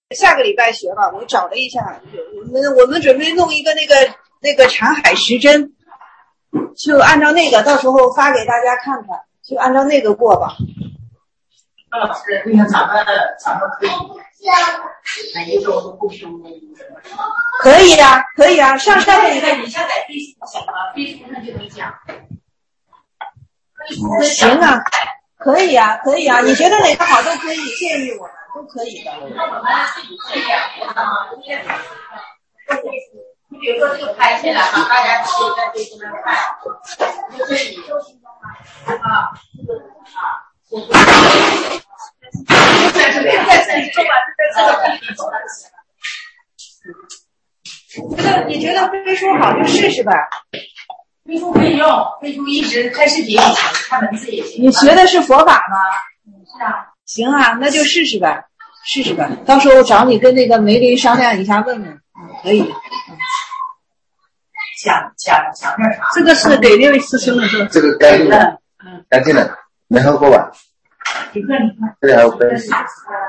下个礼拜学吧，我找了一下，我们准备弄一个那个禅海时针，就按照那个到时候发给大家看看，就按照那个过吧。 老师，那个咱们可以每一周都共修可以呀，可以啊。上个礼拜你下载飞书行吗？飞书上就能讲。 行啊，可以啊，可以啊。你觉得哪个好都可以建议我们，都可以的。 那我们可以你比如说这个拍起来啊，大家可以在飞书上看，就是你啊，在这里做吧，在这个可以做。 你觉得飞书好就试试吧。 飞书可以用，飞书一直看视频也行，看文字也行。 你学的是佛法吗？ 是啊。 行啊，那就试试吧，试试吧。到时候找你跟那个梅林商量一下，问问。可以。 讲点啥？ 这个是给那位师兄的，是吧？ 这个干净的，干净的，没喝过吧？ 你看， 这里还有分析。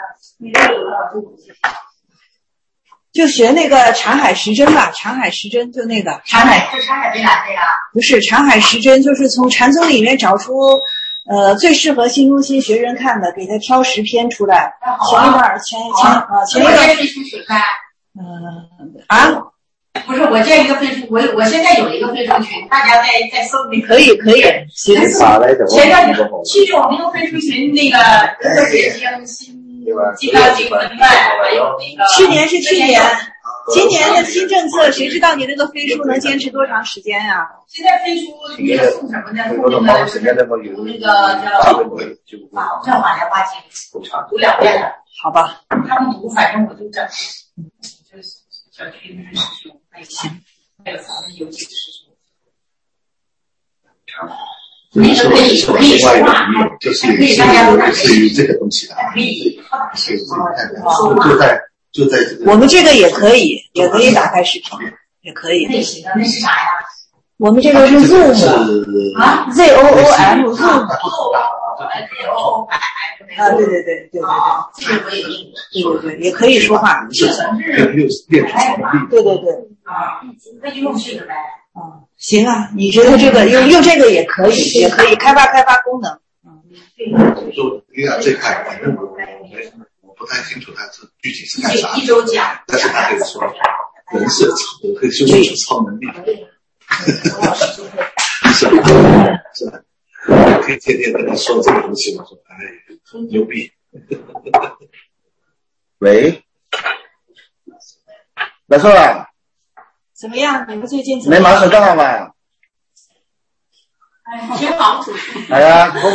就学那个禅海时针吧，禅海时针就那个。 禅海北兰这个？ 不是，禅海时针就是从禅宗里面找出最适合新中心学生看的，给他挑10篇出来。前一段前一段飞书谁看？不是，我建一个飞书，我现在有一个飞书群，大家在搜那个。 可以，行。 前段去我们那个飞书群，那个北京新高级文脉，还有那个。 去年是去年，今年的新政策，谁知道你那个飞书能坚持多长时间啊？ 现在飞书那个送什么呢？送那个叫叫马莲花经，读2遍的。 好吧。 他们读，反正我就整。就是小区的师兄。行，还有咱们有几个师兄，那个可以说话， 就是大家都是于这个东西的， 可以， 就在这个。 我们这个也可以打开视频，也可以。 那行，那是啥呀？ 我们这个是 Zoom 啊 ，ZOOM Zoom。啊，对， 这个我也用， 对，也可以说话。对。 那就用这个呗。 行啊，你觉得这个用这个也可以开发功能。 就这看，反正我不太清楚它是具体是干啥。 一周讲， 但是他可以说人设可以修炼超能力。是吧？可以天天跟他说这个东西，我说哎，牛逼。喂，老师啊， 怎么样？你们最近没忙手干好吗？ 挺忙。 係啊，嗰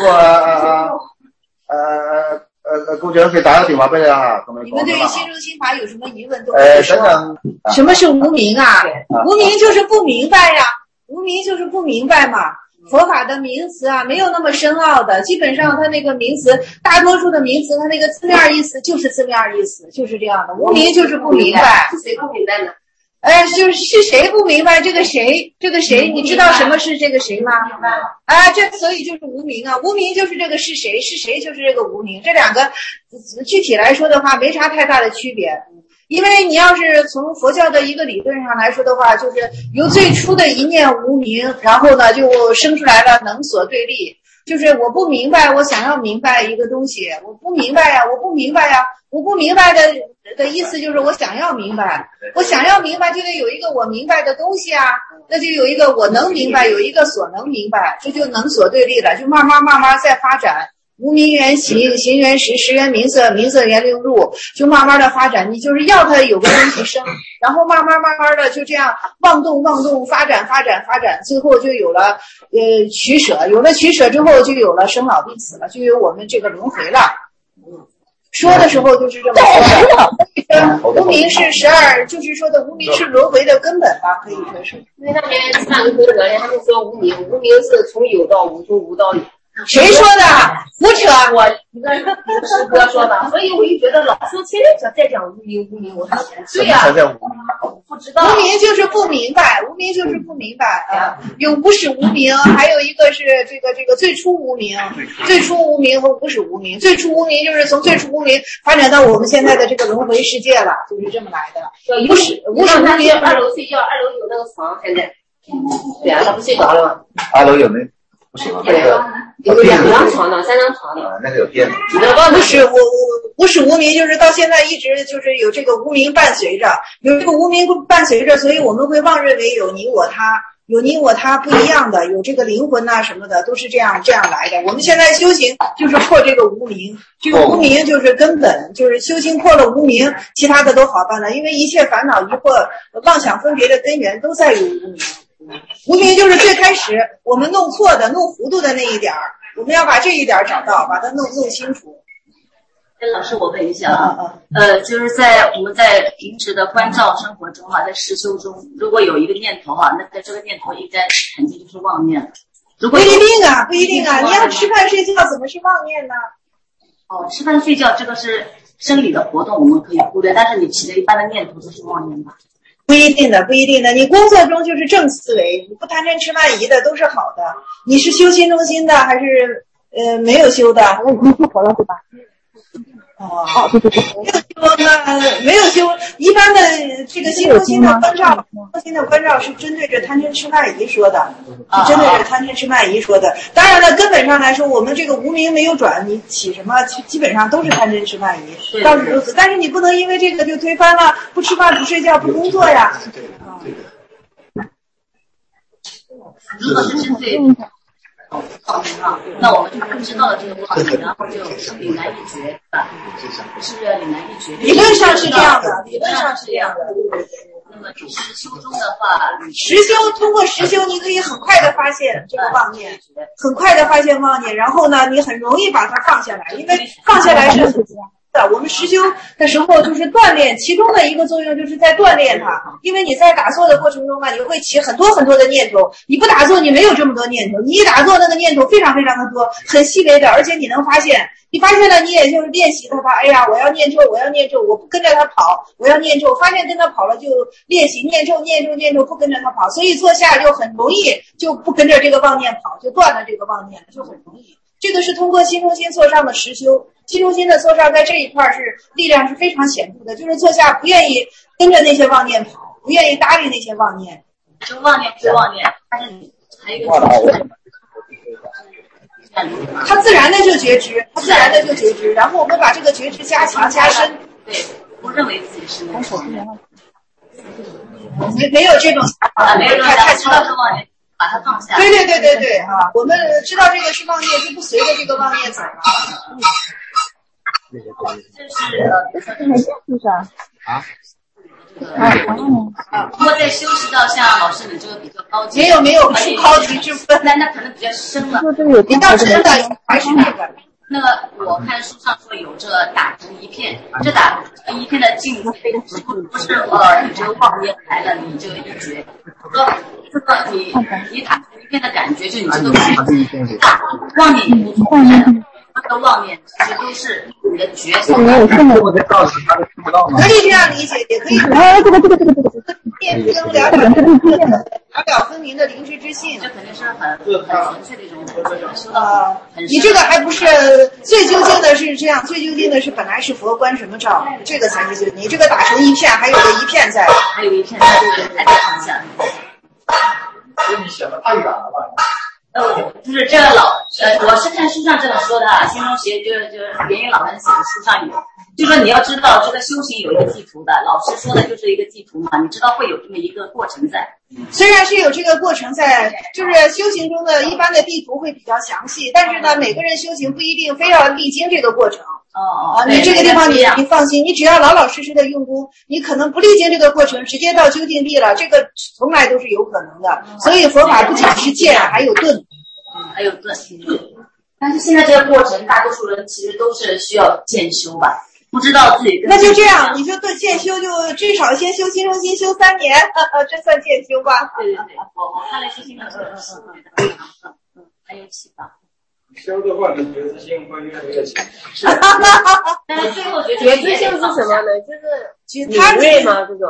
個高長佢打咗電話俾你啊，同你講。 你們對於心中心法有什麼疑問都可以說。 什麼是無明啊？無明就是不明白呀，無明就是不明白嘛。佛法的名詞啊，沒有那麼深奧的，基本上它那個名詞，大多數的名詞，它那個字面意思就是字面意思，就是這樣的。無明就是不明白。 是誰不明白呢？ 就是誰不明白這個誰，你知道什麼是這個誰嗎？ 明白了。 這所以就是無明啊，無明就是這個是誰，是誰就是這個無明，這兩個具體來說的話沒啥太大的區別。因為你要是從佛教的一個理論上來說的話，就是由最初的一念無明，然後呢就生出來了能所對立，就是我不明白，我想要明白一個東西，我不明白呀，我不明白的意思就是我想要明白，我想要明白就得有一個我明白的東西啊，那就有一個我能明白，有一個所能明白，這就能所對立了，就慢慢再發展。無明緣行，行緣識，識緣名色，名色緣令入，就慢慢的發展。你就是要它有個東西生，然後慢慢的就這樣妄動，發展，最後就有了取捨，有了取捨之後就有了生老病死了，就有我們這個輪迴了。說的時候就是這麼說的。無明是12，就是說的無明是輪迴的根本吧，可以說是。 因為那邊上一回的人，他們說無明是從有到無，從無到有。 誰說的？胡扯！ 我一個師哥說的，所以我就覺得老師天天在講無明，我說對呀。 不知道。 无明就是不明白，无明就是不明白啊。有无始无明，还有一个是这个最初无明，最初无明和无始无明。最初无明就是从最初无明发展到我们现在的这个轮回世界了，就是这么来的。无始无明。 2楼睡觉，2楼有那个床，现在。对啊，他不睡着了吗 ？2楼有那不行吗？ 有2张床呢，3张床呢。 那个有电的。 无始无明就是到现在一直就是有这个无明伴随着，有这个无明伴随着，所以我们会妄认为有你我他，有你我他不一样的，有这个灵魂呐什么的，都是这样来的。我们现在修行就是破这个无明，这个无明就是根本，就是修行破了无明，其他的都好办了，因为一切烦恼疑惑、妄想分别的根源都在于无明。无明就是最开始我们弄错的、弄糊涂的那一点儿，我们要把这一点找到，把它弄清楚。 老师，我问一下啊，就是我们在平时的关照生活中啊，在实修中，如果有一个念头啊，那在这个念头应该肯定就是妄念了。 不一定啊，不一定啊！你要吃饭睡觉，怎么是妄念呢？ 哦，吃饭睡觉这个是生理的活动，我们可以忽略，但是你起的一般的念头都是妄念吧？ 不一定的，不一定的。你工作中就是正思维，你不贪嗔痴慢疑的都是好的。你是修心中心的还是没有修的？ 那你不活了对吧？ 哦，对，没有修。一般的这个心中心的关照，心的关照是针对着贪嗔痴慢疑说的，是针对着贪嗔痴慢疑说的。当然了，根本上来说，我们这个无明没有转，你起什么基本上都是贪嗔痴慢疑，倒是如此。但是你不能因为这个就推翻了，不吃饭不睡觉不工作呀。 如果是针对那我们就知道了这个妄念，然后就岭南一绝，是不是岭南一绝？ 理论上是这样的，理论上是这样的。 那么实修中的话， 通过实修，你可以很快的发现这个妄念，很快的发现妄念，然后呢，你很容易把它放下来，因为放下来是很的。我们实修的时候就是锻炼，其中的一个作用就是在锻炼它，因为你在打坐的过程中嘛，你会起很多很多的念头，你不打坐你没有这么多念头，你一打坐那个念头非常非常的多，很细微的，而且你能发现，你发现了你也就是练习它吧，哎呀，我要念咒，我不跟着它跑，我要念咒，发现跟它跑了就练习念咒，不跟着它跑，所以坐下就很容易就不跟着这个妄念跑，就断了这个妄念，就很容易。这个是通过心中心坐上的实修，心中心的坐上在这一块是力量是非常显著的，就是坐下不愿意跟着那些妄念跑，不愿意搭理那些妄念。 就妄念归妄念，但是你还有一个他自然的就觉知，然后我们把这个觉知加强加深。 对，不认为自己是那个妄念， 没有这种想法， 没有这种想法，知道是妄念。把它放下。 对啊！我们知道这个是妄念，就不随着这个妄念走了。 如果在修持到像老师你这个比较高级， 没有出高级之分， 那可能比较深了。 你到深的还是那个。 那个我看书上说有这打直一片，这打直一片的境界不是你这个妄念来了你这个一绝，说这个你打直一片的感觉，就你这个妄念也不错，这个妄念其实都是你的觉所。 可以这样理解，也可以。辩证两表分明的灵知之性， 这肯定是很纯粹的一种修道。 你这个还不是最究竟的是这样，最究竟的是本来是佛关什么照，这个才是最。你这个打成一片，还有个一片在， 还有一片在，还得放下。 因为你写的太远了吧？ 就是这个我是看书上这么说的啊，心中学就是莲云老人写的书上有，就说你要知道这个修行有一个地图的，老师说的就是一个地图嘛，你知道会有这么一个过程在。 虽然是有这个过程在，就是修行中的一般的地图会比较详细，但是呢，每个人修行不一定非要历经这个过程。你这个地方你放心，你只要老老实实的用功，你可能不历经这个过程，直接到究竟地了，这个从来都是有可能的。所以佛法不仅是剑，还有盾。 还有盾。但是现在这个过程，大多数人其实都是需要渐修吧。不知道自己那就这样，你就对渐修就至少先修心中心修3年，这算渐修吧。 对，我看了修心中心很有启发。 修的话，你觉知性会越来越强。 但是最后觉知性是什么呢？就是敏锐吗？这种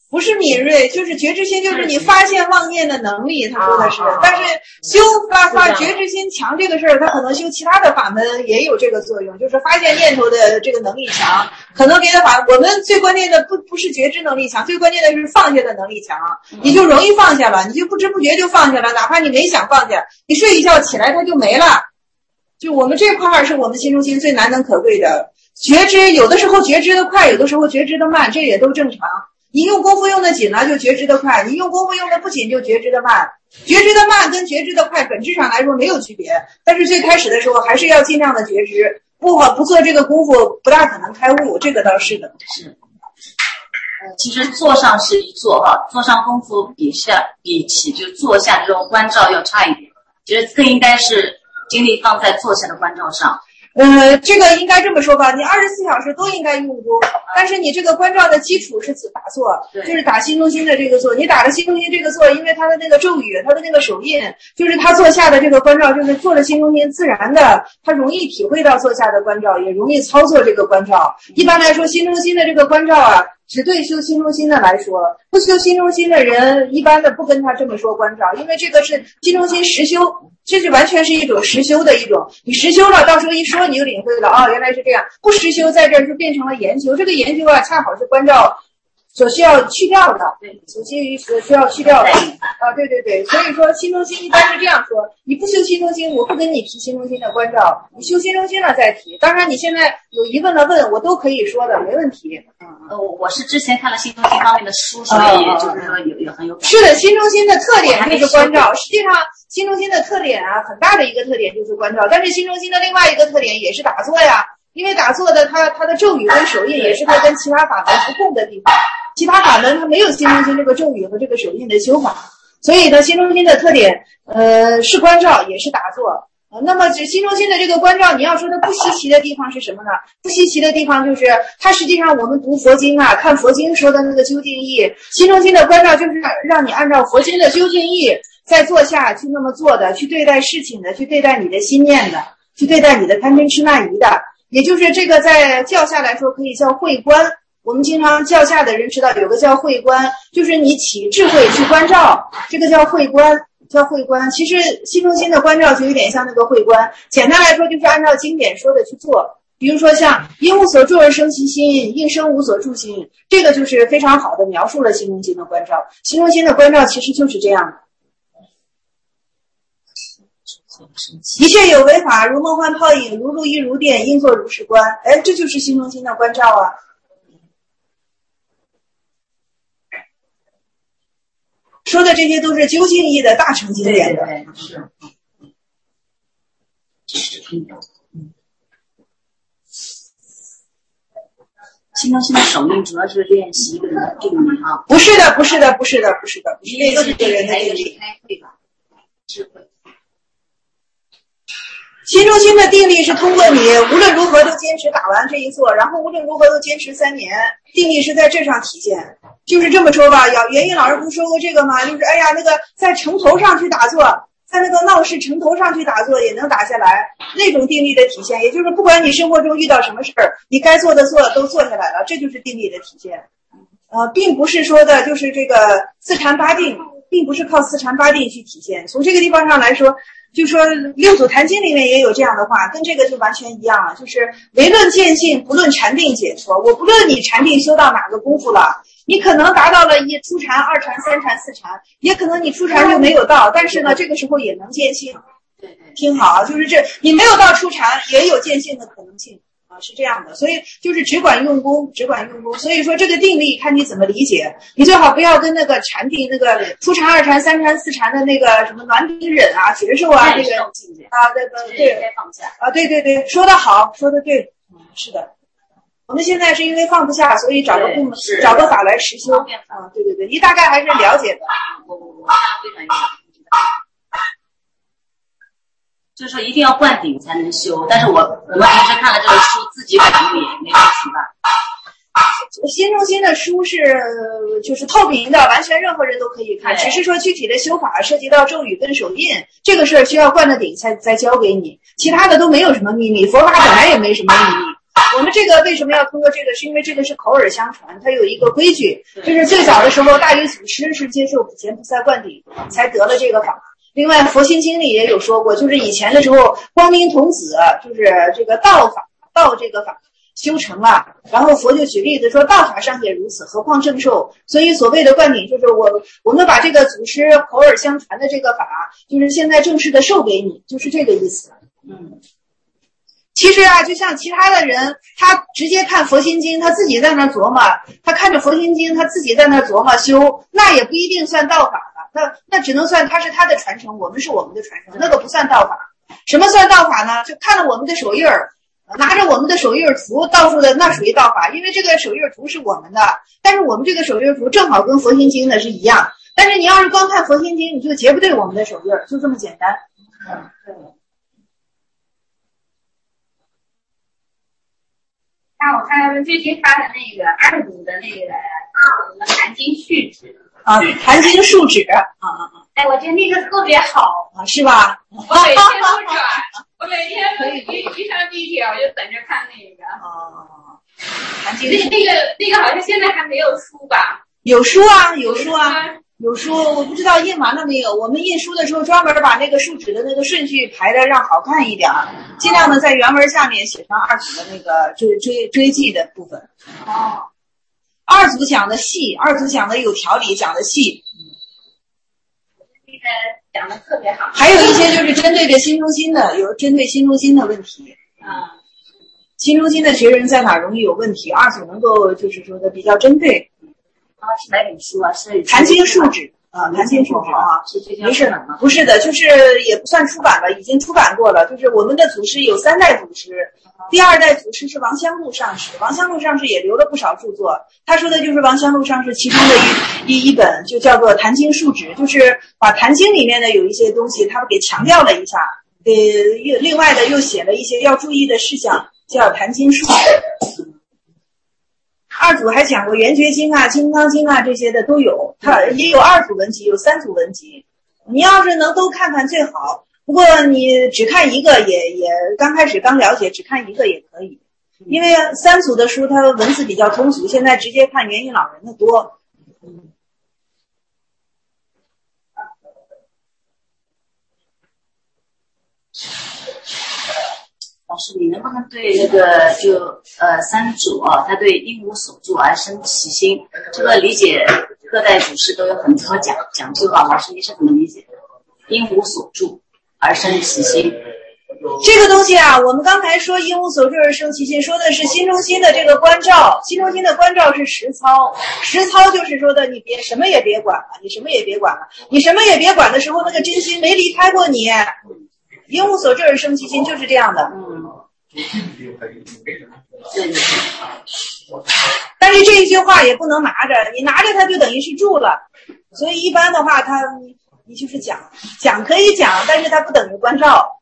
不是敏锐，就是觉知心，就是你发现妄念的能力。他说的是，但是修发觉知心强这个事儿，他可能修其他的法门也有这个作用，就是发现念头的这个能力强，可能别的法我们最关键的不是觉知能力强，最关键的是放下的能力强，你就容易放下了，你就不知不觉就放下了，哪怕你没想放下，你睡一觉起来它就没了。就我们这块是我们心中心最难能可贵的觉知，有的时候觉知的快，有的时候觉知的慢，这也都正常。你用功夫用的紧呢，就觉知的快；你用功夫用的不紧，就觉知的慢。觉知的慢跟觉知的快本质上来说没有区别，但是最开始的时候还是要尽量的觉知，不做这个功夫不大可能开悟，这个倒是的。 是。其实坐上是一坐哈，坐上功夫比起就坐下这种关照要差一点，其实更应该是精力放在坐下的关照上。 这个应该这么说吧，你24小时都应该用功，但是你这个关照的基础是打坐，就是打心中心的这个坐。你打了心中心这个坐，因为它的那个咒语，它的那个手印，就是他坐下的这个关照，就是做了心中心，自然的他容易体会到坐下的关照，也容易操作这个关照。一般来说，心中心的这个关照啊，只对修心中心的来说，不修心中心的人一般的不跟他这么说关照，因为这个是心中心实修，这是完全是一种实修的一种，你实修了，到时候一说你就领会了，哦，原来是这样。不实修在这儿就变成了研修，这个研究啊，恰好是关照所需要去掉的，所需要去掉的啊，对，所以说心中心一般是这样说，你不修心中心，我不跟你提心中心的关照，你修心中心了再提。当然你现在有疑问的问，我都可以说的，没问题。 我是之前看了心中心方面的书，所以就是说有很有感觉。 是的，心中心的特点就是关照。实际上，心中心的特点啊，很大的一个特点就是关照。但是心中心的另外一个特点也是打坐呀，因为打坐的它的咒语跟手印也是它跟其他法门不共的地方。其他法门它没有心中心这个咒语和这个手印的修法，所以呢，心中心的特点是关照，也是打坐。那么心中心的这个关照，你要说的不稀奇的地方是什么呢？不稀奇的地方就是它实际上我们读佛经啊，看佛经说的那个究竟义，心中心的关照就是让你按照佛经的究竟义在坐下去那么做的，去对待事情的，去对待你的心念的，去对待你的贪嗔痴慢疑的，也就是这个在教下来说可以叫慧观。我们经常教下的人知道有个叫慧观，就是你起智慧去关照，这个叫慧观。其实心中心的关照就有点像那个慧观，简单来说就是按照经典说的去做。比如说像因无所住而生其心，应生无所住心，这个就是非常好的描述了心中心的关照。心中心的关照其实就是这样的。一切有为法，如梦幻泡影，如露亦如电，应作如是观。这就是心中心的关照啊。说的这些都是究竟义的大乘经典的。 对，是。心中心的手印主要是练习一个人的定力哈。 不是的，练习一个人的定力。 智慧。 心中心的定力是通过你无论如何都坚持打完这一坐，然后无论如何都坚持3年，定力是在这上体现。就是这么说吧，袁一老师不说过这个吗？就是那个在城头上去打坐，在那个闹市城头上去打坐也能打下来，那种定力的体现，也就是不管你生活中遇到什么事儿，你该做的做都做下来了，这就是定力的体现。并不是说的就是这个四禅八定，并不是靠四禅八定去体现。从这个地方上来说，就说六祖坛经里面也有这样的话，跟这个就完全一样了，就是唯论见性，不论禅定解脱。我不论你禅定修到哪个功夫了，你可能达到了初禅、2禅、3禅、4禅，也可能你初禅就没有到，但是呢，这个时候也能见性。听好，就是你没有到初禅，也有见性的可能性啊，是这样的。所以就是只管用功。所以说这个定力看你怎么理解，你最好不要跟那个禅定那个初禅、2禅、3禅、4禅的那个什么暖顶忍啊、觉受啊，这个对放下啊，对，说得好，说得对，是的。我们现在是因为放不下，所以找个法来实修啊，对，你大概还是了解的。 我非常有感觉。就是说一定要灌顶才能修，但是我们平时看了这个书，自己感觉也没问题吧。 心中心的书是就是透明的，完全任何人都可以看，只是说具体的修法涉及到咒语跟手印，这个事儿需要灌了顶才教给你，其他的都没有什么秘密，佛法本来也没什么秘密。我们们这个为什么要通过这个？是因为这个是口耳相传，它有一个规矩，就是最早的时候大禹祖师是接受普贤菩萨灌顶才得了这个法。另外佛心经里也有说过，就是以前的时候光明童子就是这个道这个法修成了，然后佛就举例子说道法上也如此，何况正受。所以所谓的灌顶就是我们把这个祖师口耳相传的这个法，就是现在正式的授给你，就是这个意思。其实就像其他的人，他直接看佛心经，他自己在那琢磨，他看着佛心经，他自己在那琢磨修，那也不一定算道法了，那只能算他是他的传承，我们是我们的传承，那个不算道法。什么算道法呢？就看了我们的手印儿，拿着我们的手印图到处的，那属于道法，因为这个手印图是我们的，但是我们这个手印图正好跟佛心经的是一样。但是你要是光看佛心经，你就结不对我们的手印，就这么简单。 那我看他们最近发的那个二组的那个谈经续旨谈经述旨哎，我觉得那个特别好是吧？ 我每天都转，我每天一上地铁我就等着看那个谈经那个好像现在还没有出吧？ 有书啊，有书，我不知道印完了没有。我们印书的时候专门把那个述旨的那个顺序排的让好看一点，尽量的在原文下面写上二组的那个追记的部分。二组讲的细，二组讲的有条理，讲的细。 那个讲的特别好。 还有一些就是针对着心中心的，有针对心中心的问题。心中心的学人在哪容易有问题，二组能够就是说的比较针对。 是哪本书啊？是谈经述旨谈经述旨是这没事，不是的，就是也不算出版了，已经出版过了。就是我们的祖师有3代祖师，第2代祖师是王香露上师，王香露上师也留了不少著作。他说的就是王香露上师其中的一本，就叫做《谈经述旨》，就是把谈经里面的有一些东西，他给强调了一下，另外的又写了一些要注意的事项，叫谈经述旨。二组还讲过圆觉经金刚经这些的都有，它也有2组文集，有3组文集。你要是能都看看最好，不过你只看一个也刚开始刚了解，只看一个也可以。因为3组的书它文字比较通俗，现在直接看元音老人的多。 老师，你能不能对那个三组他对因无所住而生其心，这个理解各代祖师都有很多讲究老师你是怎么理解的？因无所住而生其心， 这个东西我们刚才说因无所住而生其心，说的是心中心的这个关照，心中心的关照是实操，实操就是说的你什么也别管了，你什么也别管了，你什么也别管的时候，那个真心没离开过你，因无所住而生其心就是这样的。但是这一句话也不能拿着，你拿着它就等于是住了，所以一般的话你就是讲可以讲，但是它不等于关照。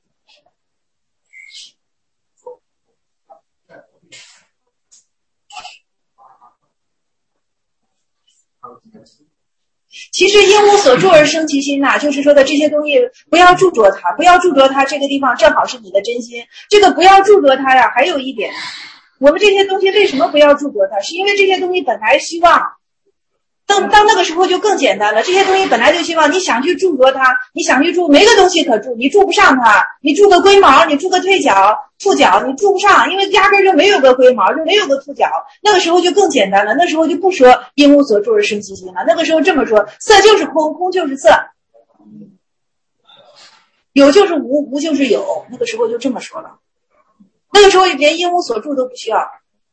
其实因无所住而生其心就是说的这些东西不要驻着它，不要驻着它，这个地方正好是你的真心，这个不要驻着它还有一点，我们这些东西为什么不要驻着它，是因为这些东西本来希望到那个时候就更简单了，这些东西本来就希望你想去驻着它，你想去驻没个东西可驻，你驻不上它，你驻个龟毛，你驻个兔角你驻不上，因为压根就没有个龟毛，就没有个兔角，那个时候就更简单了，那时候就不说因无所住而生其心了，那个时候这么说，色就是空，空就是色，有就是无，无就是有，那个时候就这么说了，那个时候连因无所住都不需要。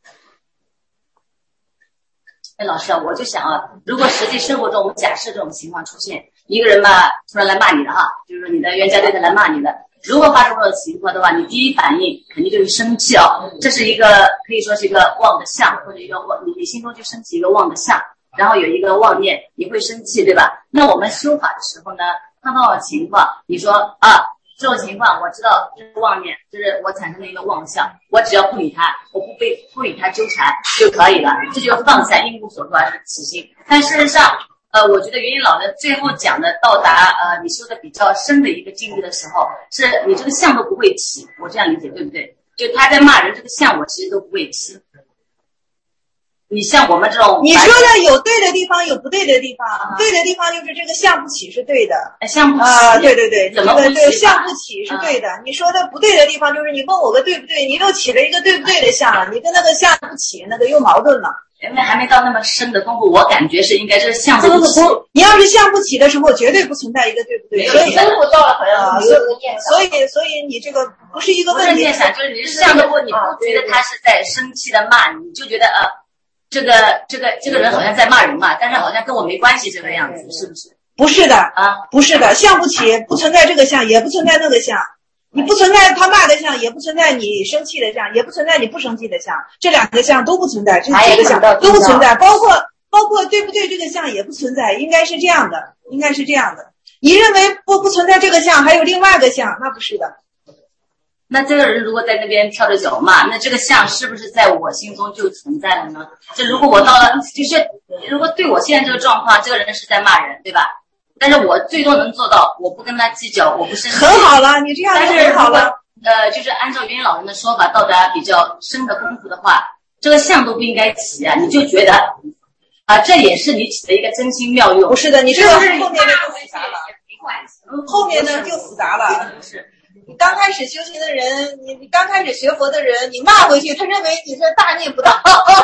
老师我就想如果实际生活中我们假设这种情况出现，一个人突然来骂你的就是说你的冤家对他来骂你的，如果发生这种情况的话，你第一反应肯定就是生气这是一个可以说是一个妄的相，或者一个你心中就升起一个妄的相，然后有一个妄念，你会生气对吧？那我们修法的时候呢，碰到的情况，你说这种情况我知道这是妄念，就是我产生了一个妄相，我只要不理他，我不与他纠缠就可以了，这就放下因无所住而生其心。但事实上我觉得元音老人最后讲的到达你说的比较深的一个境界的时候，是你这个相都不会起，我这样理解对不对？ 就他在骂人这个相，我其实都不会提。你像我们这种， 你说的有对的地方，有不对的地方。对的地方就是这个相不起是对的， 相不起对对对， 怎么不起？ 相不起是对的。你说的不对的地方就是你问我个对不对，你又起了一个对不对的相了，你跟那个相不起，那个又矛盾了。 那还没到那么深的功夫，我感觉是应该这个相不起。 你要是相不起的时候，绝对不存在一个对不对。 所以功夫到了好像有个念想。 所以你这个不是一个问题。 不是念想，就是你是相的过，你不觉得他是在生气的骂你，就觉得这个人好像在骂人嘛，但是好像跟我没关系这个样子，是不是？ 不是的不是的，相不起，不存在这个相，也不存在那个相。你不存在他骂的相，也不存在你生气的相，也不存在你不生气的相，这两个相都不存在，这几个相都不存在，包括对不对这个相也不存在，应该是这样的。你认为不存在这个相，还有另外一个相，那不是的。 那这个人如果在那边跳着脚骂，那这个相是不是在我心中就存在了呢？就如果我到了，就是如果对我现在这个状况，这个人是在骂人，对吧？但是我最多能做到，我不跟他计较，我不生气。 很好了，你这样就很好了。 就是按照袁老人的说法，到达比较深的功夫的话，这个相都不应该起啊，你就觉得这也是你起的一个真心妙用。 不是的，你这个后面就复杂了。后面呢就复杂了。 是。 你刚开始修行的人，你刚开始学佛的人，你骂回去，他认为你是大逆不道。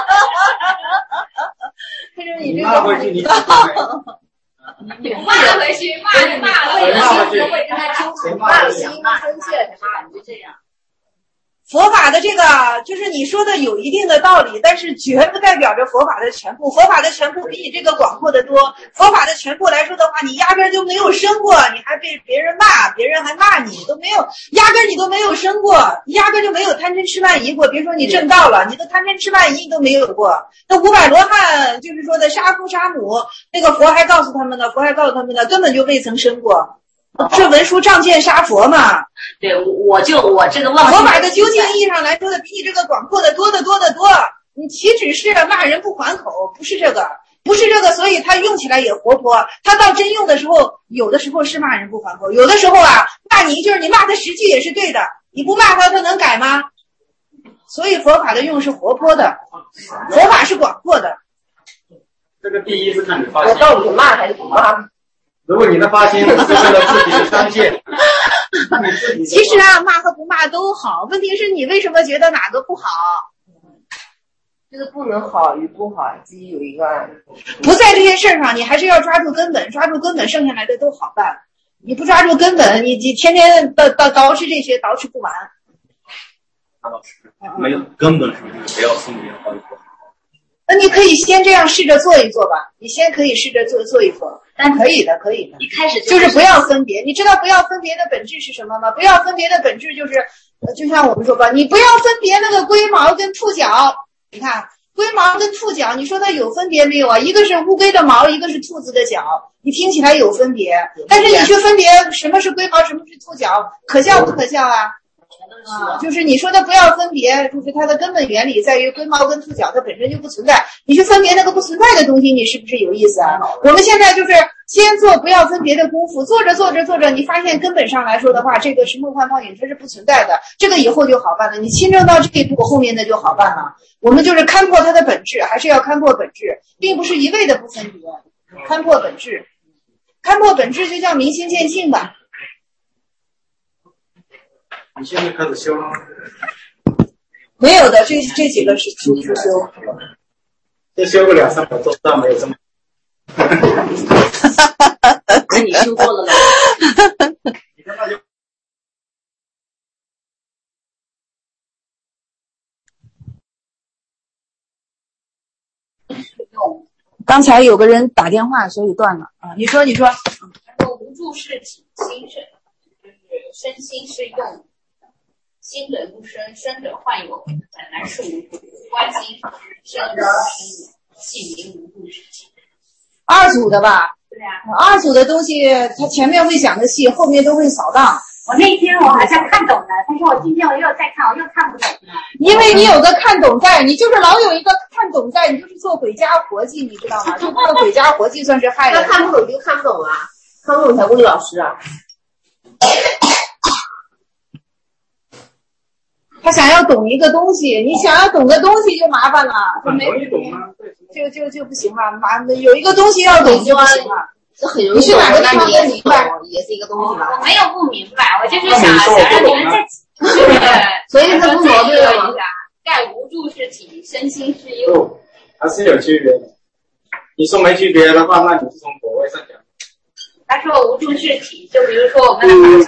他认为你这个骂回去你你骂回去，骂回去，会跟他纠缠，骂心生气了，就这样。 佛法的这个就是你说的有一定的道理，但是绝不代表着佛法的全部。佛法的全部比你这个广阔的多。佛法的全部来说的话，你压根就没有生过，你还被别人骂，别人还骂你，都没有，压根你都没有生过，压根就没有贪嗔痴慢疑过。别说你证道了，你的贪嗔痴慢疑都没有过。那500罗汉就是说的杀父杀母，那个佛还告诉他们呢，根本就未曾生过。是文殊仗剑杀佛嘛？ 对，我这个忘记。 佛法的究竟意义上来说的，比你这个广阔的多得多得多。你岂止是骂人不还口，不是这个，所以他用起来也活泼。他到真用的时候，有的时候是骂人不还口，有的时候骂你就是你骂他10句也是对的，你不骂他能改吗？所以佛法的用是活泼的，佛法是广阔的。 这个第一是看你发心， 我到底骂还是不骂？ 如果你的发心是为了自己的伤戒， 其实骂和不骂都好，问题是你为什么觉得哪个不好？ 这个不能好与不好，自己有一个不在这些事上，你还是要抓住根本，剩下来的都好办。你不抓住根本，你天天捯饬这些，捯饬不完。 没有根本是不是不要分别好与不好？ 那你可以先这样试着做一做吧，你先可以试着做一做。但可以的。 一开始就是不要分别。你知道不要分别的本质是什么吗？不要分别的本质就是，就像我们说吧，你不要分别那个龟毛跟兔角。你看龟毛跟兔角，你说它有分别没有啊？一个是乌龟的毛，一个是兔子的角，你听起来有分别，但是你去分别什么是龟毛，什么是兔角，可笑不可笑啊？就是你说的不要分别，就是它的根本原理在于龟毛跟兔角它本身就不存在，你去分别那个不存在的东西，你是不是有意思啊？我们现在就是先做不要分别的功夫，做着，你发现根本上来说的话，这个是梦幻泡影，它是不存在的，这个以后就好办了。你亲证到这一步，后面的就好办了。我们就是看破它的本质，还是要看破本质，并不是一味的不分别，看破本质就叫明心见性吧。 你现在开始修了吗？ 没有的，这几个是初修。 再修个2-3个做不到，没有这么。 那你修过了吗？ 刚才有个人打电话，所以断了啊。你说。 无助是体心身，就是身心是用。心者入身，身者幻有，本来是无助。观心身者系名无助是体。 二组的吧？ 对呀。 二组的东西，它前面会讲的细，后面都会扫荡。 我那天我好像看懂了，但是我今天我又在看，我又看不懂了。 因为你有个看懂在，你就是老有一个看懂在，你就是做鬼家活计，你知道吗？就做鬼家活计算是害人。 他看不懂就看不懂啊，看不懂才问老师啊。 他想要懂一个东西，你想要懂个东西就麻烦了， 很容易懂啊， 就不行了，有一个东西要懂就不行了。 这很容易懂， 你去哪个地方都明白， 也是一个东西吧？ 我没有不明白，我就是想让你们再所以他不矛盾了吗？ 盖无助是体，身心是用。 不，还是有区别的。你说没区别的话，那你是从果位上讲。 他说无助是体，就比如说我们的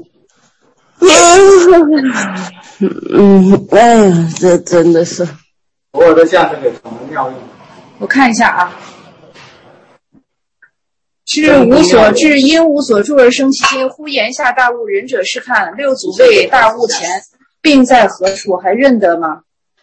哎呀，这真的是。 所有的象征有什么妙用？ 我看一下啊。知无所至，因无所住而生其心。呼言下大悟，仁者是看。六祖谓大悟前，病在何处？还认得吗？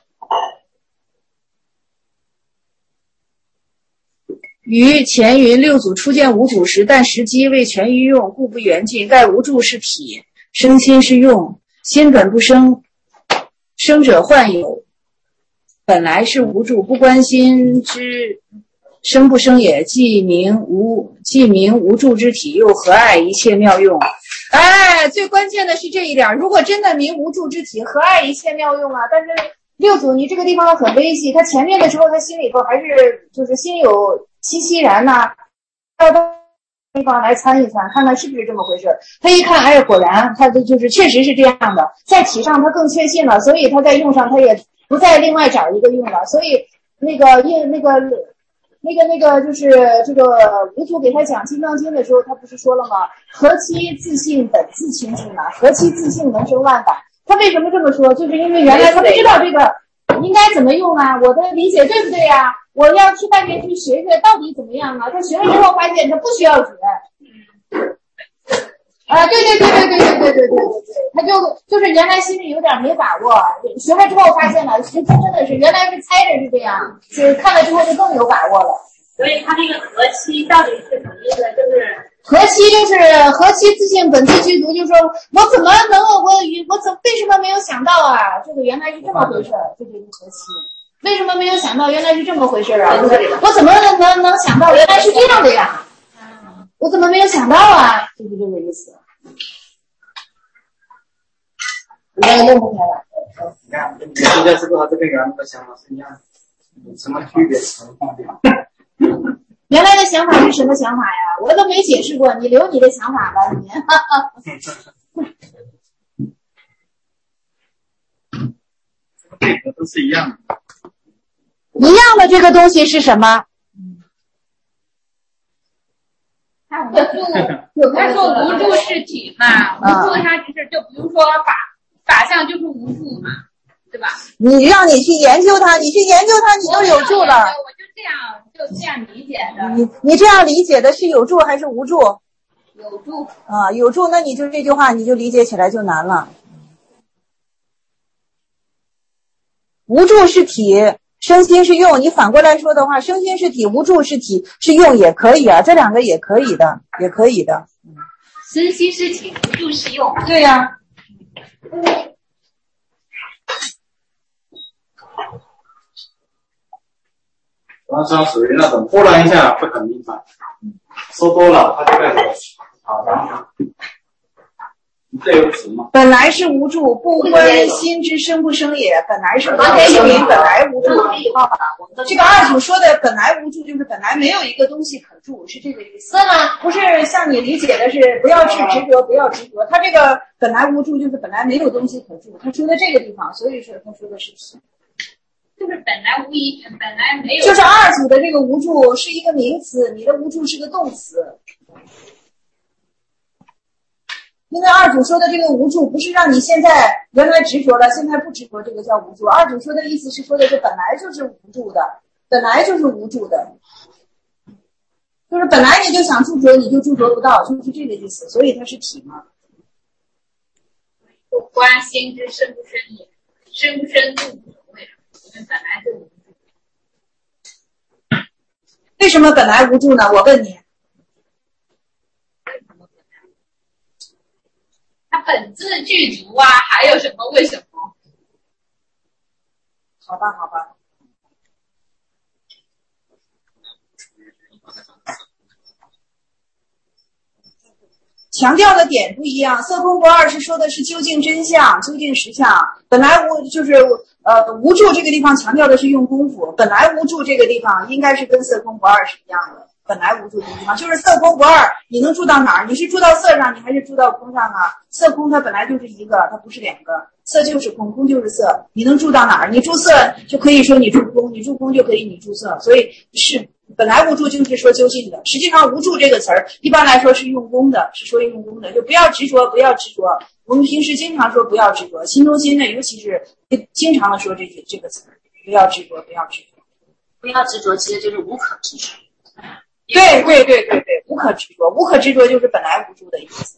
于前云六祖初见无主时，但时机未全于用，故不圆尽。盖无助是体，生心是用。心本不生，生者幻有。本来是无助，不关心之生不生也。既名无助之体，又何碍一切妙用？哎，最关键的是这一点。如果真的名无助之体，何碍一切妙用啊？但是六祖你这个地方很微细，他前面的时候他心里头还是就是心有戚戚然呐，到地方来参一参，看看是不是这么回事。他一看，哎，果然他就是确实是这样的，在体上他更确信了，所以他在用上他也不再另外找一个用了。所以那个就是这个无祖给他讲《金刚经》的时候，他不是说了吗？何其自信本自清净啊，何其自信能生万法。他为什么这么说？就是因为原来他不知道这个应该怎么用啊，我的理解对不对啊？我要去外面去学学到底怎么样啊？他学了之后发现他不需要学。啊，对，他就是原来心里有点没把握，学了之后发现了，真的是原来是猜着是这样，是看了之后就更有把握了。 所以他那个何期到底是什么意思？就是何期就是何期自性本自具足，就是说我怎么能为什么没有想到啊？这个原来是这么回事，这就是何期。为什么没有想到原来是这么回事啊？我怎么能想到原来是这样的呀？我怎么没有想到啊？就是这个意思。我也弄不开了。 你现在是不是还是跟原来的想法是一样的？有什么区别？什么方便？ 原来的想法是什么想法呀？我都没解释过，你留你的想法吧，你。 这个都是一样的。 一样的这个东西是什么？ 他说无助是体嘛，无助它就是就比如说法相就是无助嘛，对吧？ 你让你去研究它，你去研究它，你就有助了。 我就这样理解的。 你这样理解的是有助还是无助？ 有助啊，有助，那你就这句话你就理解起来就难了。无助是体，身心是用。你反过来说的话，身心是体，无助是体，是用也可以啊，这两个也可以的，也可以的。 身心是体，无助是用。 对呀。 王商属于那种忽然一下会很明白，说多了他就会好的。这有词吗？ 本来是无助，不关心之生不生也。本来是无助，本来无助。这个二祖说的本来无助，就是本来没有一个东西可助，是这个意思。是吗？不是像你理解的是不要去执着，不要执着。他这个本来无助，就是本来没有东西可助。他说的这个地方，所以说他说的是体。 就是本来无一，本来没有。 就是二祖的这个无助是一个名词，你的无助是个动词。因为二祖说的这个无助不是让你现在原来执着了，现在不执着，这个叫无助。二祖说的意思是说的是本来就是无助的，本来就是无助的，就是本来你就想驻着，你就驻着不到，就是这个意思。所以它是体嘛。 不关心之生不生也，生不生度不为什么？因为本来就无助。 为什么本来无助呢？我问你。 它本自具足啊，还有什么为什么？ 好吧，好吧。 强调的点不一样。色空不二是说的是究竟真相、究竟实相。本来无助这个地方强调的是用功夫，本来无助这个地方应该是跟色空不二是一样的。本来无助这个地方就是色空不二，你能住到哪儿？你是住到色上，你还是住到空上啊？色空它本来就是一个，它不是两个。色就是空，空就是色，你能住到哪儿？你住色就可以说你住空，你住空就可以你住色。所以是本来无助就是说究竟的。实际上无助这个词儿一般来说是用功的，是说用功的，就不要执着，不要执着。我们平时经常说不要执着，心中心的，尤其是经常的说这个词儿，不要执着，不要执着， 不要执着，其实就是无可执着。 对，无可执着，无可执着就是本来无助的意思。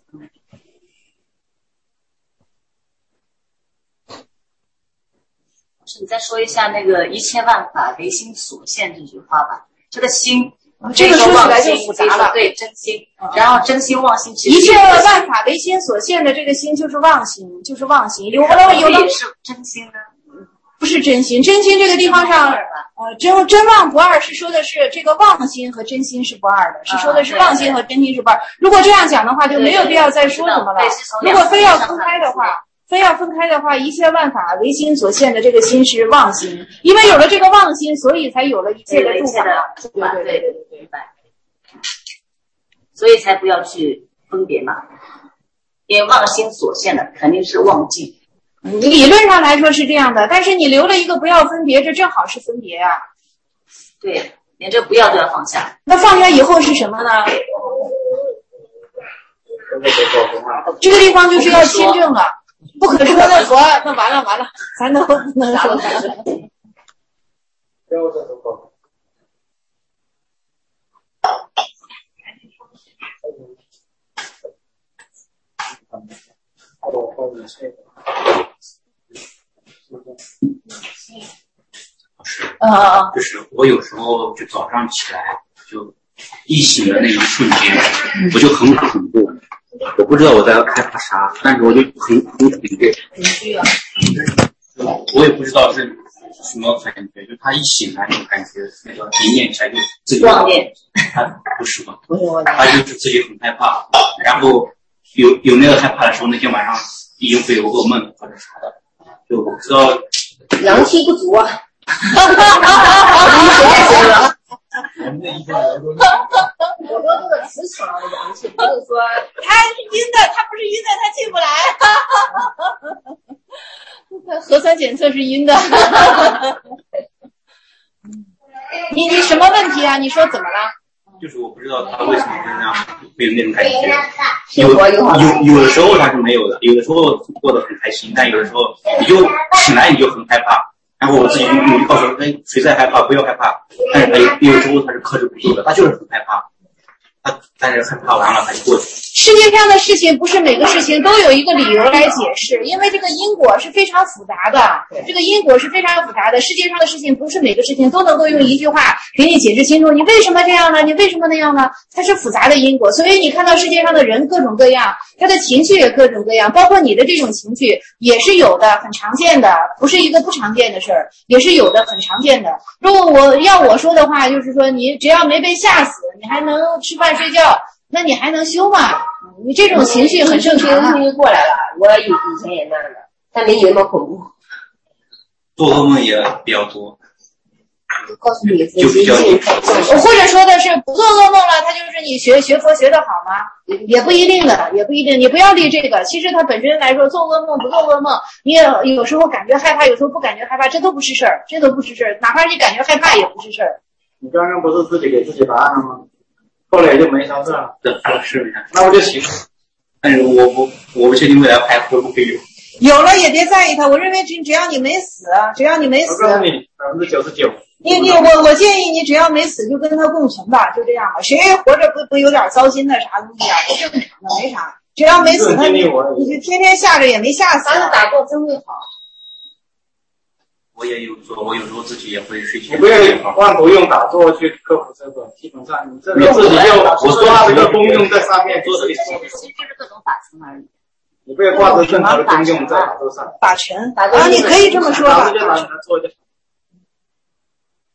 你再说一下那个一切万法唯心所现这句话吧。这个心， 这个说起来就复杂了。 对，真心，然后真心妄心， 一切万法唯心所现的这个心就是妄心，就是妄心。有的也是真心呢。 不是真心，真心这个地方上，真妄不二是说的是这个妄心和真心是不二的，是说的是妄心和真心是不二。如果这样讲的话，就没有必要再说什么了。如果非要分开的话，一切万法唯心所现的这个心是妄心，因为有了这个妄心，所以才有了一切的住法。对， 所以才不要去分别嘛，因为妄心所现的肯定是妄境。 理论上来说是这样的，但是你留了一个不要分别，这正好是分别啊。 对，连这不要都要放下。 那放下以后是什么呢？这个地方就是要亲证了，不可说的佛，那完了，咱都不能说。 就是我有时候就早上起来就一醒的那一瞬间，我就很恐怖，我不知道我在害怕啥，但是我就很恐惧啊，我也不知道是什么感觉，就他一醒来就感觉那个一念起来就自己妄念， 他不是吧？他就是自己很害怕，然后有那个害怕的时候，那天晚上一定会有噩梦或者啥的，就我不知道阳气不足啊。我说这个磁场阳气，不是说他是阴的，他不是阴的，他进不来。核酸检测是阴的。你什么问题啊？你说怎么了？ 就是我不知道他为什么会那样，会有那种感觉。有的时候他是没有的，有的时候过得很开心，但有的时候你就醒来你就很害怕。然后我自己努力告诉他，谁在害怕不要害怕，但是有时候他是克制不住的，他就是很害怕，但是害怕完了他就过去。 世界上的事情不是每个事情都有一个理由来解释，因为这个因果是非常复杂的，这个因果是非常复杂的。世界上的事情不是每个事情都能够用一句话给你解释清楚，你为什么这样呢？你为什么那样呢？它是复杂的因果，所以你看到世界上的人各种各样，他的情绪也各种各样，包括你的这种情绪也是有的，很常见的，不是一个不常见的事儿，也是有的，很常见的。如果我说的话，就是说你只要没被吓死，你还能吃饭睡觉，那你还能修吗？你这种情绪很正常啊。 过来了，我以前也那样的，但没你那么恐怖。 做噩梦也比较多。 告诉你， 就比较或者说的是不做噩梦了，他就是你学佛学得好吗？也不一定的，也不一定。你不要立这个，其实它本身来说，做噩梦不做噩梦，你也有时候感觉害怕，有时候不感觉害怕，这都不是事儿，这都不是事儿。哪怕你感觉害怕也不是事儿。 你刚刚不是自己给自己答案了吗？后来也就没啥事了。 对，是。 那我就行。 但是我不确定未来还会不会有。 有了也别在意它，我认为只要你没死，只要你没死。 我告诉你，99%。 我建议你只要没死就跟他共存吧，就这样吧。谁活着不有点糟心的啥东西啊？不正常的，没啥。只要没死，你就天天吓着也没吓死。 反正打过真会好。 我也有做，我有时候自己也会睡前。 你不要妄图用打坐去克服这个，基本上你这个自己就我说它这个功用在上面做这个， 其实就是各种法尘而已。 你不要挂着任何的功用在打坐上。 法尘啊，你可以这么说吧。 打坐就拿做就。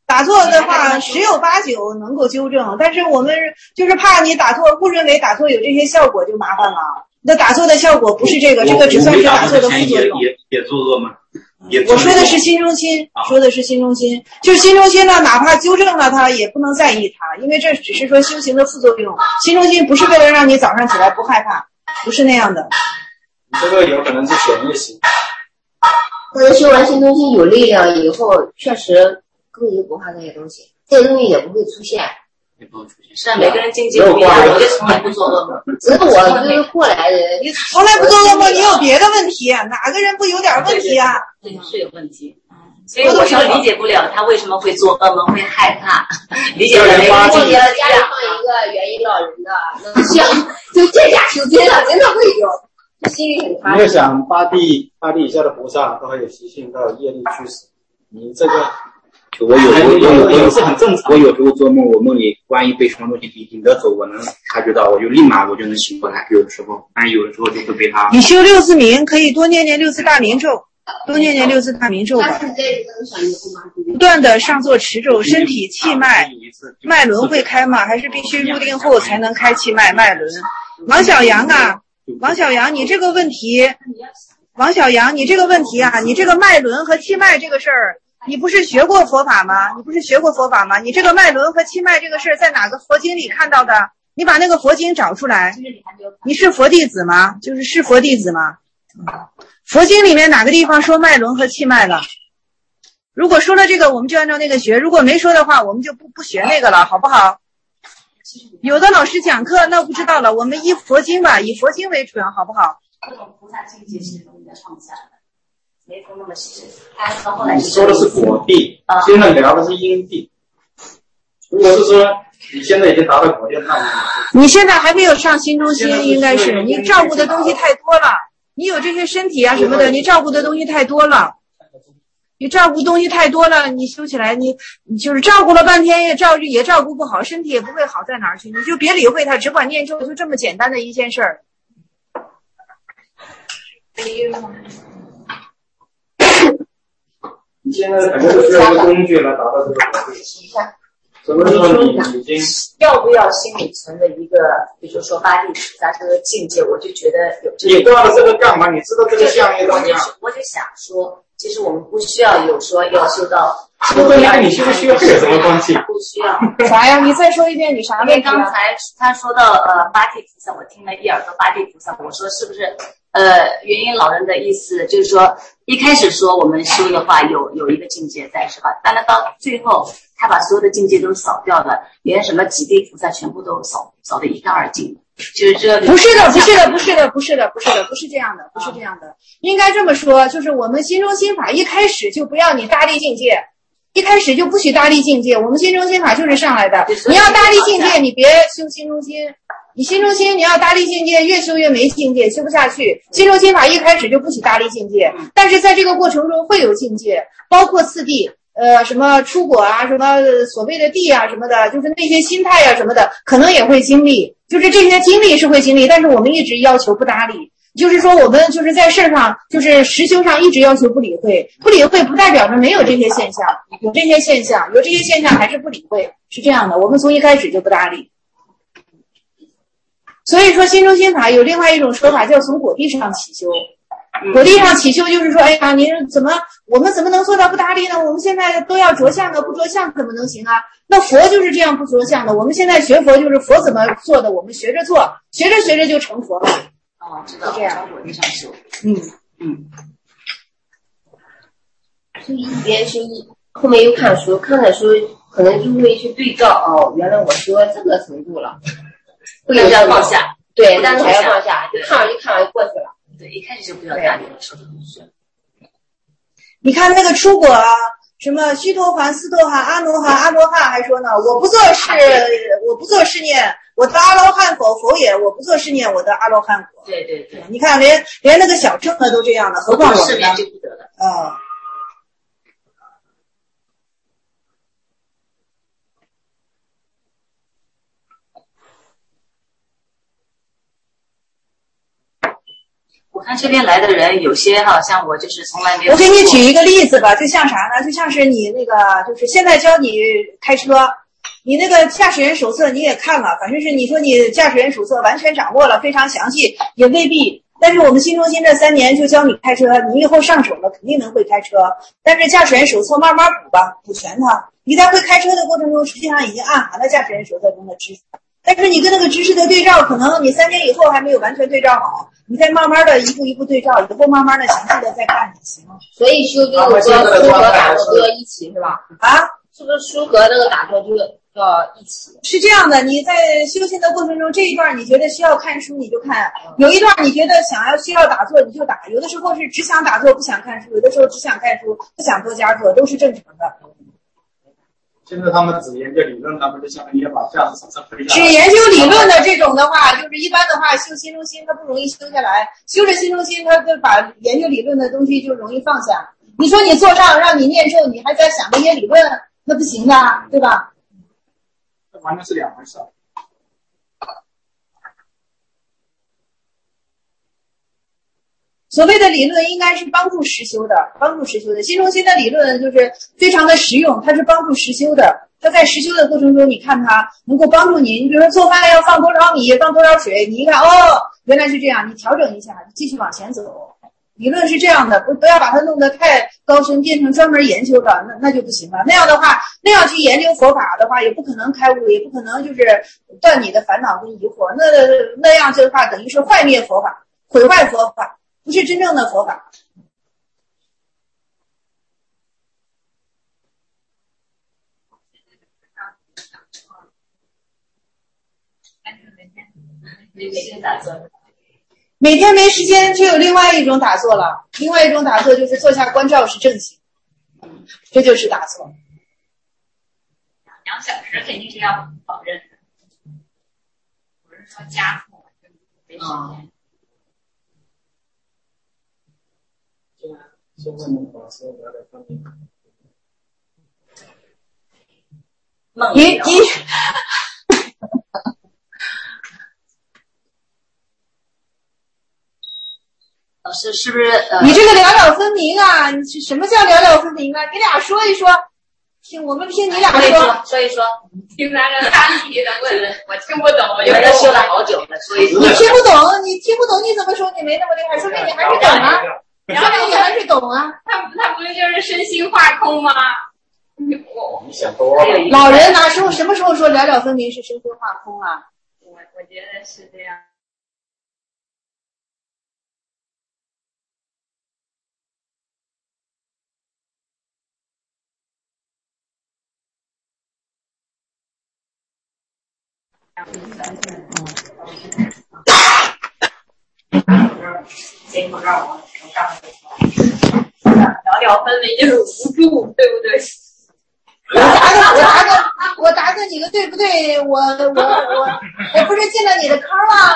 打错的话十有八九能够纠正，但是我们就是怕你打错，误认为打错有这些效果就麻烦了。那打错的效果不是这个，这个只算是打错的副作用。 也作恶吗？ 我说的是心中心，说的是心中心，就是心中心呢，哪怕纠正了它，也不能在意它，因为这只是说修行的副作用。心中心不是为了让你早上起来不害怕，不是那样的。 你这个有可能是潜意识。 或者修完心中心有力量以后，确实根本就不怕这些东西，这些东西也不会出现。 是啊，每个人境界不一样，有的从来不做噩梦。 只是我就是过来人， 你从来不做噩梦，你有别的问题，哪个人不有点问题啊？ 对，是有问题。所以我就理解不了他为什么会做噩梦，会害怕。理解不了。 我觉得家里放一个元婴老人的，能像就这下修真了，真的会有，就心里很踏实。 你要想八地以下的菩萨都还有习性，都有业力驱使，你这个。 我有是很正常。我有时候做梦，我梦里万一被什么东西引得走，我能察觉到，我就立马就能醒过来。有的时候，但有的时候就会被他。 你修六字明可以多念念六字大明咒，多念念六字大明咒吧。不断的上座持咒，身体气脉脉轮会开吗？还是必须入定后才能开气脉轮？王小阳啊，王小阳，你这个问题，王小阳，你这个问题啊，你这个脉轮和气脉这个事儿。你不是学过佛法吗？你这个脉轮和气脉这个事儿在哪个佛经里看到的？你把那个佛经找出来。你是佛弟子吗？是佛弟子吗？佛经里面哪个地方说脉轮和气脉了？如果说了这个，我们就按照那个学；如果没说的话，我们就不学那个了，好不好？有的老师讲课那不知道了，我们依佛经吧，以佛经为准，好不好？ 这种菩萨境界是容易的放不下的。没从那么细，到后来你说的是果地，现在聊的是因地。如果是说你现在已经达到果地，那你现在还没有上心中心，应该是你照顾的东西太多了。你有这些身体啊什么的，你照顾的东西太多了。你照顾东西太多了，你修起来你就是照顾了半天也照顾不好，身体也不会好在哪儿去。你就别理会它，只管念咒，就这么简单的一件事儿。 你现在肯定是需要一个工具来达到这个目的。什么时候你已经要不要心里存着一个，比如说八地菩萨这个境界，我就觉得有这个。 你挂了这个干嘛？你知道这个项业怎么样？ 我就想说，其实我们不需要有说要修到。 这跟你需不需要有什么关系？ 不需要。 啥呀？你再说一遍，你啥问题？ 因为刚才他说到八地菩萨，我听了一耳朵八地菩萨，我说是不是元婴老人的意思就是说，一开始说我们修的话有一个境界在是吧？但是到最后他把所有的境界都扫掉了，连什么几地菩萨全部都扫得一干二净。就是这不是的，不是这样的，应该这么说，就是我们心中心法一开始就不要你大力境界，一开始就不许大力境界，我们心中心法就是上来的。你要大力境界，你别修心中心。你心中心，你要大力境界，越修越没境界，修不下去。心中心法一开始就不许大力境界，但是在这个过程中会有境界，包括次第，什么出果啊，什么所谓的地啊什么的，就是那些心态啊什么的，可能也会经历，就是这些经历是会经历，但是我们一直要求不搭理。就是说我们就是在事儿上，就是实修上一直要求不理会，不理会不代表着没有这些现象，有这些现象还是不理会，是这样的，我们从一开始就不搭理。所以说心中心法有另外一种说法叫从果地上起修，果地上起修就是说，哎呀，我们怎么能做到不搭理呢？我们现在都要着相的，不着相怎么能行啊？那佛就是这样不着相的，我们现在学佛就是佛怎么做的，我们学着做，学着学着就成佛了。 哦，知道， 这样果地上修。 就一边修后面又看书，看了书可能就会去对照，哦，原来我说这个程度了。 不要放下， 对，但是还要放下，就看完就过去了。 对，一开始就不要搭理了，说的是。 你看那个出果啊，什么须陀洹、斯陀含、阿罗汉还说呢，我不做是念，我得阿罗汉否也，我不做是念，我得阿罗汉果。 对， 你看连那个小乘的都这样了，何况我们呢？ 就不得了。 我看这边来的人有些好像我就是从来没有。 我给你举一个例子吧，就像啥呢？就像是你那个，就是现在教你开车，你那个驾驶员手册你也看了，反正是你说你驾驶员手册完全掌握了，非常详细，也未必。但是我们新中心这3年就教你开车，你以后上手了肯定能会开车。但是驾驶员手册慢慢补吧，补全它。你在会开车的过程中，实际上已经暗含了驾驶员手册中的知识。但是你跟那个知识的对照，可能你3年以后还没有完全对照好，你再慢慢的一步一步对照，以后慢慢的详细的再看也行。 所以修就是说书和打坐都要一起是吧？ 啊， 是不是书和那个打坐就要一起？ 是这样的，你在修行的过程中，这一段你觉得需要看书你就看，有一段你觉得需要打坐你就打，有的时候是只想打坐不想看书，有的时候只想看书不想多加坐，都是正常的。 现在他们只研究理论，他们就相当于把驾驶手册背下来。 只研究理论的这种的话，就是一般的话修新中心它不容易修下来，修着新中心它就把研究理论的东西就容易放下。你说你坐上让你念咒，你还在想那些理论，那不行的，对吧？ 这完全是两回事。 所谓的理论应该是帮助实修的，新中心的理论就是非常的实用，它是帮助实修的。它在实修的过程中，你看它能够帮助你。你比如说做饭要放多少米，放多少水，你一看哦，原来是这样，你调整一下，继续往前走。理论是这样的，不要把它弄得太高深，变成专门研究的，那就不行了。那样的话，那样去研究佛法的话，也不可能开悟，也不可能就是断你的烦恼跟疑惑。那样子的话，等于是坏灭佛法，毁坏佛法，不是真正的佛法。每天没时间，就有另外一种打坐了。另外一种打坐就是坐下观照是正行，这就是打坐。 2小时肯定是要保证的，不是说加速没时间。 现在能把所有的方面。 你老师是不是你这个了了分明啊？你什么叫了了分明啊？你俩说一说，我们听你俩说一说。 听咱这大体的问，我听不懂， 有人修了好久了，所以你听不懂，你怎么说你没那么厉害？说明你还是懂啊，说明你还是懂啊。 他不是就是身心化空吗？ 你想多了。 老人什么时候说了了分明是身心化空啊？ 我觉得是这样。了了分明就是无助，对不对？ 我答个你个对不对？我不是进了你的坑吗？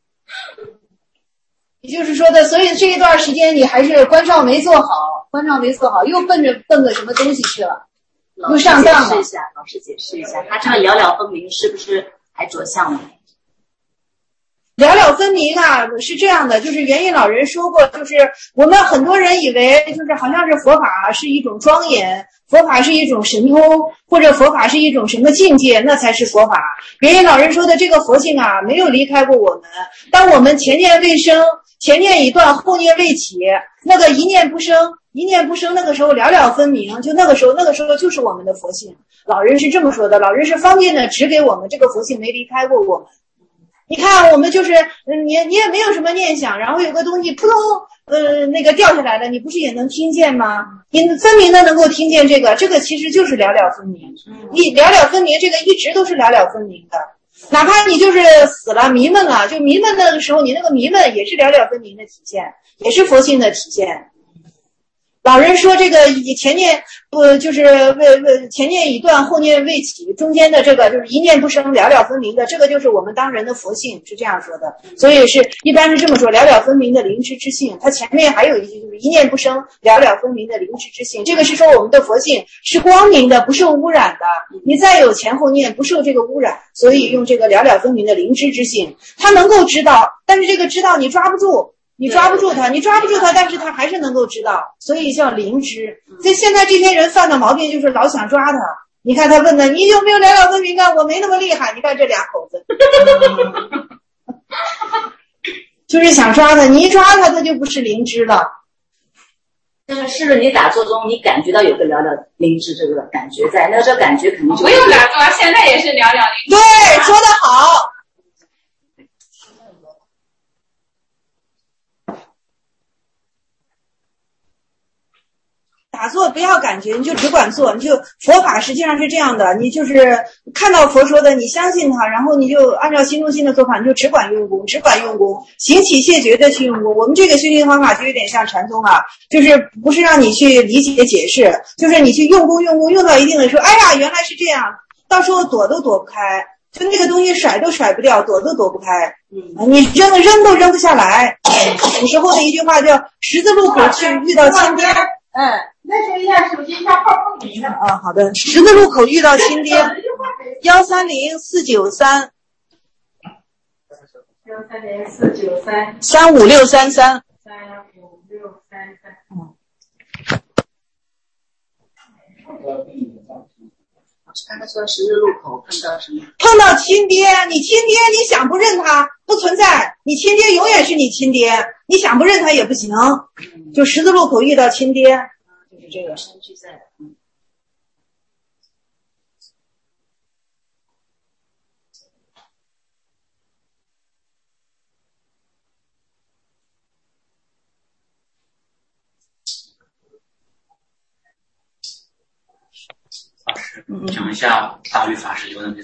也就是说的，所以这一段时间你还是关照没做好，又奔个什么东西去了，又上当了。 老师解释一下，他这个了了分明是不是还着相了？ 了了分明啊，是这样的，就是元印老人说过，就是我们很多人以为就是好像是佛法是一种庄严，佛法是一种神通，或者佛法是一种什么境界，那才是佛法。元印老人说的这个佛性啊，没有离开过我们。当我们前念未生，前念已断，后念未起，那个一念不生，那个时候了了分明，就那个时候就是我们的佛性。老人是这么说的，老人是方便的指给我们这个佛性没离开过我们。你看我们就是你也没有什么念想，然后有个东西扑通那个掉下来了，你不是也能听见吗？你分明的能够听见这个其实就是了了分明。了了分明这个一直都是了了分明的。哪怕你就是死了迷闷了，就迷闷那个时候，你那个迷闷也是了了分明的体现，也是佛性的体现。老人说这个前念就是前念已断，后念未起，中间的这个就是一念不生，了了分明的，这个就是我们当人的佛性，是这样说的。所以是一般是这么说，了了分明的灵知之性。它前面还有一句就是一念不生，了了分明的灵知之性。这个是说我们的佛性是光明的，不受污染的。你再有前后念，不受这个污染，所以用这个了了分明的灵知之性，它能够知道，但是这个知道你抓不住。 你抓不住他，但是他还是能够知道，所以叫灵知。所以现在这些人犯的毛病就是老想抓他。你看他问的，你有没有来老分明啊？我没那么厉害。你看这俩口子，就是想抓他，你一抓他，他就不是灵知了。 那么是不是你打坐中你感觉到有个寥寥灵知这个感觉在？那这感觉肯定就不用打坐，现在也是寥寥灵知。 对，说得好。打坐不要感觉，你就只管做，你就佛法实际上是这样的，你就是看到佛说的，你相信他，然后你就按照心中心的做法，你就只管用功，行起谢绝的去用功。我们这个修行方法就有点像禅宗啊，就是不是让你去理解解释，就是你去用功，用到一定的时候，哎呀，原来是这样，到时候躲都躲不开，就那个东西甩都甩不掉，躲都躲不开，你扔都扔不下来。古时候的一句话叫十字路口去遇到亲爹。 再说一下手机一下号不明的啊，好的，十字路口遇到亲爹，130-493 130-493 35633。 刚才说十字路口碰到什么？ 碰到亲爹，你亲爹你想不认他不存在，你亲爹永远是你亲爹，你想不认他也不行。就十字路口遇到亲爹，就是这个身具在的。 法师，讲一下大律法师有的那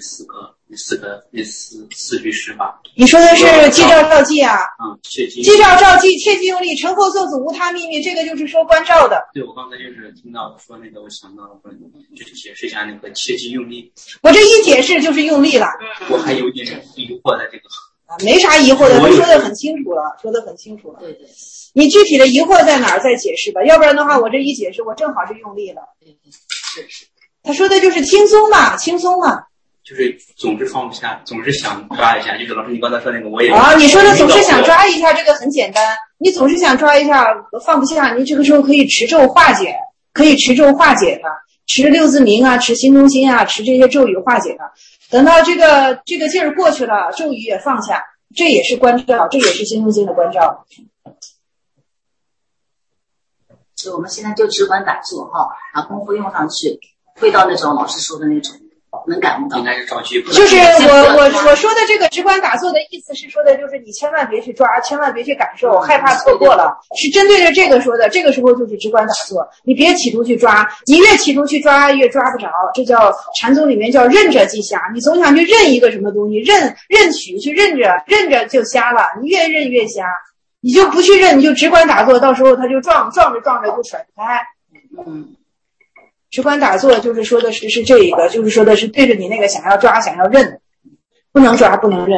四句诗吧。 你说的是记照照记啊？记照照记，切记用力，成后作祖，无他秘密。这个就是说关照的。 对，我刚才就是听到说那个，我想到就是解释一下那个切记用力。 我这一解释就是用力了。 我还有点疑惑在这个。 没啥疑惑的，他说的很清楚了，对对。你具体的疑惑在哪儿再解释吧，要不然的话，我这一解释，我正好是用力了。 是。 他说的就是轻松嘛。 就是总是放不下，总是想抓一下。就是老师你刚才说那个，我也你说的总是想抓一下，这个很简单。你总是想抓一下，放不下，你这个时候可以持咒化解，它，持六字明啊，持心中心啊，持这些咒语化解它。等到这个劲儿过去了，咒语也放下，这也是关照，这也是心中心的关照。 所以我们现在就只管打坐哈，把功夫用上去，会到那种老师说的那种。能感悟到， 应该是着急。 就是我说的这个直观打坐的意思是说的，就是你千万别去抓，千万别去感受，害怕错过了，是针对着这个说的。这个时候就是直观打坐，你别企图去抓，你越企图去抓越抓不着，这叫禅宗里面叫认着即瞎。你总想去认一个什么东西，认取去认着就瞎了，你越认越瞎，你就不去认，你就直观打坐，到时候它就撞着就甩不开。直观打坐就是说的是这一个，就是说的是对着你那个想要抓想要认，不能抓不能认。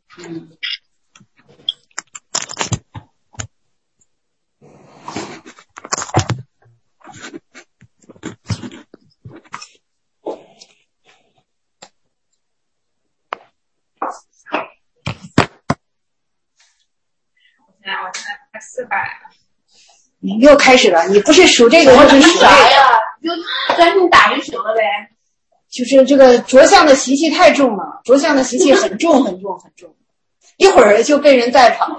我现在400了。 你又开始了，你不是数这个就是数啥呀？就专心打就行了呗。 就是这个着相的习气太重了，着相的习气很重，一会儿就被人带跑。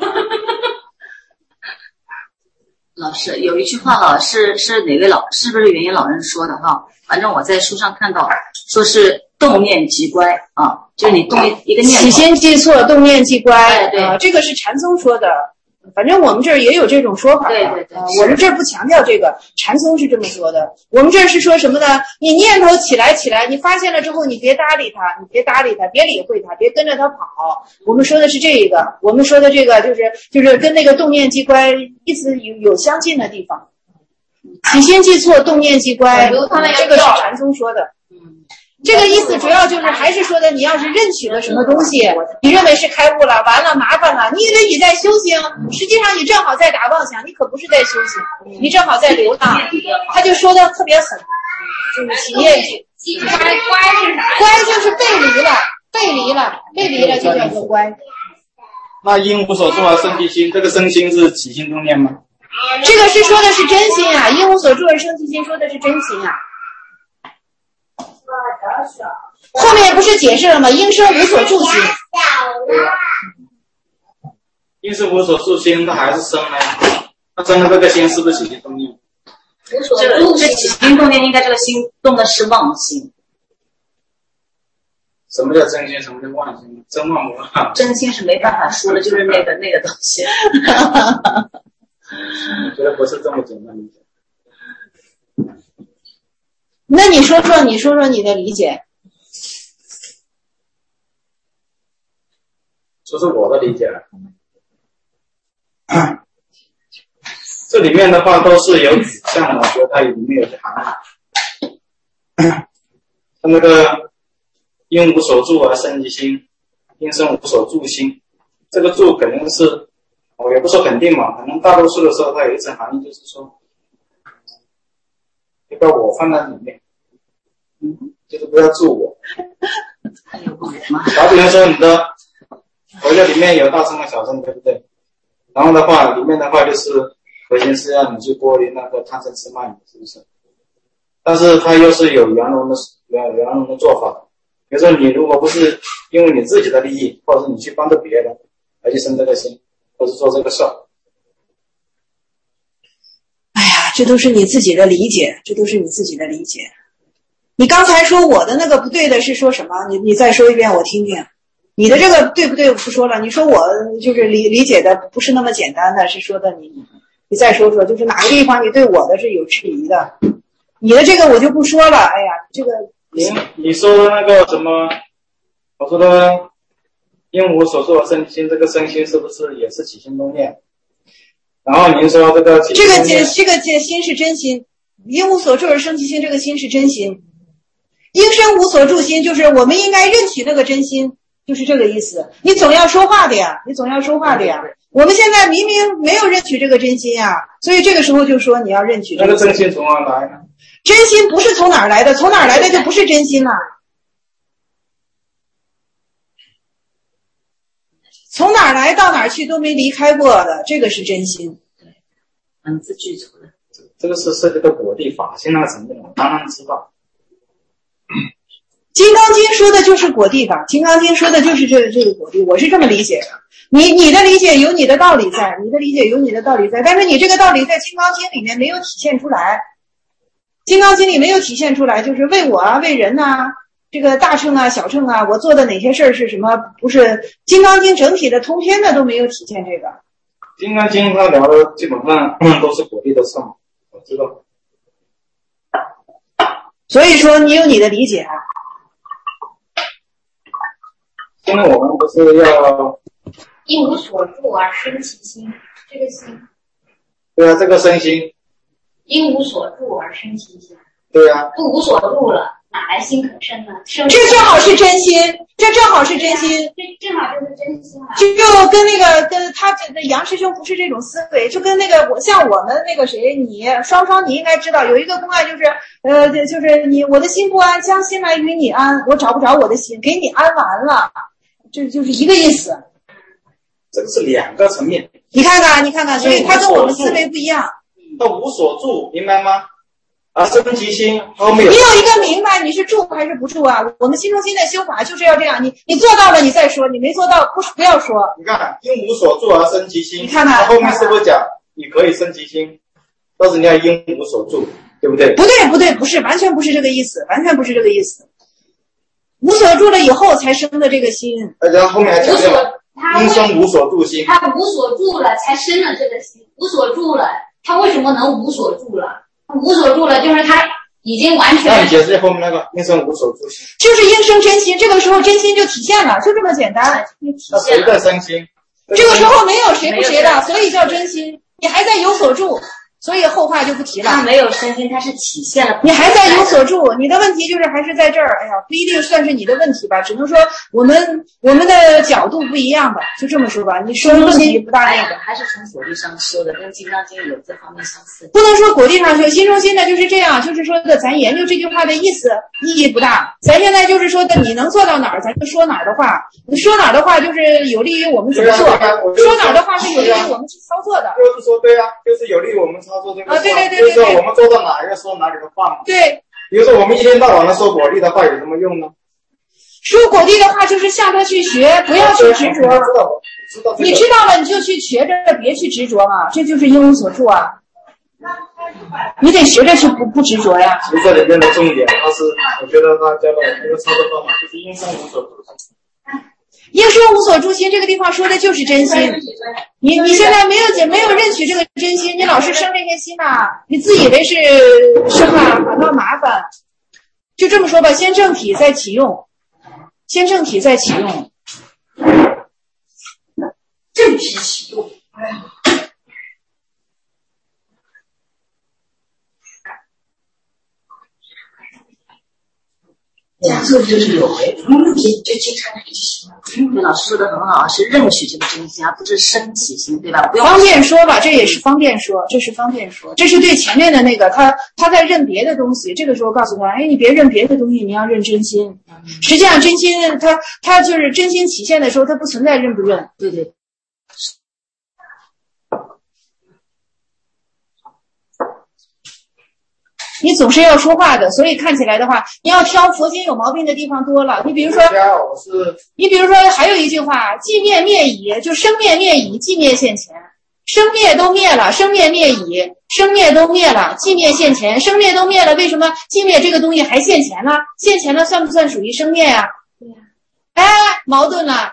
老师有一句话了，是哪位是不是元音老人说的哈？反正我在书上看到，说是动念即乖啊，就是你动一个念头， 起心即错，动念即乖。 对， 这个是禅宗说的。反正我们这儿也有这种说法， 对， 我们这儿不强调这个，禅宗是这么说的。我们这儿是说什么呢？你念头起来，你发现了之后，你别搭理它，别理会它，别跟着它跑。我们说的是这个，我们说的这个就是跟那个动念即乖意思有相近的地方。起心即错，动念即乖，这个是禅宗说的。这个意思主要就是还是说的，你要是认取了什么东西，你认为是开悟了，完了麻烦了，你以为你在修行，实际上你正好在打妄想，你可不是在修行，你正好在流浪。他就说的特别狠，就是起念乖是啥？ 乖就是背离了就叫做乖。 那因无所住而生其心，这个生心是起心动念吗？ 这个是说的是真心啊，因无所住而生其心，说的是真心啊。后面不是解释了吗？因生无所住心。 因是无所住心，它还是生呢？那生的这个心是不是起心动念？ 这起心动念应该这个心动的是妄心。 什么叫真心？什么叫妄心？真妄不妄？ 真心是没办法说的，就是那个东西。 我觉得不是这么简单理解。 那你说说你的理解。 说是我的理解。这里面的话都是有指向的，我觉得它里面有些含义。像那个因无所住而生其心，因生无所住心，这个住肯定是，我也不说肯定嘛，可能大多数的时候它有一层含义，就是说，你把我放在里面，就是不要住我。打比方说，你的佛教里面有大乘和小乘，对不对？然后的话，里面的话就是核心是让你去剥离那个贪嗔痴慢，是不是？但是它又是有圆融的做法。比如说，你如果不是因为你自己的利益，或者是你去帮助别人而去生这个心，或是做这个事儿。 哎呀，这都是你自己的理解，你刚才说我的那个不对的是说什么？你再说一遍我听听。你的这个对不对？我不说了。你说我就是理解的不是那么简单的，是说的你再说说，就是哪个地方你对我的是有质疑的？你的这个我就不说了。哎呀，这个你说的那个什么？我说的因无所住而生心，这个生心是不是也是起心动念？然后您说这个起心动念， 这个心是真心，因无所住而生其心，这个心是真心。因生无所住心，就是我们应该认取那个真心。就是这个意思，你总要说话的呀。我们现在明明没有认取这个真心呀，所以这个时候就说你要认取这个。 那个真心从哪来呢？ 真心不是从哪儿来的，从哪儿来的就不是真心了。从哪儿来到哪儿去都没离开过的，这个是真心。 对，文字具足的。 这个是涉及到果地法性那个层面，我当然知道。 金刚经说的就是果地法，金刚经说的就是这个果地，我是这么理解的。你的理解有你的道理在，但是你这个道理在金刚经里面没有体现出来。金刚经里没有体现出来，就是为我啊，为人啊，这个大乘啊、小乘啊，我做的哪些事儿是什么？不是金刚经整体的通篇的都没有体现这个。 金刚经他聊的基本上都是果地的事嘛，我知道。 所以说你有你的理解啊。 因为我们不是要因无所住而生其心，这个心。 对啊，这个生心。 因无所住而生其心。 对啊。 不无所住了，哪来心可生呢？ 这正好是真心，这正好是真心。 这正好就是真心了。 就跟他的杨师兄不是这种思维，就跟那个像我们那个谁，你双你应该知道有一个公案，就是我的心不安，将心来与你安，我找不着我的心，给你安完了。这就是一个意思， 这个是两个层面。 你看看，所以他跟我们思维不一样。 他无所住，明白吗？而生其心，后面你有一个明白，你是住还是不住啊？我们心中心的修法就是要这样，你做到了你再说，你没做到不要说。 你看，因无所住而生其心， 你看看， 后面是不是讲你可以生其心，但是你要因无所住，对不对？ 不对，不是，完全不是这个意思，无所住了以后才生的这个心， 而且后面还强调因生无所住心， 他无所住了才生了这个心，无所住了，他为什么能无所住了？无所住了，就是他已经完全。 那你解释后面那个因生无所住心， 就是因生真心，这个时候真心就体现了，就这么简单。 那谁在生心？ 这个时候没有谁不谁的，所以叫真心。你还在有所住， 所以后话就不提了。 它没有身心，它是体现了。 你还在有所住，你的问题就是还是在这儿。哎呀，不一定算是你的问题吧，只能说我们的角度不一样吧，就这么说吧。你说问题不大那个， 还是从果地上修的，跟《金刚经》有这方面相似。 不能说果地上修，心中心呢就是这样，就是说的，咱研究这句话的意思意义不大。咱现在就是说的，你能做到哪儿，咱就说哪儿的话。你说哪儿的话，就是有利于我们怎么做；说哪儿的话是有利于我们去操作的。 就是说对啊，就是有利于我们操作这个话。 对， 就是说我们做到哪儿要说哪里的话嘛。 对。 比如说我们一天到晚的说果地的话有什么用呢？ 说果地的话就是向他去学，不要去执着。你知道了你就去学着，别去执着嘛，这就是因无所住啊。你得学着去不执着呀。 其实这里面的重点，我觉得他教的这个操作方法就是因生无所住。 应生无所住心，这个地方说的就是真心。你现在没有认取这个真心，你老是生这些心呐，你自以为是生啊，反倒麻烦。就这么说吧，先正体再启用，先正体再启用， 正体启用。哎呀。 假设就是有为，就经常一起。老师说的很好，是认取这个真心，而不是生起心，对吧？不方便说吧，这也是方便说，这是方便说，这是对前面的那个他在认别的东西，这个时候告诉他，哎，你别认别的东西，你要认真心。实际上真心他就是真心起现的时候，它不存在认不认。 对对。 你总是要说话的，所以看起来的话，你要挑佛经有毛病的地方多了。你比如说还有一句话，寂灭灭已，就生灭灭已，寂灭现前。生灭都灭了，生灭灭已，生灭都灭了，寂灭现前。生灭都灭了，为什么寂灭这个东西还现前呢？现前了算不算属于生灭啊？对呀。哎，矛盾了。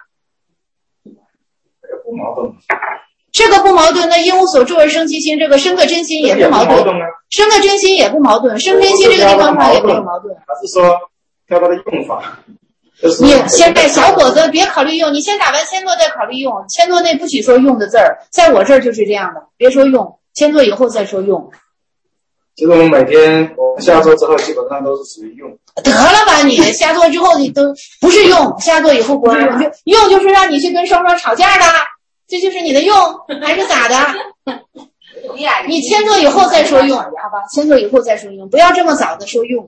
不矛盾。 这个不矛盾，那因无所住而生其心，这个生个真心也不矛盾，生个真心也不矛盾，生真心这个地方上也没有矛盾。 还是说挑它的用法？ 你现在小伙子别考虑用，你先打完千座再考虑用，千座内不许说用的字儿，在我这儿就是这样的，别说用，千座以后再说用。 其实我们每天下座之后基本上都是属于用。 得了吧你，下座之后你都不是用，下座以后不是用，就用就是让你去跟双双吵架的。这就是你的用还是咋的？你签作以后再说用，好吧？签作以后再说用，不要这么早的说用。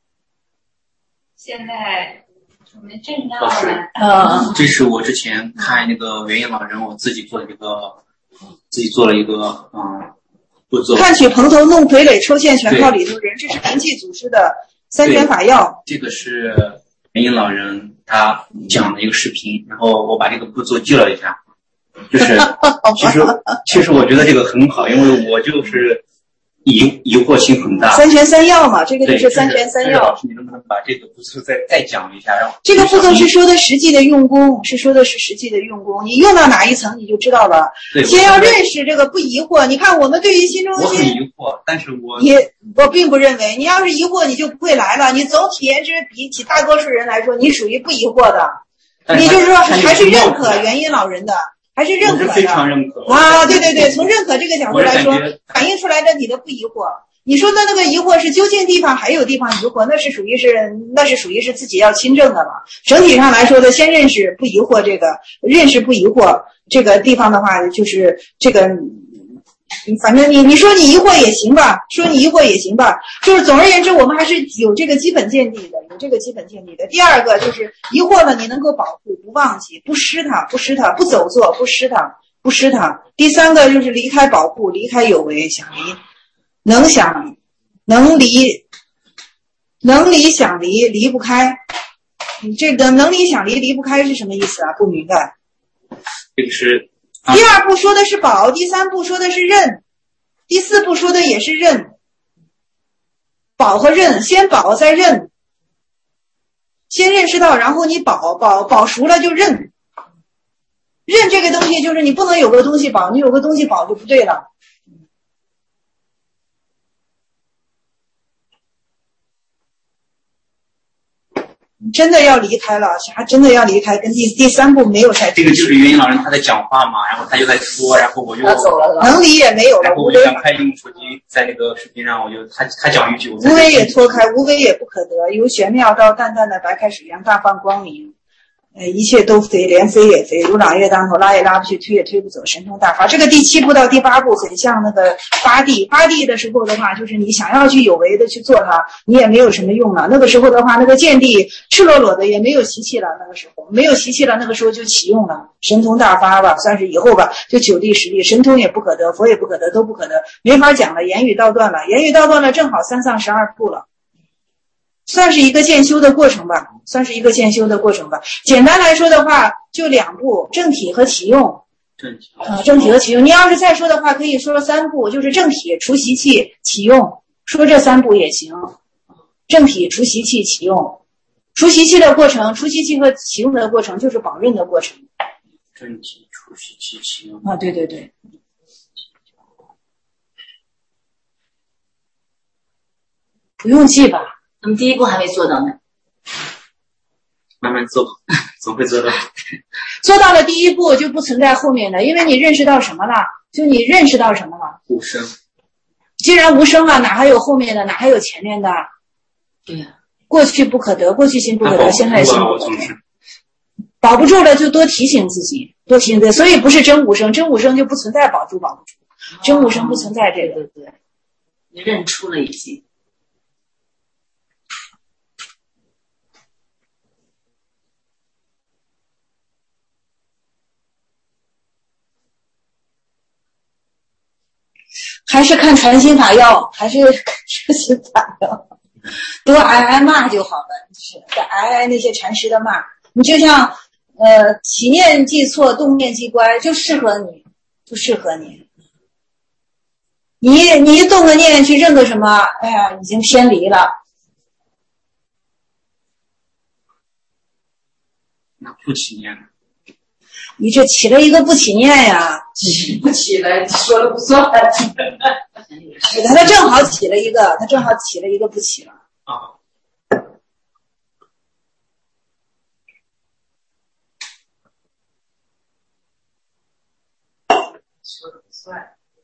现在我们正要老师，这是我之前看那个元婴老人，我自己做了一个步骤。 看取蓬头弄傀儡抽现全靠里头人，这是灵气组织的三全法要。 这个是元婴老人他讲的一个视频，然后我把这个步骤记了一下。就是其实我觉得这个很好，因为我就是疑惑心很大。 三全三要嘛，这个就是三全三要。 老师，你能不能把这个步骤再讲一下？ 这个步骤是说的实际的用功，是说的是实际的用功。你用到哪一层你就知道了。先要认识这个不疑惑。你看我们对于心中心， 我很疑惑，但是我并不认为，你要是疑惑你就不会来了。你总体言之，比起大多数人来说，你属于不疑惑的。你就是说还是认可元婴老人的。还是认可的， 非常认可啊！对对对，从认可这个角度来说，反映出来的你的不疑惑。你说的那个疑惑是究竟地方还有地方疑惑，那是属于是自己要亲证的嘛。整体上来说的，先认识不疑惑这个，认识不疑惑这个地方的话，就是这个。反正你说你疑惑也行吧，就是总而言之，我们还是有这个基本见地的，第二个就是疑惑了，你能够保护，不忘记，不失它，不走错，不失它。第三个就是离开保护，离开有为，想离，能离想离，离不开。这个能离想离，离不开是什么意思啊？不明白。 这个是。 第二步说的是保，第三步说的是认，第四步说的也是认。保和认，先保再认，先认识到，然后你保熟了就认。认这个东西就是你不能有个东西保，你有个东西保就不对了。 真的要离开了，还真的要离开，跟第三步没有太。 这个就是元音老人他在讲话嘛，然后他就在说，然后我就走了，能离也没有了。 然后我就想开用手机，在那个视频上，我就他讲一句， 无为也脱开，无为也不可得，由玄妙到淡淡的白开水一样大放光明。一切都飞，连飞也飞，如朗月当头，拉也拉不去，推也推不走，神通大发。这个第7步到第8步很像那个八地的时候的话，就是你想要去有为的去做它，你也没有什么用了。那个时候的话，那个见地赤裸裸的，也没有习气了。那个时候没有习气了，那个时候就启用了，神通大发吧，算是以后吧，就9地10地，神通也不可得，佛也不可得，都不可得，没法讲了。言语道断了，言语道断了，正好3藏12步了。算是一个渐修的过程吧，简单来说的话，就2步，正体和启用。正体和启用。你要是再说的话，可以说3步，就是正体、除习气、启用。说这3步也行。正体、除习气、启用。除习气的过程，除习气和启用的过程，就是保任的过程。 正体、除习气、启用。 啊，对对对。不用记吧。 我们第1步还没做到呢， 慢慢做，总会做到。 做到了第1步就不存在后面的，因为你认识到什么了？就你认识到什么了？ 无声。 既然无声了，哪还有后面的？哪还有前面的？ 对呀。 过去不可得，过去心不可得，现在心不可得。保不住了就多提醒自己，多提醒自己。所以不是真无声，真无声就不存在保住保不住，真无声不存在这个。 对，你认出了已经。 还是看传心法要，还是看传心法要，多挨骂就好了。是再挨那些禅师的骂，你就像起念记错，动念记乖，就适合你，就适合你。你一动个念去认个什么，哎呀，已经偏离了。 那不起念了。 你这起了一个不起念呀， 起不起来，说了不算。 他正好起了一个，不起了。 啊。 说了不算。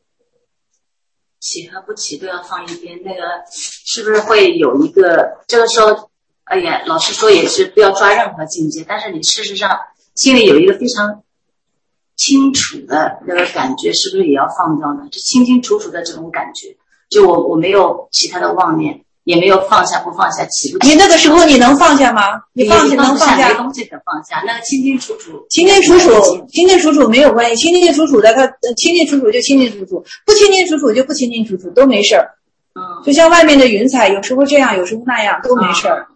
起和不起都要放一边，那个是不是会有一个？这个时候，哎呀，老师说也是不要抓任何境界，但是你事实上心里有一个非常清楚的那个感觉，是不是也要放掉呢？这清清楚楚的这种感觉，就我没有其他的妄念，也没有放下不放下，起不起？ 你那个时候你能放下吗？你放下能放下？ 没东西可放下，那个清清楚楚， 清清楚楚没有关系，清清楚楚的，它清清楚楚就清清楚楚，不清清楚楚就不清清楚楚，都没事儿。就像外面的云彩，有时候这样，有时候那样，都没事儿。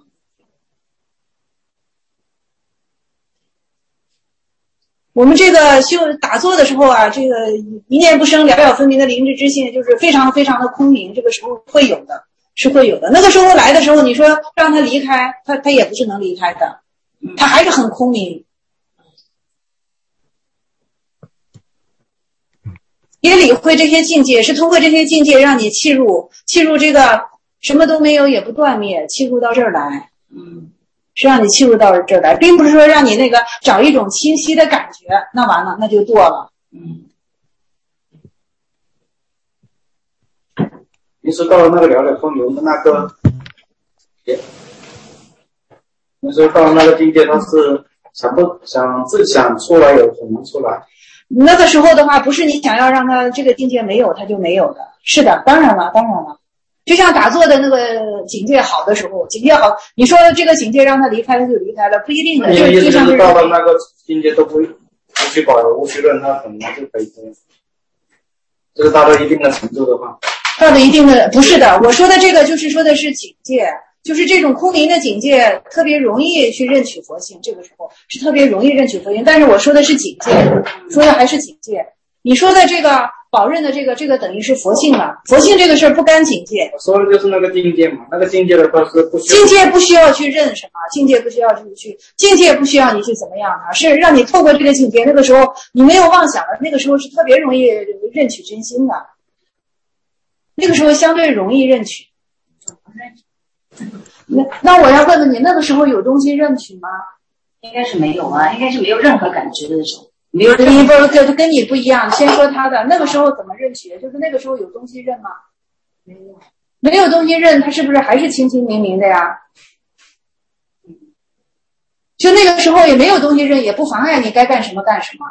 我们这个打坐的时候啊，这个一念不生，了了分明的灵智之性，就是非常非常的空明，这个时候会有的，是会有的。那个时候来的时候，你说让他离开，他也不是能离开的，他还是很空明。也理会这些境界，是通过这些境界让你契入这个什么都没有也不断灭，契入到这儿来。是让你契入到这儿来，并不是说让你那个找一种清晰的感觉，那完了那就堕了。 你说到了那个了了分明的那个，你说到了那个境界，他是自想出来有很难出来。 那个时候的话，不是你想要让他这个境界没有，他就没有的。是的，当然了。就像打坐的那个境界好的时候，境界好，你说这个境界让他离开了就离开了，不一定的。 就像是到了那个境界都不去保留无趣论，他本来就可以这样。就是达到一定的程度的话， 到了一定的不是的，我说的这个就是说的是境界，就是这种空灵的境界特别容易去认取佛性，这个时候是特别容易认取佛性。但是我说的是境界，说的还是境界。你说的这个保任的这个等于是佛性了，佛性这个事儿不干境界。 我说的就是那个境界嘛，那个境界的话是不需要。 境界不需要去认什么，境界不需要你去怎么样啊？是让你透过这个境界，那个时候你没有妄想了，那个时候是特别容易认取真心的，那个时候相对容易认取。 那我要问问你，那个时候有东西认取吗？ 应该是没有啊，应该是没有任何感觉的那种，没有。 你不就跟你不一样，先说他的那个时候怎么认取？就是那个时候有东西认吗？没有东西认，他是不是还是清清明明的呀？就那个时候也没有东西认，也不妨碍你该干什么干什么。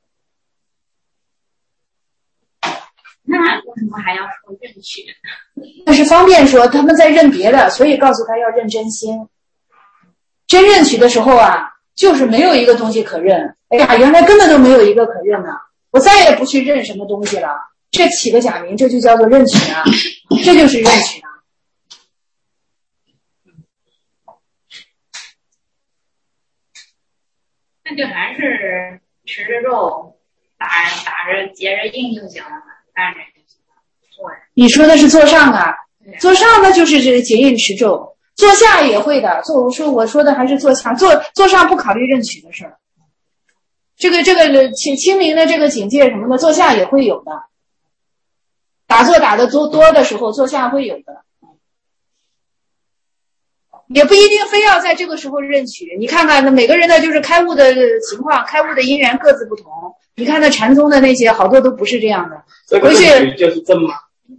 那为什么还要说认取？ 那是方便说他们在认别的，所以告诉他要认真心。真认取的时候啊，就是没有一个东西可认。哎呀，原来根本都没有一个可认呢，我再也不去认什么东西了。这起个假名，这就叫做认取啊，这就是认取啊。 那就还是吃着肉，打着结着印就行了，干着就行了。坐着。 你说的是坐上啊？坐上那就是这个结印持咒，坐下也会的。我说的还是坐下，坐上不考虑认取的事儿。这个清明的这个警戒什么的，坐下也会有的。打坐打的多的时候，坐下会有的。也不一定非要在这个时候认取，你看看那每个人的就是开悟的情况，开悟的因缘各自不同。你看那禅宗的那些好多都不是这样的。 回去就是正嘛，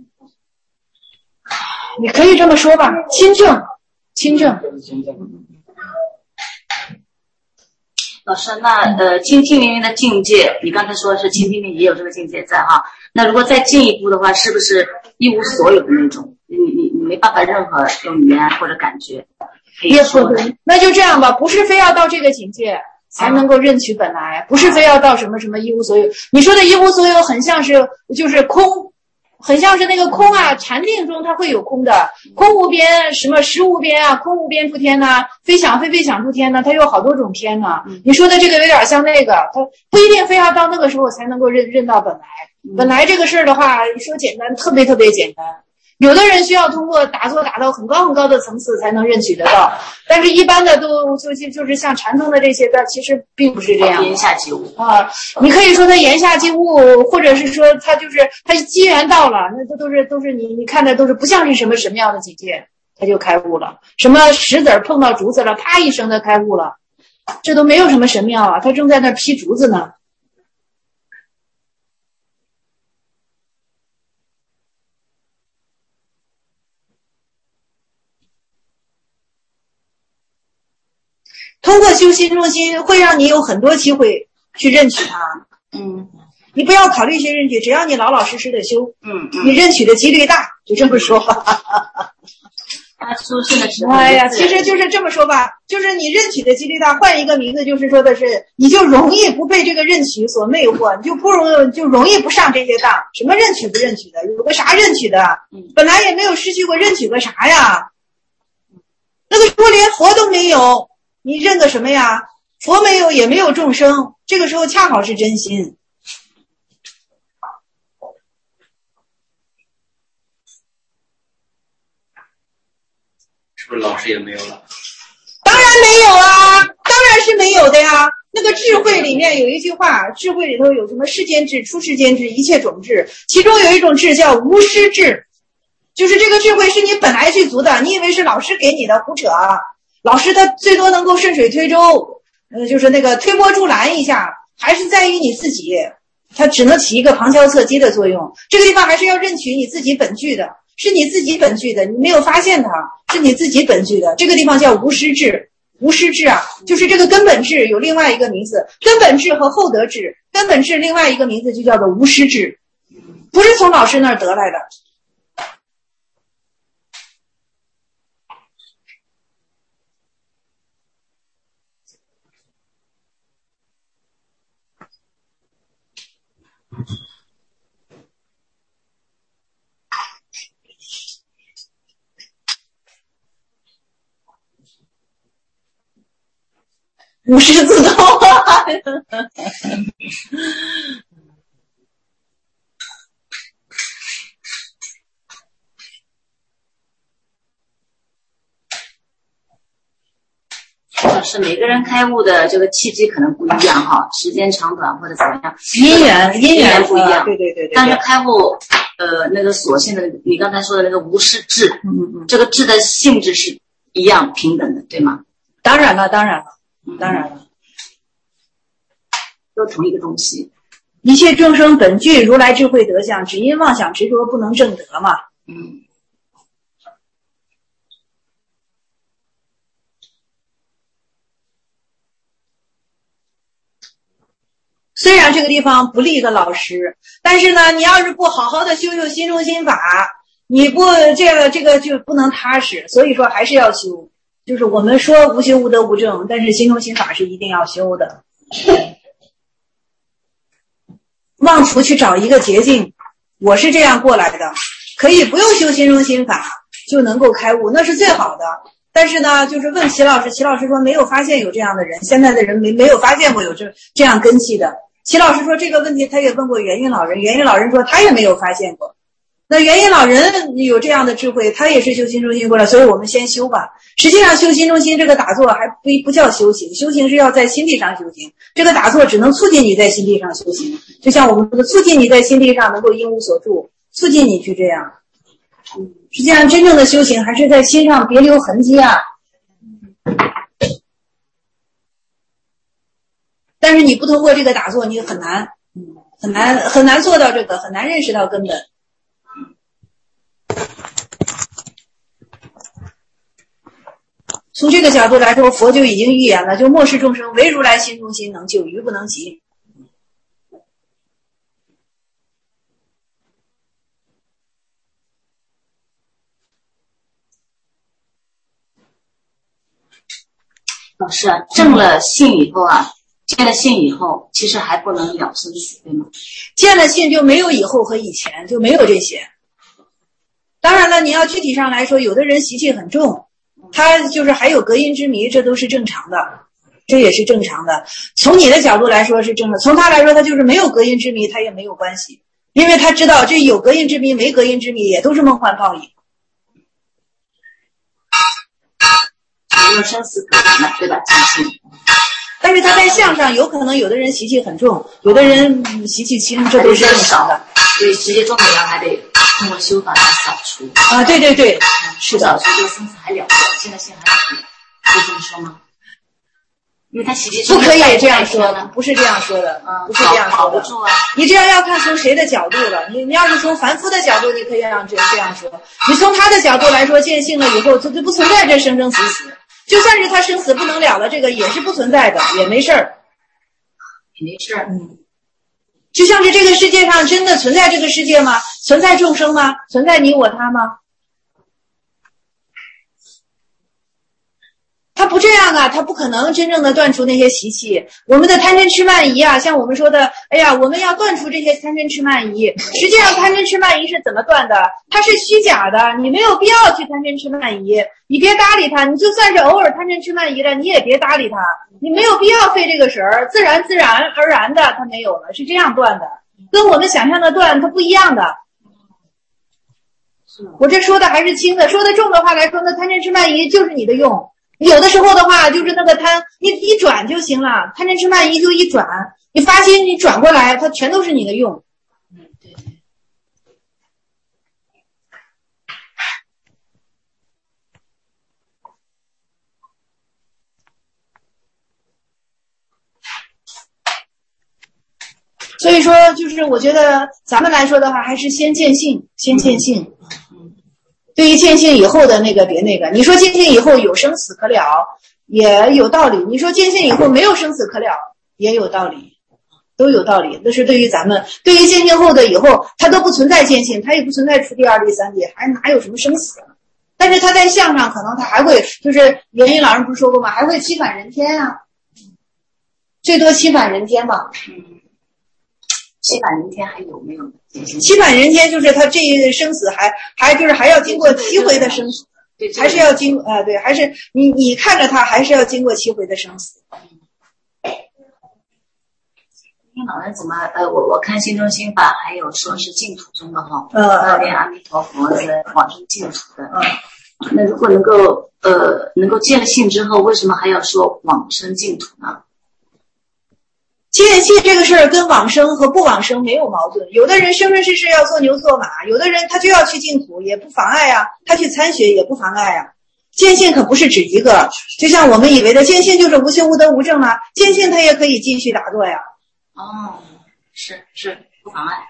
你可以这么说吧，亲正。 老师，那清清明明的境界，你刚才说是清清明也有这个境界在哈。那如果再进一步的话，是不是一无所有的那种？你没办法任何用语言或者感觉可以说的。 那就这样吧，不是非要到这个境界才能够认取本来，不是非要到什么什么一无所有。你说的一无所有很像是就是空，很像是那个空啊，禅定中它会有空的，空无边，什么实无边啊，空无边诸天呐，非想非非想诸天呢，它有好多种天呢。你说的这个有点像那个，它不一定非要到那个时候才能够认到本来。本来这个事儿的话，你说简单，特别特别简单。有的人需要通过打坐打到很高很高的层次才能认取得到，但是一般的都就是像禅宗的这些的，其实并不是这样。 言下即悟啊，你可以说他言下即悟，或者是说他就是他机缘到了，那都是你看的都是不像是什么神妙的境界，他就开悟了。什么石子碰到竹子了，啪一声的开悟了，这都没有什么神妙啊，他正在那劈竹子呢。通过修心中心会让你有很多机会去认取它。你不要考虑去认取，只要你老老实实的修，你认取的几率大，就这么说吧。 他出生的时候， 哎呀，其实就是这么说吧，就是你认取的几率大，换一个名字就是说的是，你就容易不被这个认取所魅惑，你就容易不上这些当。什么认取不认取的，有个啥认取的？本来也没有失去过，认取个啥呀？那个时候连佛都没有。你认个什么呀？佛没有，也没有众生，这个时候恰好是真心。 是不是老师也没有了？ 当然没有啊，当然是没有的呀。那个智慧里面有一句话，智慧里头有什么世间智、出世间智、一切种智，其中有一种智叫无师智，就是这个智慧是你本来具足的，你以为是老师给你的，胡扯。老师他最多能够顺水推舟，就是那个推波助澜一下，还是在于你自己，他只能起一个旁敲侧击的作用。这个地方还是要认取你自己本具的，是你自己本具的，你没有发现它，是你自己本具的。这个地方叫无师智，无师智啊，就是这个根本智有另外一个名字，根本智和厚德智，根本智另外一个名字就叫做无师智，不是从老师那儿得来的。无师自通啊！ 是每个人开悟的这个契机可能不一样哈，时间长短或者怎么样， 因缘不一样。 对。 但是开悟那个所性的，你刚才说的那个无师智，这个智的性质是一样平等的，对吗？ 当然了，当然了，当然了， 都同一个东西。 一切众生本具如来智慧德相，只因妄想执着不能证得嘛。虽然这个地方不立个老师，但是呢，你要是不好好的修修心中心法，你不这个就不能踏实。所以说还是要修，就是我们说无修无得无证，但是心中心法是一定要修的。妄图去找一个捷径，我是这样过来的，可以不用修心中心法就能够开悟，那是最好的。但是呢，就是问齐老师，齐老师说没有发现有这样的人，现在的人没有发现过有这样根器的。齐老师说这个问题他也问过元运老人，元运老人说他也没有发现过。那元运老人有这样的智慧，他也是修心中心过来，所以我们先修吧。实际上修心中心这个打坐还不叫修行，修行是要在心地上修行，这个打坐只能促进你在心地上修行，就像我们说的促进你在心地上能够因无所住，促进你去这样。实际上真正的修行还是在心上别留痕迹啊。但是你不通过这个打坐，你很难做到这个，很难认识到根本。从这个角度来说，佛就已经预言了，就末世众生唯如来心中心能救，愚不能及。 老师，证了信以后啊，见了信以后，其实还不能了生死，对吗？ 见了信就没有以后和以前，就没有这些。当然了，你要具体上来说，有的人习气很重，他就是还有隔音之谜，这都是正常的，这也是正常的。从你的角度来说是正的，从他来说他就是没有隔音之谜，他也没有关系，因为他知道这有隔音之谜没隔音之谜也都是梦幻泡影。 没有生死可言了，对吧？ 但是他在相上有可能有的人习气很重，有的人习气轻，这都是正常的。 所以直接做美阳还得通过修法来扫除啊，对对对，是的。 扫除这个生死还了不得，现在还可以这么说吗？因为他习气重， 不可以这样说的，不是这样说的，不是这样说的。你这样要看从谁的角度了。你要是从凡夫的角度，你可以这样说。你从他的角度来说，见性了以后，就不存在这生生死死。就算是他生死不能了了，这个也是不存在的，也没事儿， 也没事儿。 就像是这个世界上真的存在这个世界吗？存在众生吗？存在你我他吗？他不这样啊，他不可能真正的断除那些习气。我们的贪嗔痴慢疑啊，像我们说的，哎呀，我们要断除这些贪嗔痴慢疑。实际上贪嗔痴慢疑是怎么断的？它是虚假的，你没有必要去贪嗔痴慢疑，你别搭理它。你就算是偶尔贪嗔痴慢疑了，你也别搭理它，你没有必要费这个神儿，自然而然的它没有了，是这样断的，跟我们想象的断它不一样的。我这说的还是轻的，说的重的话来说，那贪嗔痴慢疑就是你的用。有的时候的话，就是那个贪，你一转就行了，贪嗔痴慢疑就一转，你发心你转过来，它全都是你的用。 对。 所以说，就是我觉得咱们来说的话，还是先见性，先见性。对于见性以后的那个别那个，你说见性以后有生死可了，也有道理；你说见性以后没有生死可了，也有道理，都有道理。那是对于咱们，对于见性后的以后，它都不存在见性，它也不存在出第二地三地，还哪有什么生死？但是它在相上可能它还会，就是元音老人不是说过吗？还会欺反人天啊，最多欺反人天吧。 欺反人天还有没有？ 欺反人天就是他这一生死还要经过7回的生死，还是要经对，还是你看着他还是要经过7回的生死。 因为老人怎么我看心中心法还有说是净土中的哈，连阿弥陀佛是往生净土的。那如果能够见了性之后，为什么还要说往生净土呢？ 见性这个事儿跟往生和不往生没有矛盾，有的人生生世世要做牛做马，有的人他就要去净土，也不妨碍啊，他去参学也不妨碍啊。 见性可不是指一个，就像我们以为的见性就是无修无得无证了，见性它也可以继续打坐呀。 哦，是不妨碍。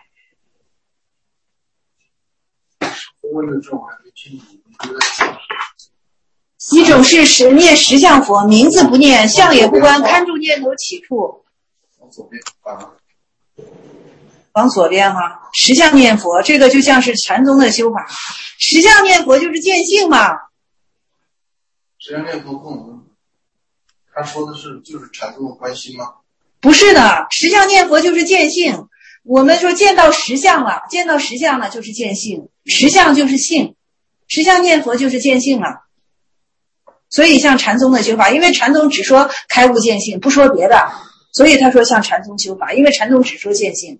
一种是念实相佛，名字不念，相也不观，看住念头起处。 往左边啊。 往左边哈，实相念佛，这个就像是禅宗的修法。实相念佛就是见性嘛。 实相念佛跟我们他说的就是禅宗的关心吗？ 不是的，实相念佛就是见性。我们说见到实相了，见到实相了就是见性，实相就是性，实相念佛就是见性了。所以像禅宗的修法，因为禅宗只说开悟见性，不说别的，所以他说像禅宗修法，因为禅宗只说见性。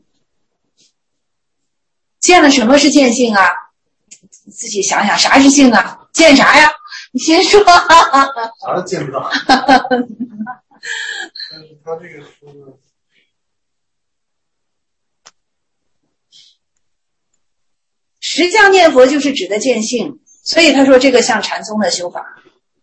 见了什么是见性啊？自己想想啥是性啊？见啥呀？你先说。 啥都见不到。但是他这个说的实相念佛就是指的见性，所以他说这个像禅宗的修法。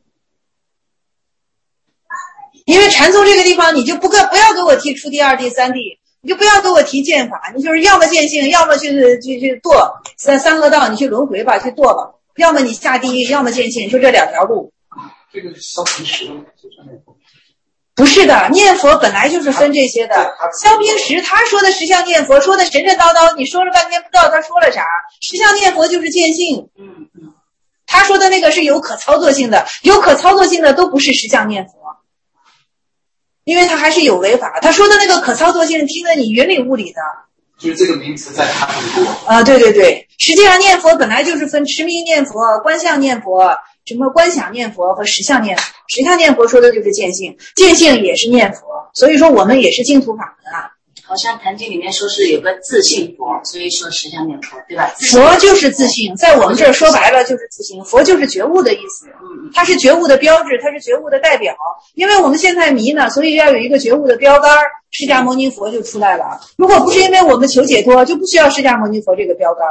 因为禅宗这个地方你就不要给我提出第二地三地，你就不要给我提见法，你就是要么见性，要么去堕三恶道，你去轮回吧，去堕吧，要么你下地狱，要么见性，就这两条路。 这个消平时不是的，念佛本来就是分这些的。萧平时他说的实相念佛，说的神神叨叨，你说了半天不知道他说了啥。实相念佛就是见性。他说的那个是有可操作性的，有可操作性的都不是实相念佛。因为他还是有为法，他说的那个可操作性听得你云里雾里的， 就是这个名词在他很多啊，对对对，实际上念佛本来就是分持名念佛、观相念佛、什么观想念佛和实相念佛。实相念佛说的就是见性，见性也是念佛，所以说我们也是净土法门啊。 好像坛经里面说是有个自性佛，所以说实相念佛，对吧？ 佛就是自性，在我们这儿说白了就是自性，佛就是觉悟的意思，它是觉悟的标志，它是觉悟的代表。因为我们现在迷呢，所以要有一个觉悟的标杆，释迦牟尼佛就出来了。如果不是因为我们求解脱，就不需要释迦牟尼佛这个标杆。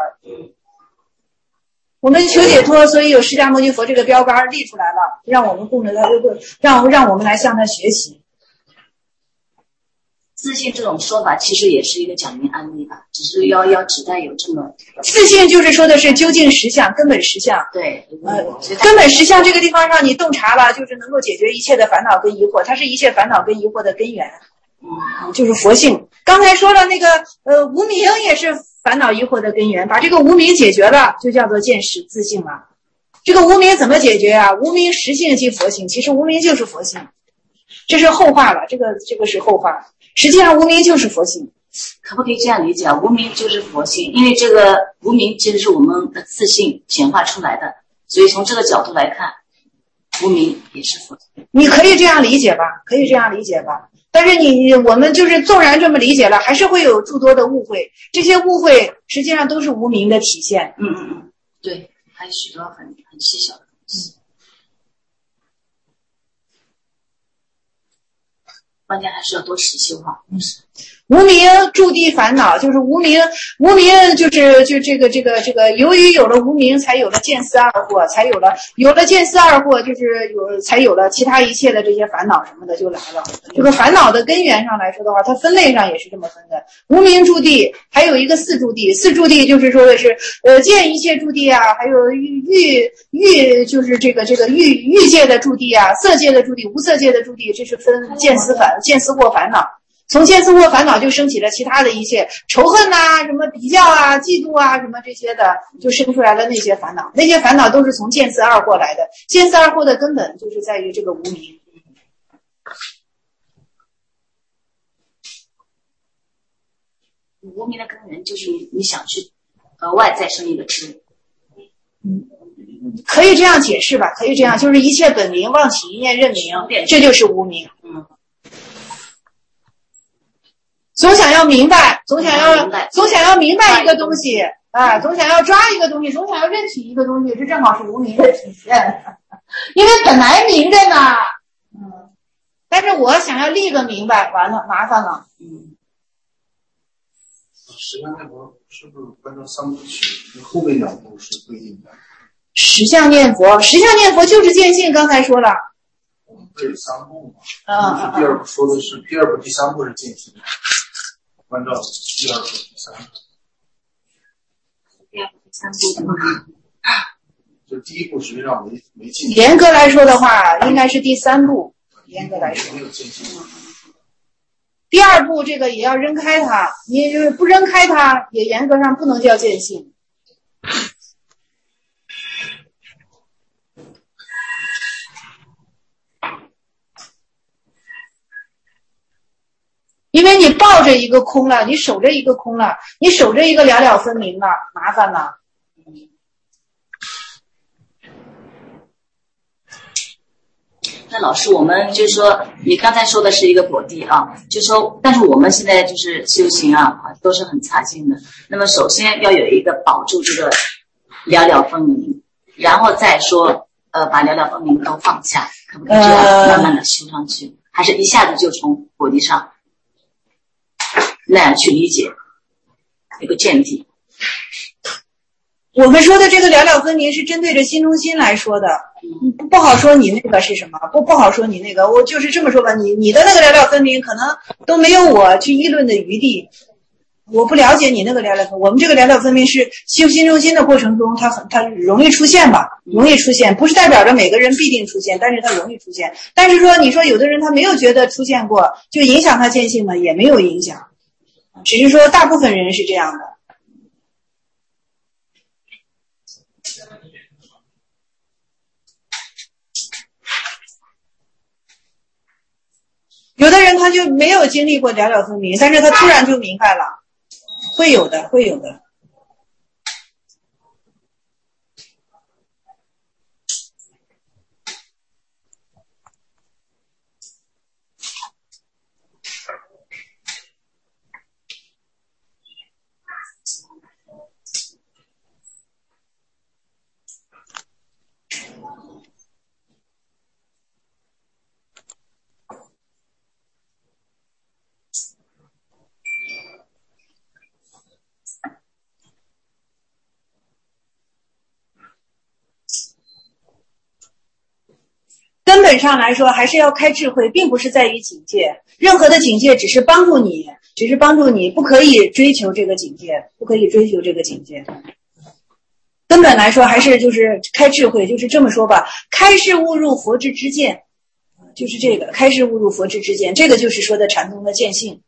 我们求解脱，所以有释迦牟尼佛这个标杆立出来了，让我们供着它，让我们来向他学习。 自信这种说法其实也是一个讲明案例吧，只是要指代有这么自信就是说的是究竟实相、根本实相。 对， 根本实相这个地方上你洞察了，就是能够解决一切的烦恼跟疑惑，它是一切烦恼跟疑惑的根源。就是佛性。刚才说了那个无明也是烦恼疑惑的根源，把这个无明解决了，就叫做见识自性了。这个无明怎么解决啊？无明实性即佛性，其实无明就是佛性，这是后话了，这个是后话。实际上无明就是佛性。 可不可以这样理解啊？无明就是佛性，因为这个无明其实是我们的自性显化出来的，所以从这个角度来看，无明也是佛性。 你可以这样理解吧，可以这样理解吧。但是我们就是纵然这么理解了，还是会有诸多的误会，这些误会实际上都是无明的体现。 对，还有许多很细小的东西。关键还是要多持修哈。 无明驻地烦恼，就是无明就是这个，由于有了无明，才有了见思二惑，才有了见思二惑，就是才有了其他一切的这些烦恼什么的就来了。这个烦恼的根源上来说的话，它分类上也是这么分的。无明驻地，还有一个四驻地，四驻地就是说的是见一切驻地啊，还有欲就是这个欲界的驻地啊，色界的驻地，无色界的驻地，这是分见思惑烦恼。从见思惑烦恼就升起了其他的一切仇恨呐、什么比较啊、嫉妒啊什么这些的，就生出来了那些烦恼。那些烦恼都是从见思二惑来的，见思二惑的根本就是在于这个无明。 无明的根源就是你想去额外再生一个痴。 可以这样解释吧，可以这样，就是一切本明，妄起一念认明，这就是无明。总想要明白，总想要明白一个东西啊，总想要抓一个东西，总想要认起一个东西，这正好是无明的体现。因为本来明着呢，但是我想要立个明白，完了麻烦了。 实际上那会儿是不是关照三部曲后面两部是对应的？ 十相念佛，十相念佛就是见性，刚才说了。 这有三步嘛？第二步说的是第二步、第三步是见性，按照第二步、第三步。 第二步、第三步。 就第一步实际上没进。 严格来说的话，应该是第三步。严格来说， 没有见性。 第二步这个也要扔开它，你就是不扔开它，也严格上不能叫见性。因为你抱着一个空了，你守着一个空了，你守着一个了了分明了，麻烦了。 那老师，我们就是说，你刚才说的是一个果地啊，就是说，但是我们现在就是修行啊，都是很差劲的。那么首先要有一个保住这个了了分明，然后再说把了了分明都放下，可不可以这样慢慢的修上去？还是一下子就从果地上那样去理解一个见地？ 我们说的这个了了分明是针对着心中心来说的，不好说你那个是什么，不好说你那个，我就是这么说吧，你的那个了了分明可能都没有我去议论的余地，我不了解你那个了了分明，我们这个了了分明是修心中心的过程中，它容易出现吧，容易出现，不是代表着每个人必定出现，但是它容易出现。但是说你说有的人他没有觉得出现过，就影响他见性吗？也没有影响，只是说大部分人是这样的。有的人他就没有经历过了了分明，但是他突然就明白了，会有的，会有的。根本上来说还是要开智慧，并不是在于警戒，任何的警戒只是帮助你，不可以追求这个警戒，不可以追求这个警戒。根本来说还是就是开智慧，就是这么说吧，开示悟入佛之知见，就是这个开示悟入佛之知见，这个就是说的禅宗的见性。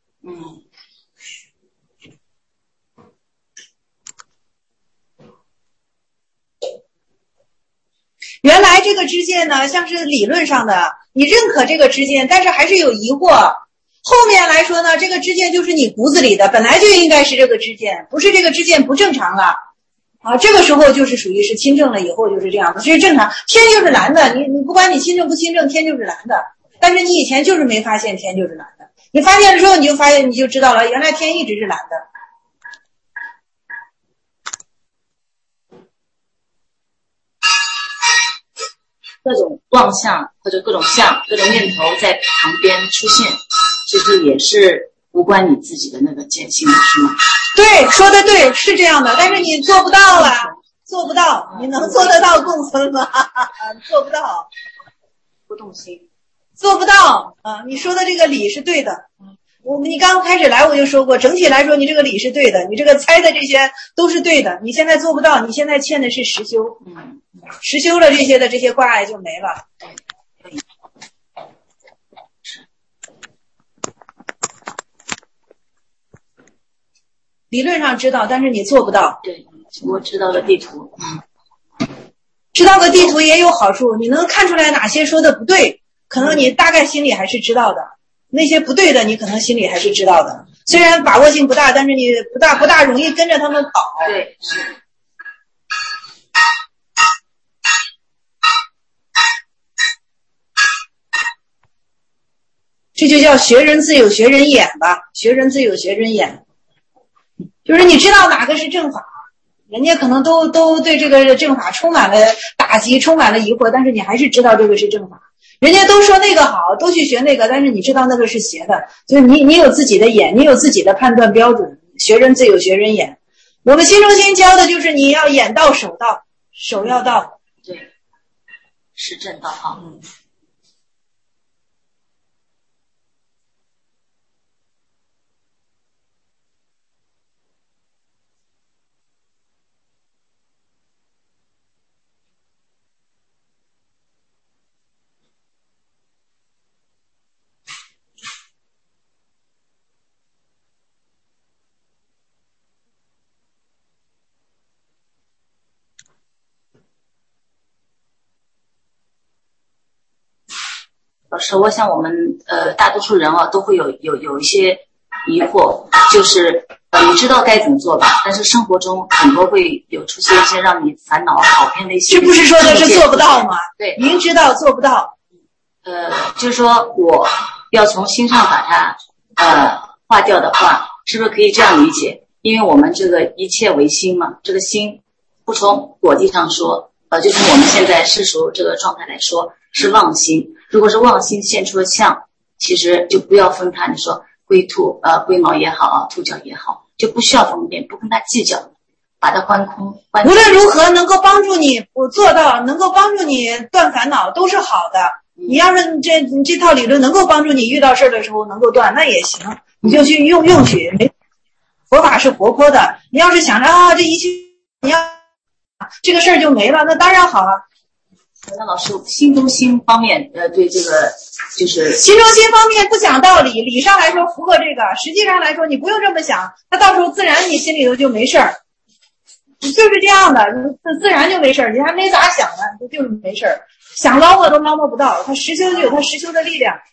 原来这个知见呢，像是理论上的，你认可这个知见，但是还是有疑惑。后面来说呢，这个知见就是你骨子里的，本来就应该是这个知见，不是这个知见不正常了啊。这个时候就是属于是亲正了以后就是这样的，这是正常。天就是蓝的，你不管你亲正不亲正，天就是蓝的。但是你以前就是没发现天就是蓝的，你发现了之后你就知道了，原来天一直是蓝的。 各种妄想或者各种相、各种念头在旁边出现，其实也是无关你自己的那个见性的，是吗？ 对，说的对，是这样的，但是你做不到啊，做不到，你能做得到共分吗？做不到， 不动心， 做不到啊！你说的这个理是对的，你刚开始来我就说过，整体来说你这个理是对的，你这个猜的这些都是对的，你现在做不到，你现在欠的是实修，实修了这些挂碍就没了。理论上知道，但是你做不到。 对，我知道了地图。 知道个地图也有好处，你能看出来哪些说的不对，可能你大概心里还是知道的。那些不对的，你可能心里还是知道的。虽然把握性不大，但是你不大容易跟着他们跑。 对，是。 这就叫学人自有学人眼吧，学人自有学人眼。就是你知道哪个是正法，人家可能都对这个正法充满了打击，充满了疑惑，但是你还是知道这个是正法。人家都说那个好，都去学那个，但是你知道那个是邪的，就是你有自己的眼，你有自己的判断标准，学人自有学人眼。我们心中心教的就是你要眼到手到，手要到， 是正道哈。老师，我想我们大多数人啊都会有一些疑惑，就是你知道该怎么做吧，但是生活中很多会有出现一些让你烦恼跑偏的一些。 这不是说的是做不到吗？ 对， 明知道做不到。 就是说我要从心上把它化掉的话，是不是可以这样理解？因为我们这个一切为心嘛，这个心不从果地上说，就从我们现在世俗这个状态来说是妄心。如果是妄心现出了相，其实就不要分它。你说龟毛也好，兔角也好，就不需要分辨，不跟它计较，把它观空。 无论如何能够帮助你做到，能够帮助你断烦恼，都是好的。你要是这套理论能够帮助你遇到事的时候能够断，那也行，你就去用去。佛法是活泼的，你要是想着这一切你要这个事儿就没了，那当然好啊。 那老师，心中心方面，对这个就是心中心方面不讲道理，理上来说符合这个，实际上来说你不用这么想，他到时候自然你心里头就没事儿，就是这样的，自然就没事儿，你还没咋想呢，就是没事儿，想捞摸都捞摸不到，他实修就有他实修的力量。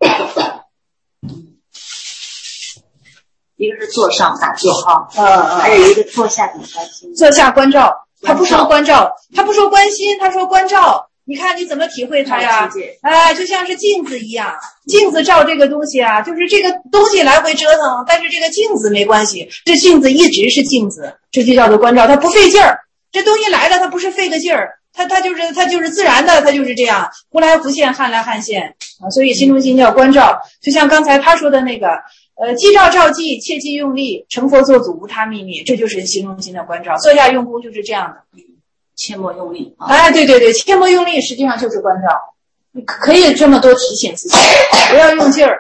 一个是坐上打坐哈，还有一个坐下等观心， 坐下观照。他不说关照，他不说关心，他说关照。你看你怎么体会它呀？就像是镜子一样，镜子照这个东西啊，就是这个东西来回折腾，但是这个镜子没关系，这镜子一直是镜子，这就叫做关照，它不费劲儿。这东西来了，它不是费个劲儿，它就是自然的，它就是这样，忽来忽现，汉来汉现啊。所以心中心叫关照，就像刚才他说的那个。记照照记，切记用力，成佛作祖无他秘密，这就是心中心的关照。坐下用功就是这样的， 切莫用力。 对，切莫用力，实际上就是关照。你可以这么多提醒自己，不要用劲儿。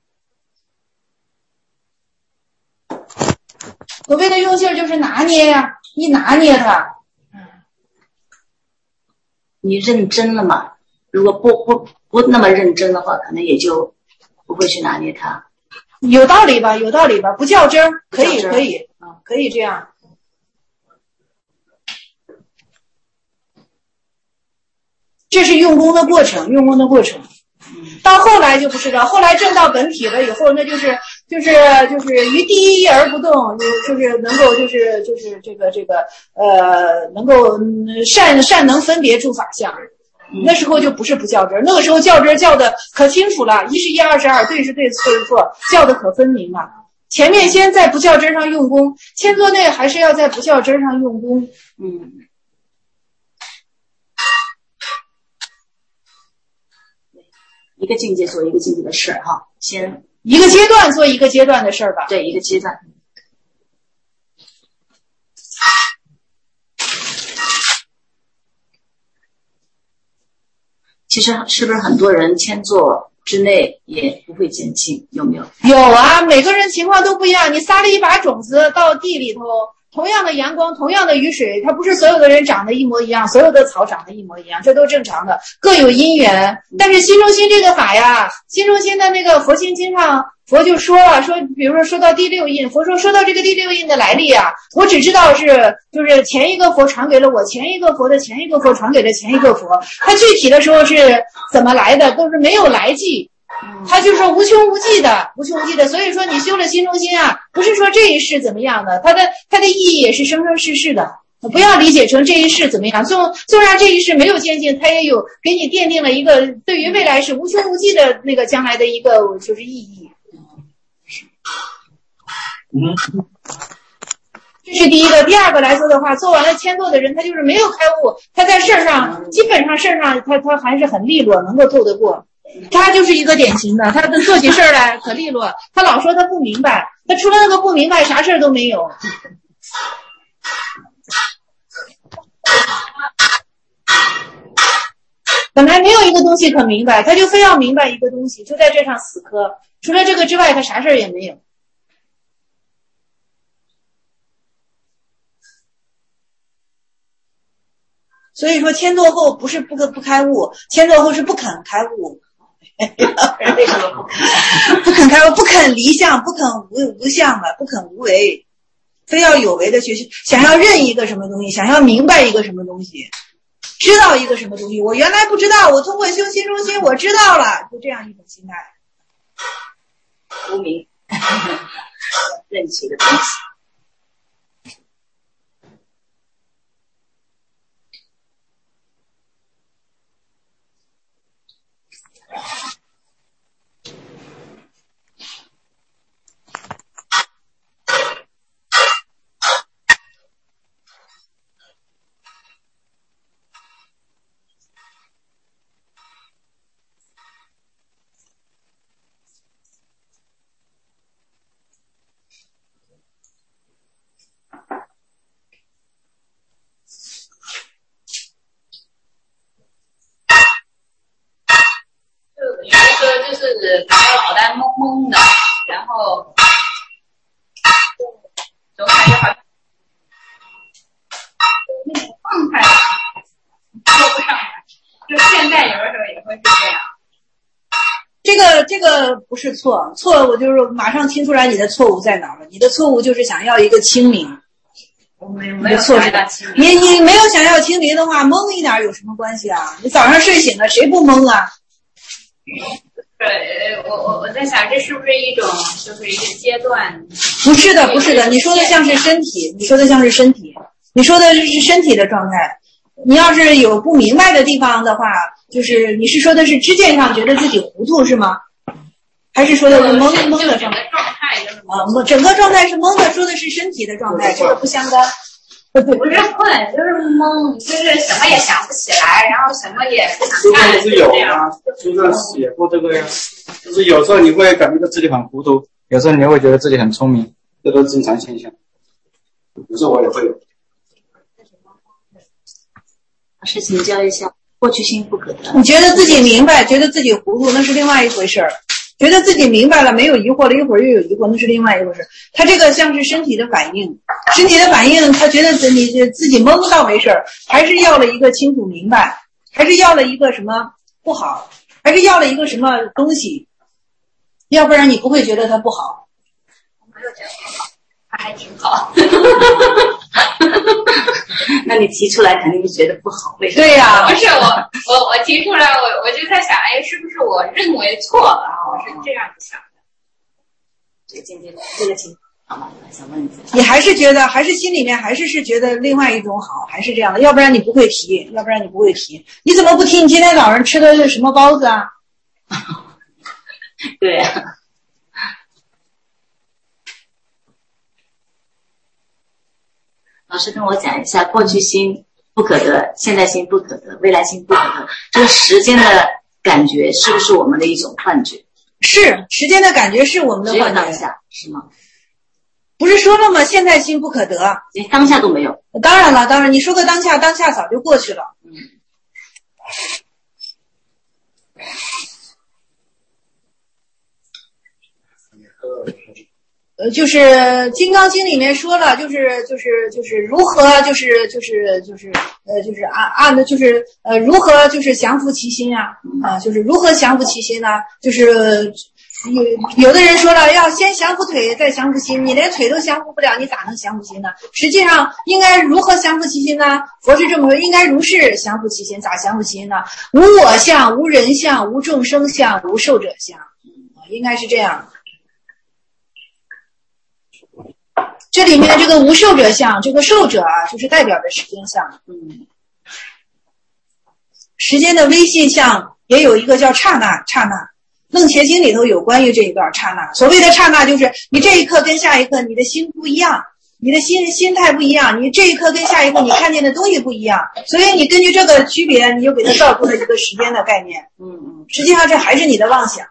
所谓的用劲儿就是拿捏呀，一拿捏它。 你认真了嘛？如果不那么认真的话，可能也就不会去拿捏它。 有道理吧，不较真儿，可以可以这样。这是用功的过程。到后来就不是了，后来证到本体了以后，那就是于第一而不动，就是能够就是这个能够善能分别诸法相。那时候就不是不较真，那个时候较真较的可清楚了，一是一，二是二，对是对，错是错，较的可分明了。前面先在不较真上用功，千座内还是要在不较真上用功。 一个境界做一个境界的事哈，先一个阶段做一个阶段的事吧。 对，一个阶段。其实是不是很多人千座之内也不会见性？有没有？ 有啊，每个人情况都不一样。你撒了一把种子到地里头，同样的阳光，同样的雨水，它不是所有的人长得一模一样，所有的草长得一模一样，这都正常的，各有因缘。但是心中心这个法呀，心中心的那个佛心经上，佛就说了，比如说到第六印，佛说到这个第六印的来历啊，我只知道就是前一个佛传给了我，前一个佛的前一个佛传给了前一个佛，它具体的时候是怎么来的，都是没有来迹。他就说无穷无际的，所以说你修了心中心啊，不是说这一世怎么样的，它的意义也是生生世世的，不要理解成这一世怎么样，纵然这一世没有见性，它也有给你奠定了一个对于未来是无穷无际的那个将来的一个就是意义。这是第一个。第二个来说的话，做完了千座的人，他就是没有开悟，他在事儿上基本上他还是很利落，能够透得过。他就是一个典型的，他做起事儿来可利落，他老说他不明白，他除了那个不明白啥事儿都没有。 本来没有一个东西可明白，他就非要明白一个东西，就在这上死磕。除了这个之外，他啥事儿也没有。所以说迁座后不是不开悟，迁座后是不肯开悟。 为什么不肯？ 不肯开悟，不肯离相，不肯无相的，不肯无为，非要有为的去想要认一个什么东西，想要明白一个什么东西，知道一个什么东西。我原来不知道，我通过修心中心我知道了，就这样一种心态。 无明认起的东西。有的时候就是感觉脑袋懵懵的，然后总感觉好像那种状态说不上来。就现在有的时候也会是这样。 这个不是错，我就是马上听出来你的错误在哪了。你的错误就是想要一个清明。 我没有想要清明。 你没有想要清明的话，懵一点有什么关系啊？你早上睡醒了，谁不懵啊？ 我在想，这是不是一种就是一个阶段？ 不是的，你说的像是身体，你说的像是身体，你说的是身体的状态。你要是有不明白的地方的话，就是你是说的是知见上觉得自己糊涂是吗？还是说的是懵的状态？整个状态是懵的，说的是身体的状态，这个不相干。 不是困，就是懵，就是什么也想不起来，然后什么也不想干。 书上是有啊，书上写过这个呀，就是有时候你会感觉到自己很糊涂，有时候你会觉得自己很聪明，这都是正常现象。有时候我也会有。 老师请教一下，过去心不可得。 你觉得自己明白，觉得自己糊涂，那是另外一回事儿。觉得自己明白了，没有疑惑了，一会儿又有疑惑，那是另外一回事。他这个像是身体的反应，他觉得你自己懵倒没事儿，还是要了一个清楚明白，还是要了一个什么不好，还是要了一个什么东西，要不然你不会觉得它不好。 我没有觉得不好，它还挺好。 那你提出来肯定是觉得不好，为什么？ 对呀， 不是我提出来，我就在想，哎，是不是我认为错了？我是这样想的。 这个境界，这个情况嘛，想问一下， 你还是觉得，还是心里面还是觉得另外一种好，还是这样的，要不然你不会提，你怎么不提？你今天早上吃的是什么包子啊？ 对呀。老师跟我讲一下，过去心不可得，现在心不可得，未来心不可得。这个时间的感觉是不是我们的一种幻觉？ 是，时间的感觉是我们的幻觉。 只有当下是吗？ 不是说了吗？现在心不可得， 连当下都没有。 当然了，你说个当下早就过去了。就是《金刚经》里面说了，就是如何如何就是降伏其心啊，就是如何降伏其心呢？就是有的人说了，要先降服腿，再降服心，你连腿都降服不了，你咋能降服心呢？实际上应该如何降服其心呢？佛是这么说，应该如是降服其心。咋降服其心呢？无我相，无人相，无众生相，无寿者相，应该是这样。这里面这个无寿者相，这个寿者啊，就是代表的时间相。时间的微细相也有一个叫刹那。楞伽经里头有关于这一段刹那。所谓的刹那，就是你这一刻跟下一刻你的心不一样，你的心态不一样，你这一刻跟下一刻你看见的东西不一样，所以你根据这个区别，你就给它造出了一个时间的概念。实际上这还是你的妄想。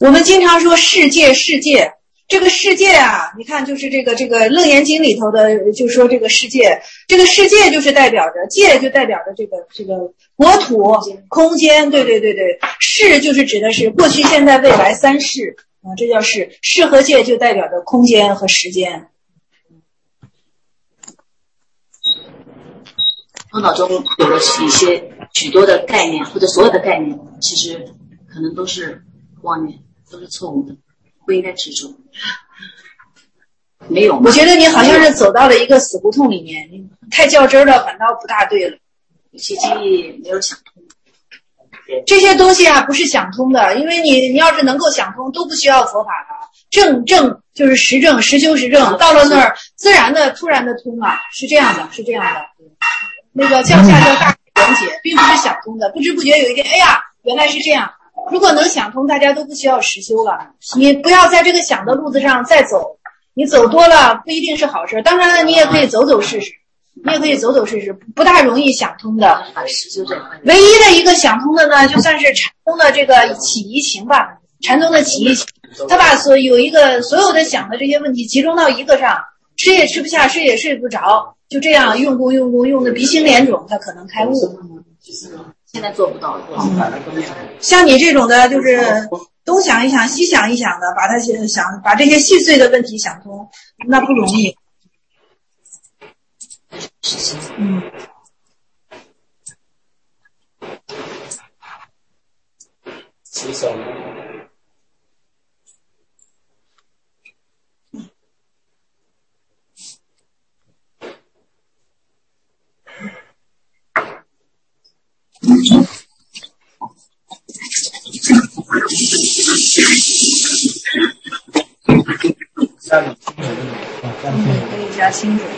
我们经常说世界，这个世界啊，你看就是这个《楞严经》里头的，就说这个世界，这个世界就是代表着界，就代表着这个国土、空间，对，世就是指的是过去、现在、未来三世啊，这叫世。世和界就代表着空间和时间。 头脑中有了许多的概念，或者所有的概念，其实可能都是妄念，都是错误的，不应该执着。没有， 我觉得你好像是走到了一个死胡同里面，你太较真了，反倒不大对了。 有些经历没有想通， 这些东西啊不是想通的，因为你要是能够想通，都不需要佛法的。正就是实证，实修实证，到了那儿自然的、突然的通啊，是这样的。那个降下叫大圆解，并不是想通的，不知不觉有一天，哎呀，原来是这样。如果能想通，大家都不需要实修了。你不要在这个想的路子上再走，你走多了不一定是好事。当然了，你也可以走走试试，不大容易想通的。唯一的一个想通的呢，就算是禅宗的这个起疑情吧。禅宗的起疑情，他把所有的想的这些问题集中到一个上，吃也吃不下，睡也睡不着，就这样用功用的鼻青脸肿，他可能开悟。 现在做不到。 像你这种的，就是东想一想西想一想的，把这些细碎的问题想通，那不容易。 洗手。 可以加清楚。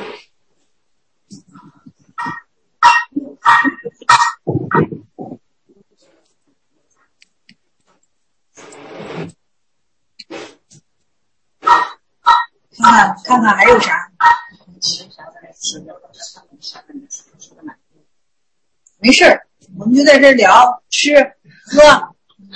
看看还有啥？没事儿，我们就在这儿聊吃喝。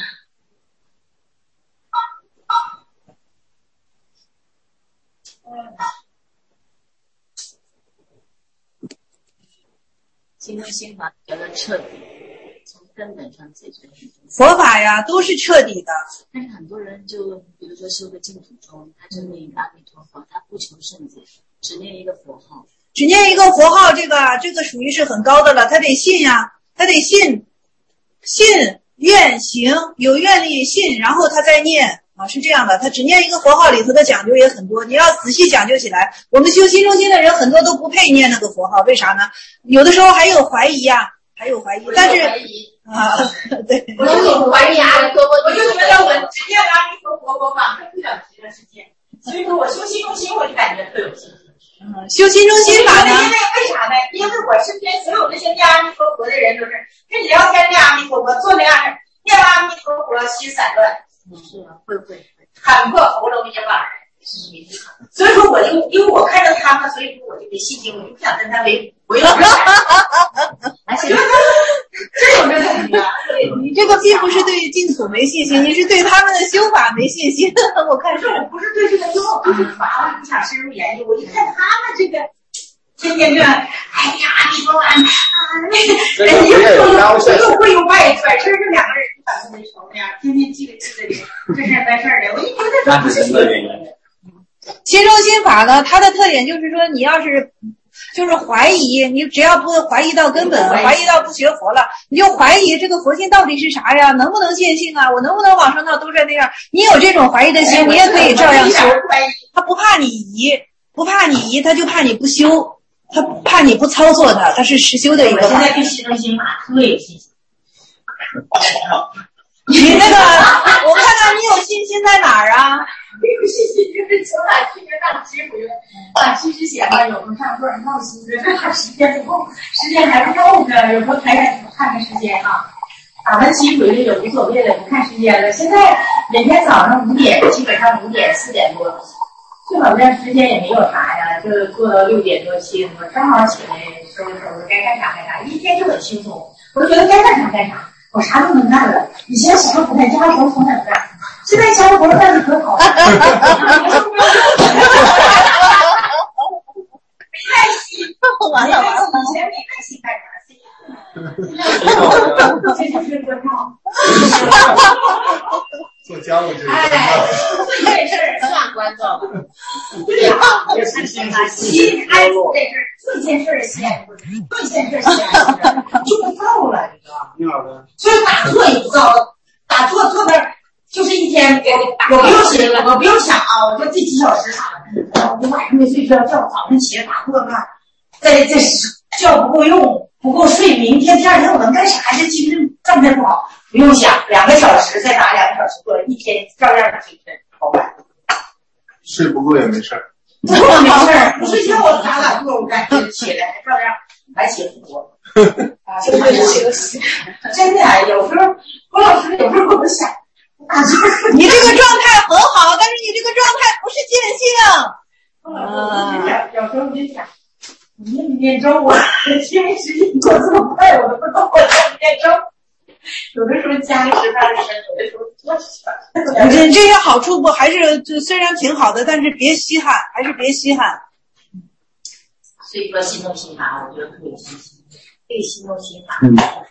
心中心法觉得彻底，从根本上解决。 佛法呀，都是彻底的。 但是很多人就比如说修个净土宗，他就念阿弥陀佛，他不求甚解，只念一个佛号。 只念一个佛号，这个属于是很高的了。他得信呀，他得信愿行，有愿力信，然后他再念啊，是这样的。他只念一个佛号里头的讲究也很多，你要仔细讲究起来。我们修心中心的人很多都不配念那个佛号，为啥呢？有的时候还有怀疑呀，但是对， 我就怀疑阿弥陀佛，我就觉得我只念阿弥陀佛，我马上不想提这世界。所以说我修心中心，我就感觉特有信心。 修心中心法呢？ 因为啥呢？因为我身边所有那些念阿弥陀佛的人，都是跟你聊天念阿弥陀佛，做那样的念阿弥陀佛，心散乱。 是啊，会喊破喉咙也把人。所以说我就因为我看到他们，所以说我就没信心，我就不想跟他为老师。而且这种人你这个并不是对净土没信心，你是对他们的修法没信心。我看是我不是对这个修就是法，我不想深入研究。我一看他们这个天天这，哎呀，你说完那个又会又外转身，这两个人就把他们成那样，天天记着这事办事的，我一觉得这不是心中心法呢，它的特点就是说，你要是就是怀疑，你只要不怀疑到根本，怀疑到不学佛了，你就怀疑这个佛心到底是啥呀？能不能见性啊？我能不能往上到都在那样？你有这种怀疑的心，你也可以照样修。他不怕你疑，他就怕你不修，他怕你不操作他是实修的一个。 我现在对心中心法特有信心。 你那个，我看看你有信心在哪儿啊？ 没有信心就是从哪去年大期回来，大期之前吧，有时候看说闹心，看时间不够，时间还不够呢，有时候才看看时间啊。打完期回来也无所谓了，不看时间了。现在每天早上5点，基本上5点4点多，最好像时间也没有啥呀，就做到6点多7点多，正好起来收拾收拾，该干啥干啥，一天就很轻松。我觉得该干啥干啥。我啥都能干了，以前小时候不在家的时候从哪干， 现在小伙但是可好了。没耐心，完了，以前没耐心干啥？这就是个闹。 做家务就是这事儿算关照吧。对呀，也是心开这事儿，最件事先，最件事先就不到了，你知道吗？所以打坐也不到，打坐坐那儿就是一天，我不用写，我不用想啊，我就这几小时啥的，我晚上没睡觉觉，早上起来打坐看，这觉不够用，不够睡，明天第二天我能干啥？这精神状态不好，不用想，2个小时再打2个小时坐，一天照样的精神好办。 睡不够也没事儿， 没事儿，不睡觉我打坐，我感觉起来照样来起复活。就是休息，真的，有时候郭老师有时候我都想， 你这个状态很好，但是你这个状态不是见性。 有时候就想，你念咒我因为时间过这么快，我都不知道我在念咒。有的时候家里吃饭的时候，有的时候多吃。 这些好处不还是虽然挺好的，但是别稀罕，还是别稀罕。 所以说心动心寒，我觉得特别有信心。对心动心寒，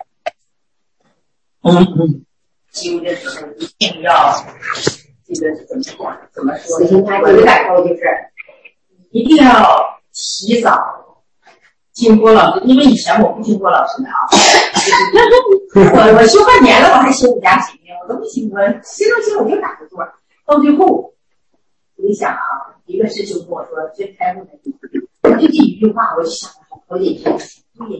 修的时候一定要这个怎么说？我的感受就是一定要提早听郭老师，因为以前我不听郭老师的啊。我修半年了，我还修5家行呢，我都没听过。心动心我就打个坐，到最后我一想啊，一个师兄跟我说最开悟的地方，就这一句话，我就想了好几天，对。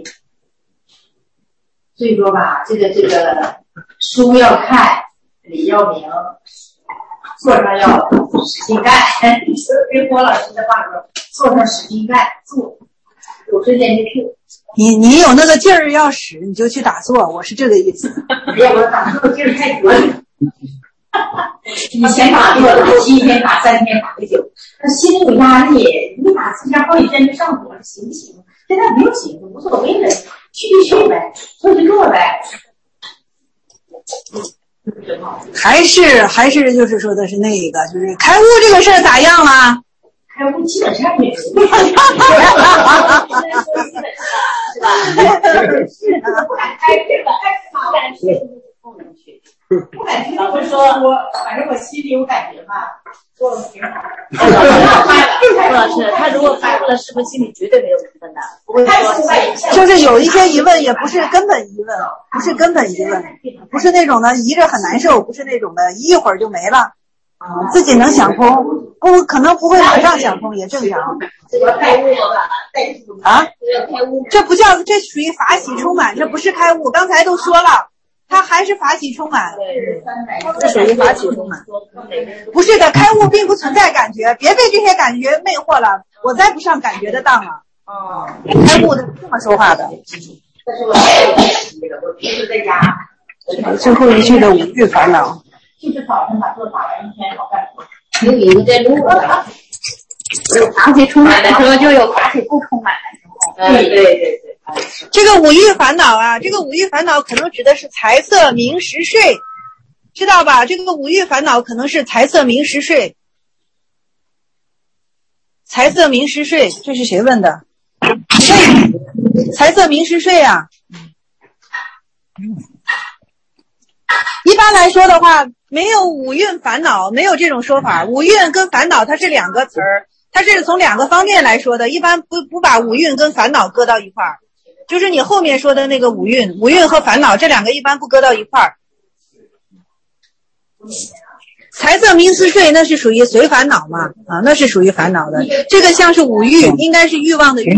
所以说吧，这个书要看，理要明，做上要使劲干。跟郭老师的话说，做上使劲干，做有时间就去。 你有那个劲儿要使，你就去打坐，我是这个意思。 哎呀，我打坐劲儿太多了。以前打坐打7天，打3天，打个9，那心里有压力，你打3天好几天就上火了，行不行？现在不用行，无所谓了，去就去呗，做就做呗。 还是就是说的是那个，就是开悟这个事儿咋样了？ 开悟基本上也是吧？是的，不敢开这个，不敢去，不能去。不敢听他们说，反正我心里有感觉吧，做的挺好。 郭老师，他如果开悟了，是不是心里绝对没有疑问的？不会说， 就是有一些疑问，也不是根本疑问，不是根本疑问，不是那种的疑着很难受，不是那种的一会儿就没了，自己能想通，可能不会马上想通，也正常。 这个开悟啊，这不叫，这属于法喜充满，这不是开悟。刚才都说了。他还是法喜充满，这属于法喜充满。不是的，开悟并不存在感觉，别被这些感觉魅惑了。我再不上感觉的当了。开悟的是这么说话的。 我平时在家。 最后一句的五欲烦恼。 就是早上把坐打完一天好干活。 有一个在录的。有法喜充满的时候，就有法喜不充满的时候。 对。 这个五欲烦恼啊，这个五欲烦恼可能指的是财色名食睡，知道吧？这个五欲烦恼可能是财色名食睡。财色名食睡，这是谁问的？财色名食睡啊。一般来说的话，没有五蕴烦恼，没有这种说法。五蕴跟烦恼它是2个词儿，它是从2个方面来说的，一般不把五蕴跟烦恼搁到一块儿。就是你后面说的那个五蕴和烦恼这2个一般不搁到一块儿。财色名食睡那是属于随烦恼嘛，那是属于烦恼的。这个像是五欲，应该是欲望的欲。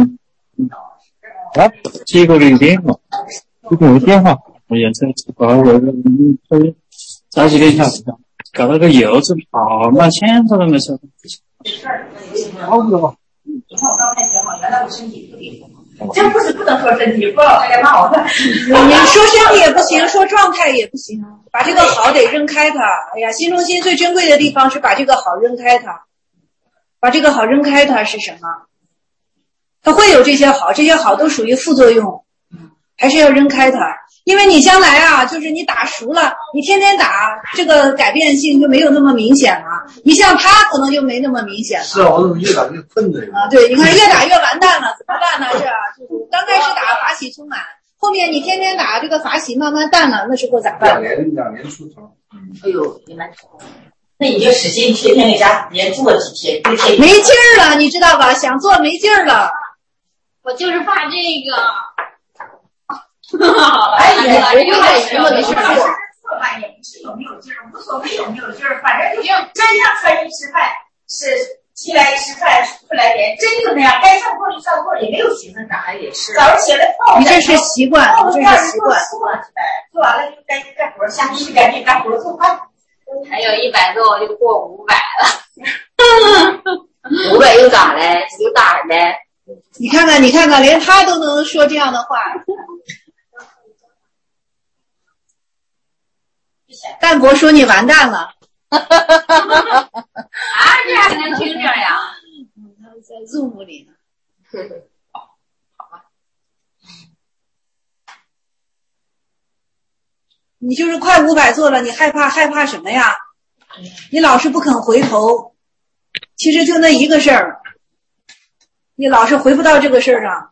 啊，接过这个电话，这个电话，我也在早几天下搞到个柚子跑满钱都没收。 好多。你看我刚才挺好，原来我身体特别不好。这不是不能说身体，郭老师该骂我了。 你说身体也不行，说状态也不行，把这个好得扔开它。哎呀，心中心最珍贵的地方是把这个好扔开它，把这个好扔开它是什么？它会有这些好，这些好都属于副作用，还是要扔开它。 因为你将来啊，就是你打熟了，你天天打，这个改变性就没有那么明显了。你像他可能就没那么明显了。 是啊，我怎么越打越困呢？ 啊，对，你看越打越完蛋了，怎么办呢？这就是刚开始打法喜充满，后面你天天打，这个法喜慢慢淡了，那时候咋办 ？2年出头。 哎呦，你们，那你就使劲天天给家连做几天， 没劲儿了，你知道吧？想做没劲儿了。 我就是怕这个。 哎呀， 又在什么的事儿？ 做饭也不是有没有劲儿，无所谓有没有劲儿，反正就真像穿衣吃饭，是起来吃饭出来连，真就那样，该上课就上课，也没有寻思啥，也是。早上起来泡。 你这是习惯，你这是习惯。 做完了就该干活，下去赶紧干活做饭。 还有100多就过500了。 500又咋嘞？有胆儿嘞？ 你看看，连他都能说这样的话。淡泊说你完蛋了。 啊，这还能听着呀？ 他在 Zoom 里呢。 好吧。 你就是快500做了，你害怕什么呀？你老是不肯回头，其实就那一个事儿，你老是回不到这个事儿上。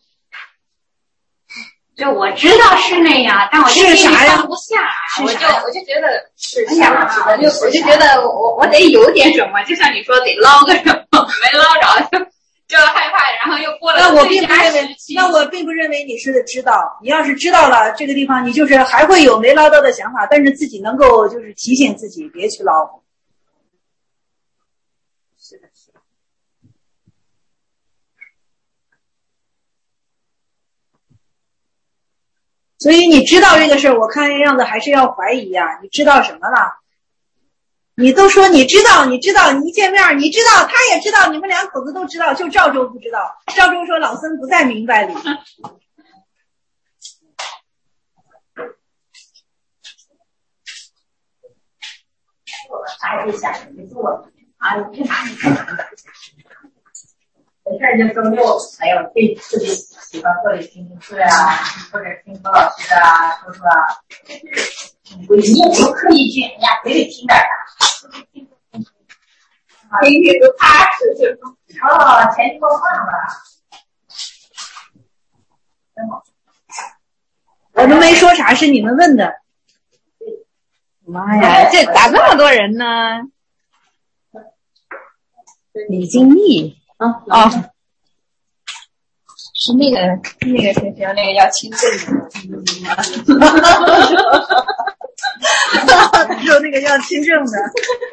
就我知道是那样，但我就心里放不下，我就觉得是啥，我就觉得我得有点什么，就像你说得捞个什么，没捞着就害怕，然后又过了最佳时期。 那我并不认为你是知道，你要是知道了这个地方，你就是还会有没捞到的想法，但是自己能够就是提醒自己别去捞。 是的。 所以你知道这个事儿，我看样子还是要怀疑啊。你知道什么了？你都说你知道，你一见面你知道，他也知道，你们两口子都知道，就赵州不知道。赵州说老僧不在明白里。 啥也别想，别做啊！你干啥？你干啥？没事就周六，还有特别喜欢或者听课啊，或者听何老师啊，说说啊。你也不刻意去，人家非得听点啥。 听听都踏实就。 哦，钱就够放了。 我都没说啥，是你们问的。 妈呀，这咋这么多人呢？李金义哦，是那个学校那个要签证的， 就那个要签证的。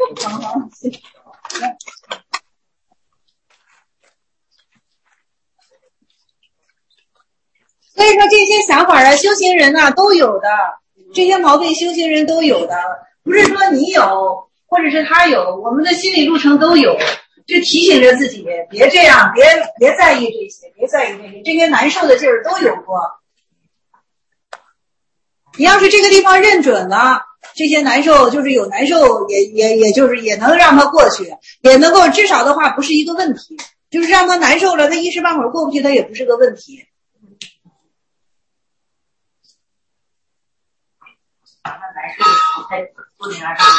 所以说这些想法啊，修行人啊都有的，这些毛病修行人都有的，不是说你有或者是他有，我们的心理路程都有。就提醒着自己别这样，别在意这些，这些难受的劲儿都有过。你要是这个地方认准了，这些难受就是有难受，也就是也能让它过去，也能够至少的话不是一个问题，就是让他难受了，他一时半会儿过不去，他也不是个问题。 难受的才做点啥事。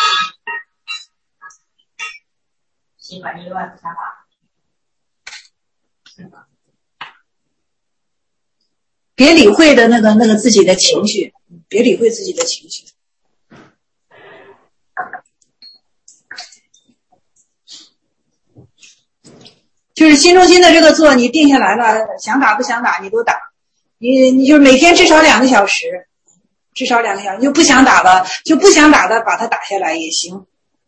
心烦意乱的想法， 别理会的那个自己的情绪，别理会自己的情绪。就是心中心的这个做，你定下来了，想打不想打你都打，你就是每天至少2个小时，就不想打了，就不想打的把它打下来也行。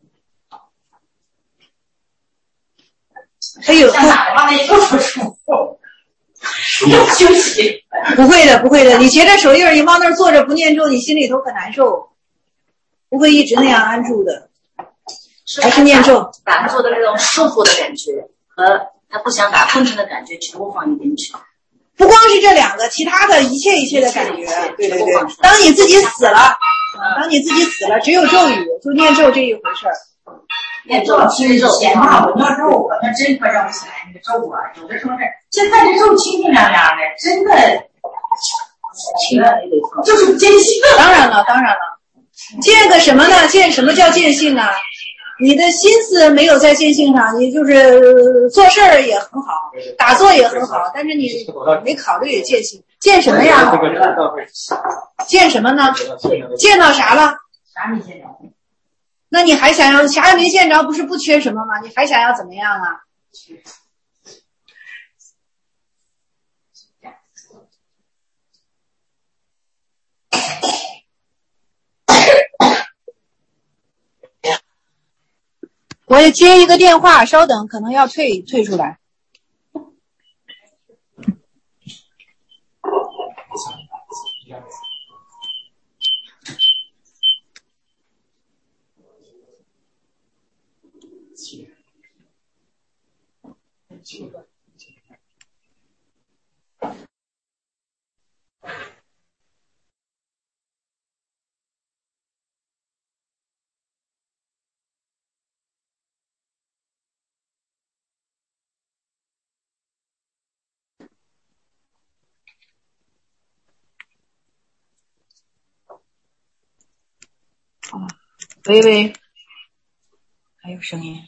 还有想打的话，那也就是舒服，休息。 不会的，你携着手印，你往那儿坐着不念咒，你心里头可难受，不会一直那样安住的，还是念咒。 打坐的这种舒服的感觉和他不想打昏沉的感觉全部放一边去。 不光是这2个，其他的一切的感觉，对。当你自己死了，只有咒语，就念咒这一回事儿。 念咒其实前吧，我念咒，我那真快绕不起来那个咒啊，有的时候是现在这咒清清凉凉的，真的就是坚信。 当然了，见个什么呢？见什么叫见性呢？你的心思没有在见性上，你就是做事儿也很好，打坐也很好，但是你没考虑见性。见什么呀？见什么呢？见到啥了？ 啥没见着？ 那你还想要啥也没见着，不是不缺什么吗？你还想要怎么样啊？我也接一个电话，稍等，可能要退出来。喂，还有声音。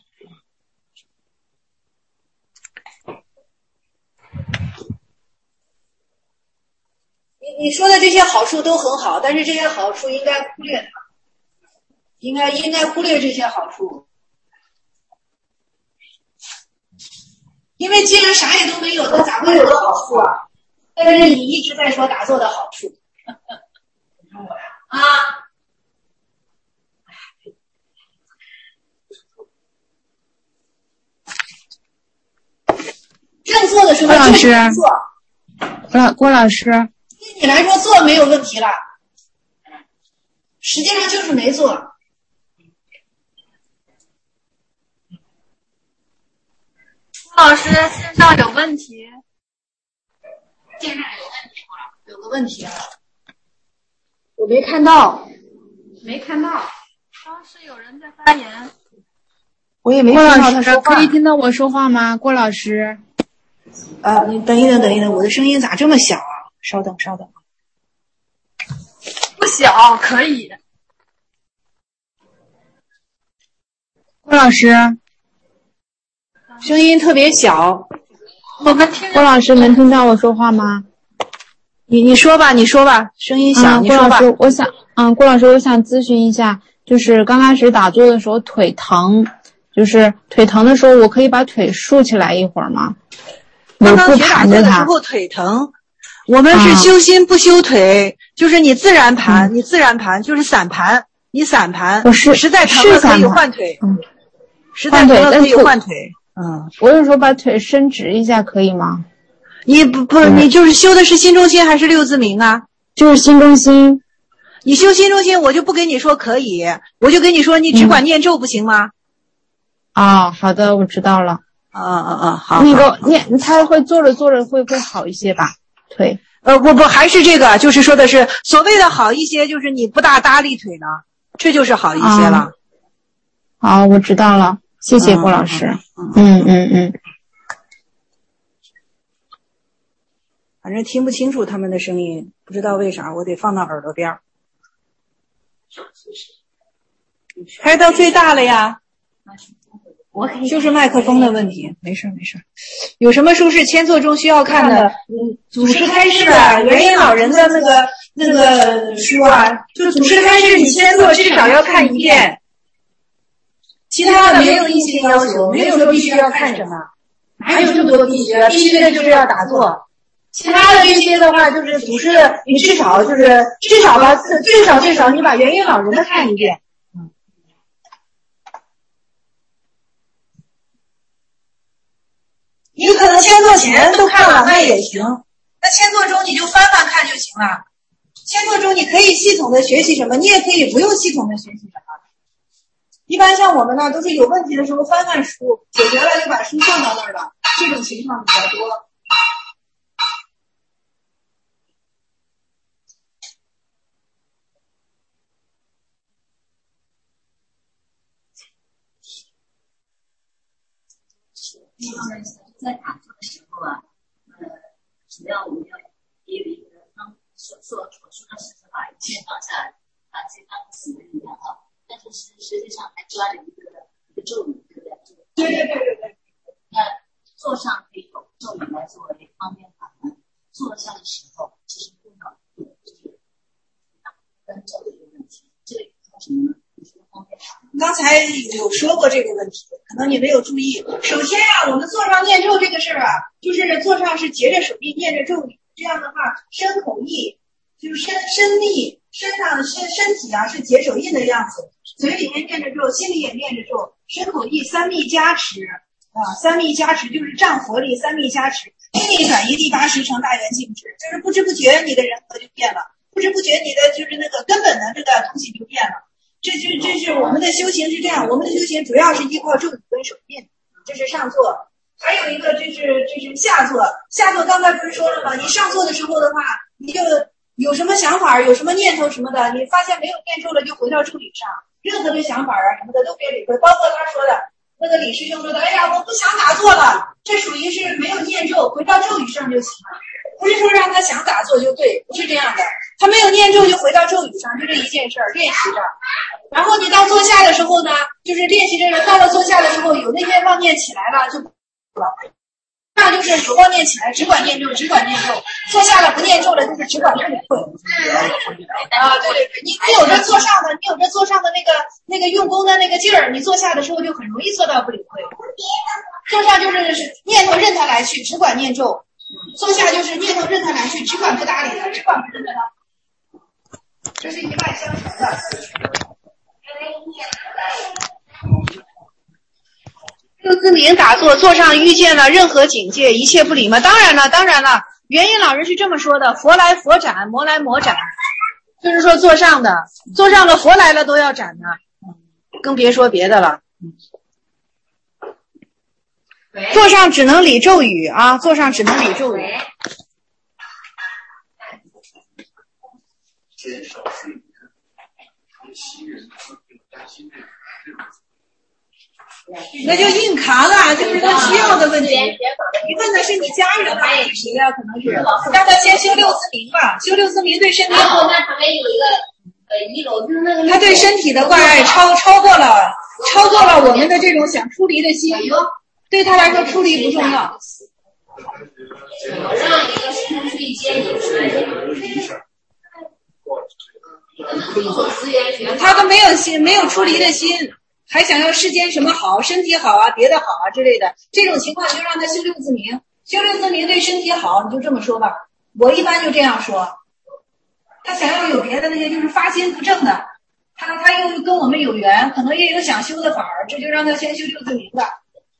你说的这些好处都很好，但是这些好处应该忽略它，应该忽略这些好处，因为既然啥也都没有，那咋会有的好处啊？但是你一直在说打坐的好处，啊。正坐的时候就坐。 郭老师， 对你来说做没有问题了，实际上就是没做。 郭老师线上有问题。 线上有个问题啊，我没看到。 当时有人在发言。 我也没听到他说话。 可以听到我说话吗，郭老师？ 你等一等，我的声音咋这么小啊？稍等。 不小，可以。郭老师， 声音特别小。 郭老师能听到我说话吗？ 你说吧，声音小，你说吧。 郭老师，我想咨询一下，就是刚开始打坐的时候腿疼，就是腿疼的时候，我可以把腿竖起来一会儿吗？ 刚刚学打坐的时候腿疼，我们是修心不修腿，就是你自然盘，就是散盘，你散盘，实在疼了可以换腿，实在疼了可以换腿， 我是说把腿伸直一下可以吗？ 你你就是修的是心中心还是六字明啊？ 就是心中心。 你修心中心，我就不跟你说可以，我就跟你说你只管念咒不行吗？ 好的，我知道了。 好。 那个他会坐着会好一些吧？腿。 不，还是这个，就是说的是所谓的好一些，就是你不大搭理腿呢，这就是好一些了。 好，我知道了，谢谢郭老师。 反正听不清楚他们的声音，不知道为啥，我得放到耳朵边。开到最大了呀。就是麦克风的问题，没事。有什么书是千座中需要看的？祖师开示的元婴老人的那个书啊，就祖师开示，你千座至少要看一遍，其他的没有硬性要求，没有说必须要看什么，哪有这么多必须的？必须的就是要打坐，其他的这些的话，就是祖师你至少吧，最少你把元婴老人的看一遍。你可能千座前都看了，那也行。那千座中你就翻看就行了。千座中你可以系统的学习什么，你也可以不用系统的学习什么。一般像我们呢，都是有问题的时候翻书，解决了就把书放到那儿了，这种情况比较多。 在打坐的时候啊，主要我们要也有一个说的是把一切放下来，把自己当死人一样啊。但是实际上还抓着一个咒语，对不对？对。那坐上可以有咒语来作为方便法门，坐下的时候其实不能就是跟咒的一个问题，这个叫什么呢？ 刚才有说过这个问题，可能你没有注意。首先啊，我们坐上念咒这个事儿啊，就是坐上是结着手臂念着咒语，这样的话身口意就是身力身上身体啊是结手印的样子，嘴里面念着咒，心里也念着咒，身口意三密加持啊，三密加持就是仗佛力，三密加持，心力转移第八识成大圆净智，就是不知不觉你的人格就变了，不知不觉你的就是那个根本的这个东西就变了。这是我们的修行是这样，我们的修行主要是依靠咒语跟手印，这是上座。还有一个这是下座，下座刚才不是说了吗？你上座的时候的话，你就有什么想法，有什么念头什么的，你发现没有念咒了，就回到咒语上，任何的想法啊什么的都别理会，包括他说的那个李师兄说的，哎呀，我不想打坐了，这属于是没有念咒，回到咒语上就行了，不是说让他想打坐就对，不是这样的。他没有念咒就回到咒语上，就这一件事儿练习着。然后你到坐下的时候呢，就是练习着，到了坐下的时候有那些妄念起来了就不了，那就是有妄念起来只管念咒，只管念咒。坐下了不念咒了，就是只管不理会。啊，对，你有着坐上的，你有着坐上的那个用功的那个劲儿，你坐下的时候就很容易做到不理会。坐下就是念头任它来去，只管念咒。坐下就是念头任它来去，只管不搭理它，只管不认得它。这是一脉相承的。六字明打坐，坐上遇见了任何境界，一切不理吗？当然了，当然了。元音老人是这么说的：佛来佛斩，魔来魔斩。就是说坐上的佛来了都要斩呢，更别说别的了。坐上只能理咒语啊，坐上只能理咒语。那就硬扛啊，就是他需要的问题。你问的是你家人啊，是谁呀？可能是让他先修六字明吧，修六字明对身体好。 那旁边有一个一楼就是那个。 他对身体的挂碍超过了我们的这种想出离的心，对他来说出离不重要。 让一个师去接你出来。 他都没有出离的心，还想要世间什么好，身体好啊，别的好啊之类的，这种情况就让他修六字明，修六字明对身体好，你就这么说吧。我一般就这样说。他想要有别的那些就是发心不正的，他又跟我们有缘，可能也有想修的法儿，这就让他先修六字明吧。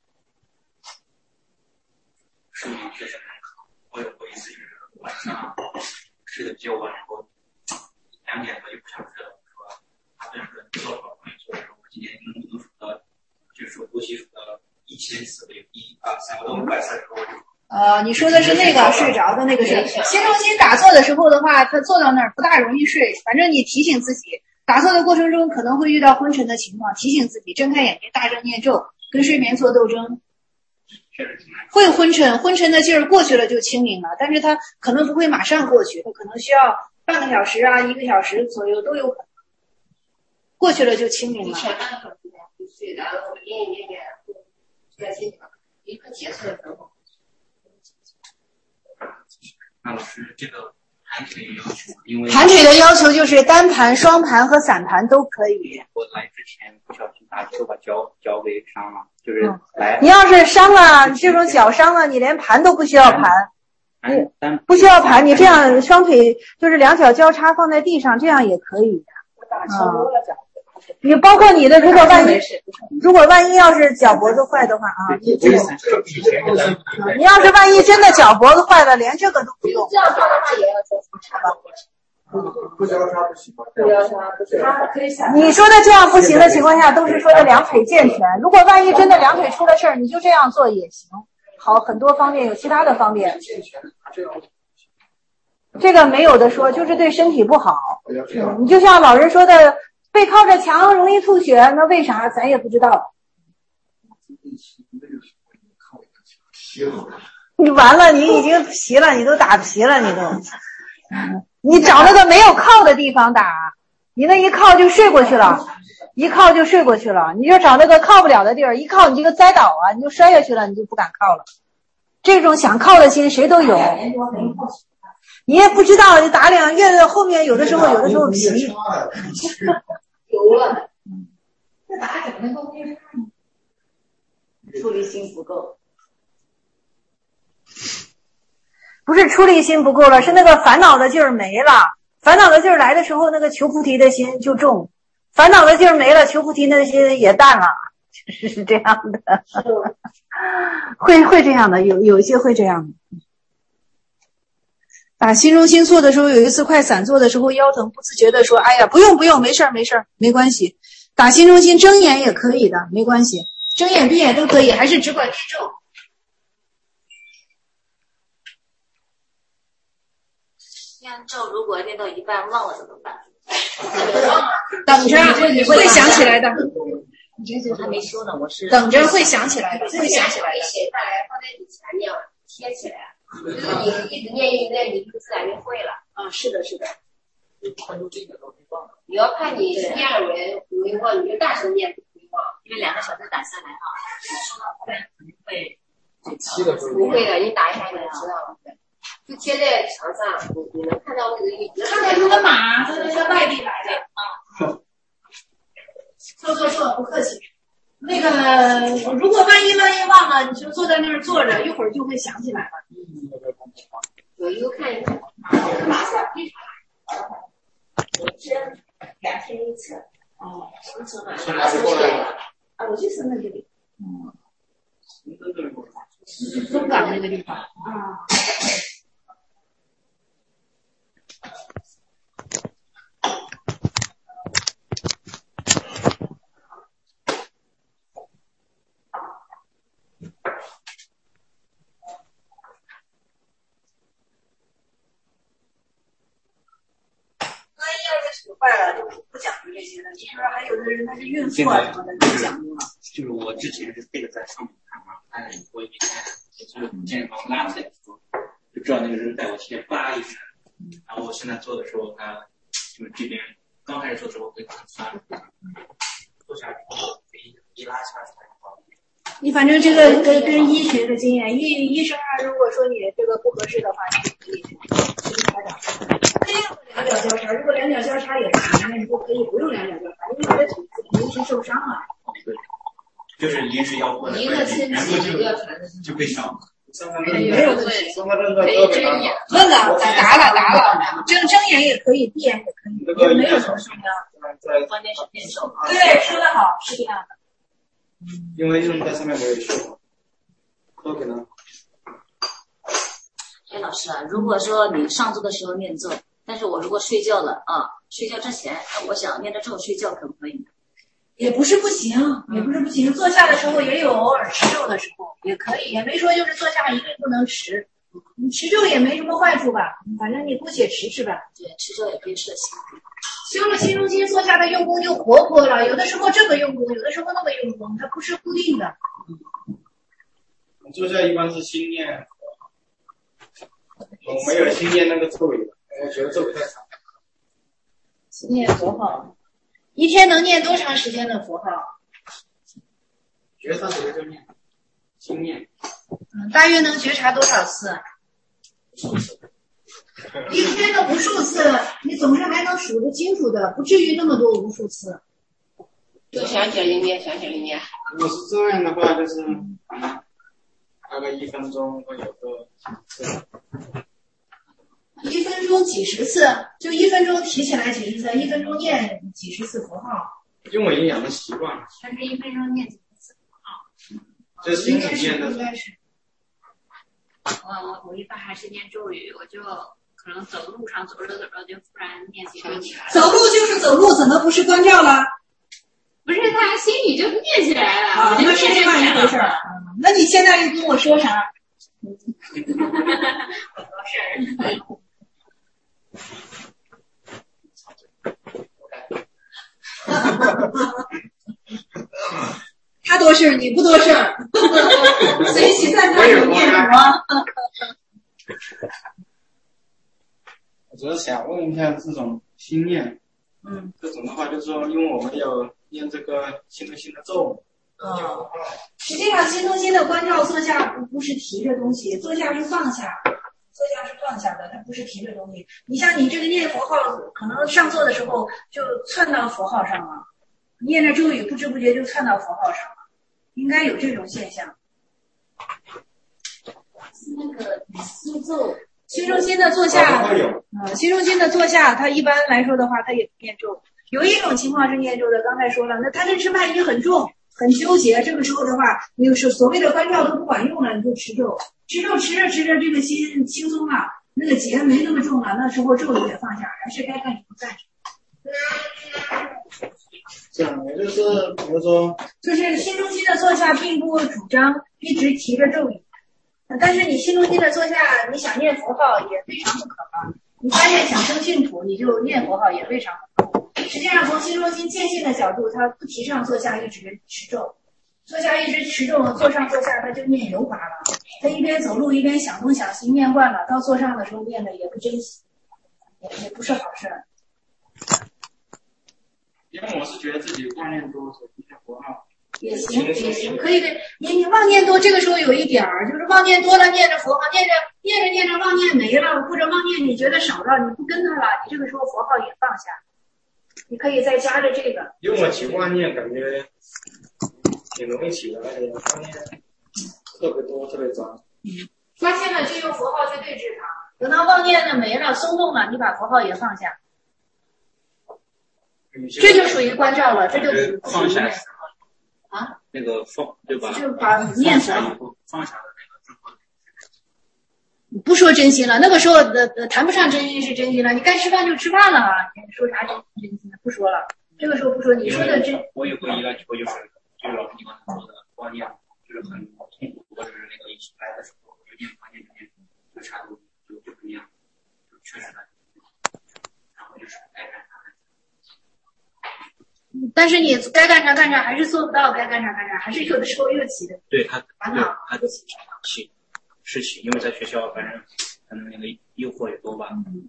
身体确实还好，我有过一次就是晚上睡得比较晚，然后2点多就不想睡了，说他这是做好做的时候，我今天能数到，就是说呼吸数到1000次的1、2、3、4、500次的时候我就。 你说的是那个睡着的那个是心中心打坐的时候的话，他坐到那儿不大容易睡，反正你提醒自己，打坐的过程中可能会遇到昏沉的情况，提醒自己睁开眼睛大声念咒，跟睡眠做斗争。会昏沉的劲儿过去了就清明了，但是它可能不会马上过去，它可能需要半个小时啊1个小时左右都有可能，过去了就清明了。 然后念专心一个结束的时候。 那老师，这个盘腿要求，因为盘腿的要求就是单盘、双盘和散盘都可以。 我来之前不小心打球把脚给伤了，就是来。 你要是伤了这种脚伤了，你连盘都不需要盘，不需要盘，你这样双腿就是两脚交叉放在地上，这样也可以。你包括你的，如果万一要是脚脖子坏的话啊，你要是万一真的脚脖子坏了，连这个都不用。 这样的话也要做查吧？ 不交叉不行吗？ 不交叉不行。 你说的这样不行的情况下，都是说的两腿健全。如果万一真的两腿出了事儿，你就这样做也行。好，很多方面有其他的方面。这个没有的说，就是对身体不好。你就像老人说的。背靠着墙容易吐血，那为啥咱也不知道。你完了，你已经皮了，你都打皮了，你都。 你找那个没有靠的地方打，你那一靠就睡过去了，一靠就睡过去了。你就找那个靠不了的地儿，一靠你就栽倒啊，你就摔下去了，你就不敢靠了。这种想靠的心谁都有，你也不知道，你打两越后面有的时候皮油了，这打整的都没事。 出离心不够。 不是出离心不够了，是那个烦恼的劲儿没了。烦恼的劲儿来的时候，那个求菩提的心就重；烦恼的劲儿没了，求菩提的心也淡了，是这样的。会这样的，有一些会这样的。打心中心坐的时候，有一次快散坐的时候腰疼，不自觉的说：“哎呀，不用，没事儿，没关系。”打心中心睁眼也可以的，没关系，睁眼闭眼都可以，还是只管念咒。 念咒如果念到一半忘了怎么办？ 等着，会想起来的。 我还没修呢，我是等着会想起来的，会想起来的。 写下来放在以前念，贴起来，就是你一直念，你就自然就会了。 啊，是的。 你要看你第二轮不会忘，你就大声念不会忘， 因为2个小时打下来啊， 不会的，你打一下你就知道了。就贴在墙上，你能看到那个看到那个马，这是外地来的啊。坐，不客气。那个，如果万一忘了，你就坐在那儿坐着，一会儿就会想起来了。 有一个看一看， 马上非常我这2天1次。 哦， 从哪里过来的？ 啊，我就是那个地方。东港那个地方。啊。坏了就不讲究这些了。其实还有的人他是孕妇啊什么的就讲究了。 就是我之前是背着在上面看嘛，但是我一看，就是健康拉起来就知道那个人带我贴叭一声，然后我现在做的时候，他就是这边刚开始做的时候会翻，做下来之后一拉下来才好。 你反正这个跟医学的经验，医生啊，如果说你这个不合适的话，你可以听台长。2脚交叉，如果2脚交叉也不行，那你就可以不用2脚交叉，因为你的腿临时受伤了。 对，就是临时腰部的， 一个星期就被伤了。 没有问题，问了，答了，睁眼也可以，闭眼也可以，没有什么受伤。 关键是变瘦。 对，说得好，是这样的。 因为在上面没有修，都给他。 哎，老师啊，如果说你上周的时候念咒，但是我如果睡觉了啊，睡觉之前，我想念着咒睡觉，可不可以？ 也不是不行，坐下的时候也有偶尔持咒的时候，也可以，也没说就是坐下一定不能持。你持咒也没什么坏处吧，反正你姑且持吧。 对，持咒也可以设心。 修了心中心，坐下的用功就活泼了。有的时候这个用功，有的时候那个用功，它不是固定的。 坐下一般是心念，我没有心念那个咒语，我觉得咒语太长。 心念佛号，一天能念多长时间的佛号？ 觉察谁就念，心念。 大约能觉察多少次？一天的无数次，你总是还能数得清楚的，不至于那么多无数次。 就想起来就念。 如果是这样的话，就是大概1分钟会有个几次。 1分钟几十次，就1分钟提起来几十次，1分钟念几十次佛号。 因为我已经养成习惯了。 但是1分钟念几次佛号？ 这心里念的。 应该是。 我一般还是念咒语，我就可能走路上走着就突然念起咒起来了。 走路就是走路，怎么不是关照了？ 不是，他心里就念起来了。 啊，那是另外一回事儿。那你现在又跟我说啥？ 很多事儿。 他多事儿，你不多事儿，随喜在那里念什么？ 我只是想问一下这种心念，这种的话就是说，因为我们要念这个心中心的咒。 实际上心中心的关照坐下不是提着东西，坐下是放下，坐下是放下的，它不是提着东西。你像你这个念佛号，可能上座的时候就窜到佛号上了，念着咒语不知不觉就窜到佛号上了，应该有这种现象。 那个心咒， 心中心的坐下，心中心的坐下，它一般来说的话，它也念咒。有一种情况是念咒的，刚才说了，那贪嗔痴慢疑很重，很纠结，这个时候的话，你就是所谓的关照都不管用了，你就持咒，持咒持着持着，这个心轻松了，那个结没那么重了，那时候咒也放下，还是该干什么干什么。 这样，也就是比如说， 就是心中心的坐下，并不主张一直提着咒语，但是你心中心的坐下，你想念佛号也非常不可怕。你发现想生净土，你就念佛号也非常好。实际上，从心中心见性的角度，他不提倡坐下一直持咒，坐下一直持咒，坐上坐下他就念油滑了。他一边走路一边想东想西，念惯了，到坐上的时候念的也不珍惜，也不是好事儿。 因为我是觉得自己妄念多，所以念佛号。 也行，也行，可以的。你妄念多，这个时候有一点儿，就是妄念多了，念着佛号，念着妄念没了，或者妄念你觉得少了，你不跟他了，你这个时候佛号也放下，你可以再加着这个。 因为我起妄念，感觉挺容易起的，而且妄念特别多，特别杂。 发现了就用佛号去对治它，等到妄念的没了，松动了，你把佛号也放下，这就属于关照了，这就放下。 啊， 那个放对吧？ 就把念佛以后放下的那个之后， 不说真心了，那个时候谈不上真心是真心了，你该吃饭就吃饭了，你说啥真心不说了，这个时候不说，你说的真。 我有过一个就是老师你刚才说的妄念，就是很痛苦，或者是那个一起来的时候，就念妄念里面就差不多就不一样，就确实的，然后就是该干啥。 但是你该干啥干啥，还是做不到该干啥干啥，还是有的时候又起的。 对他起，因为在学校反正那个诱惑也多吧。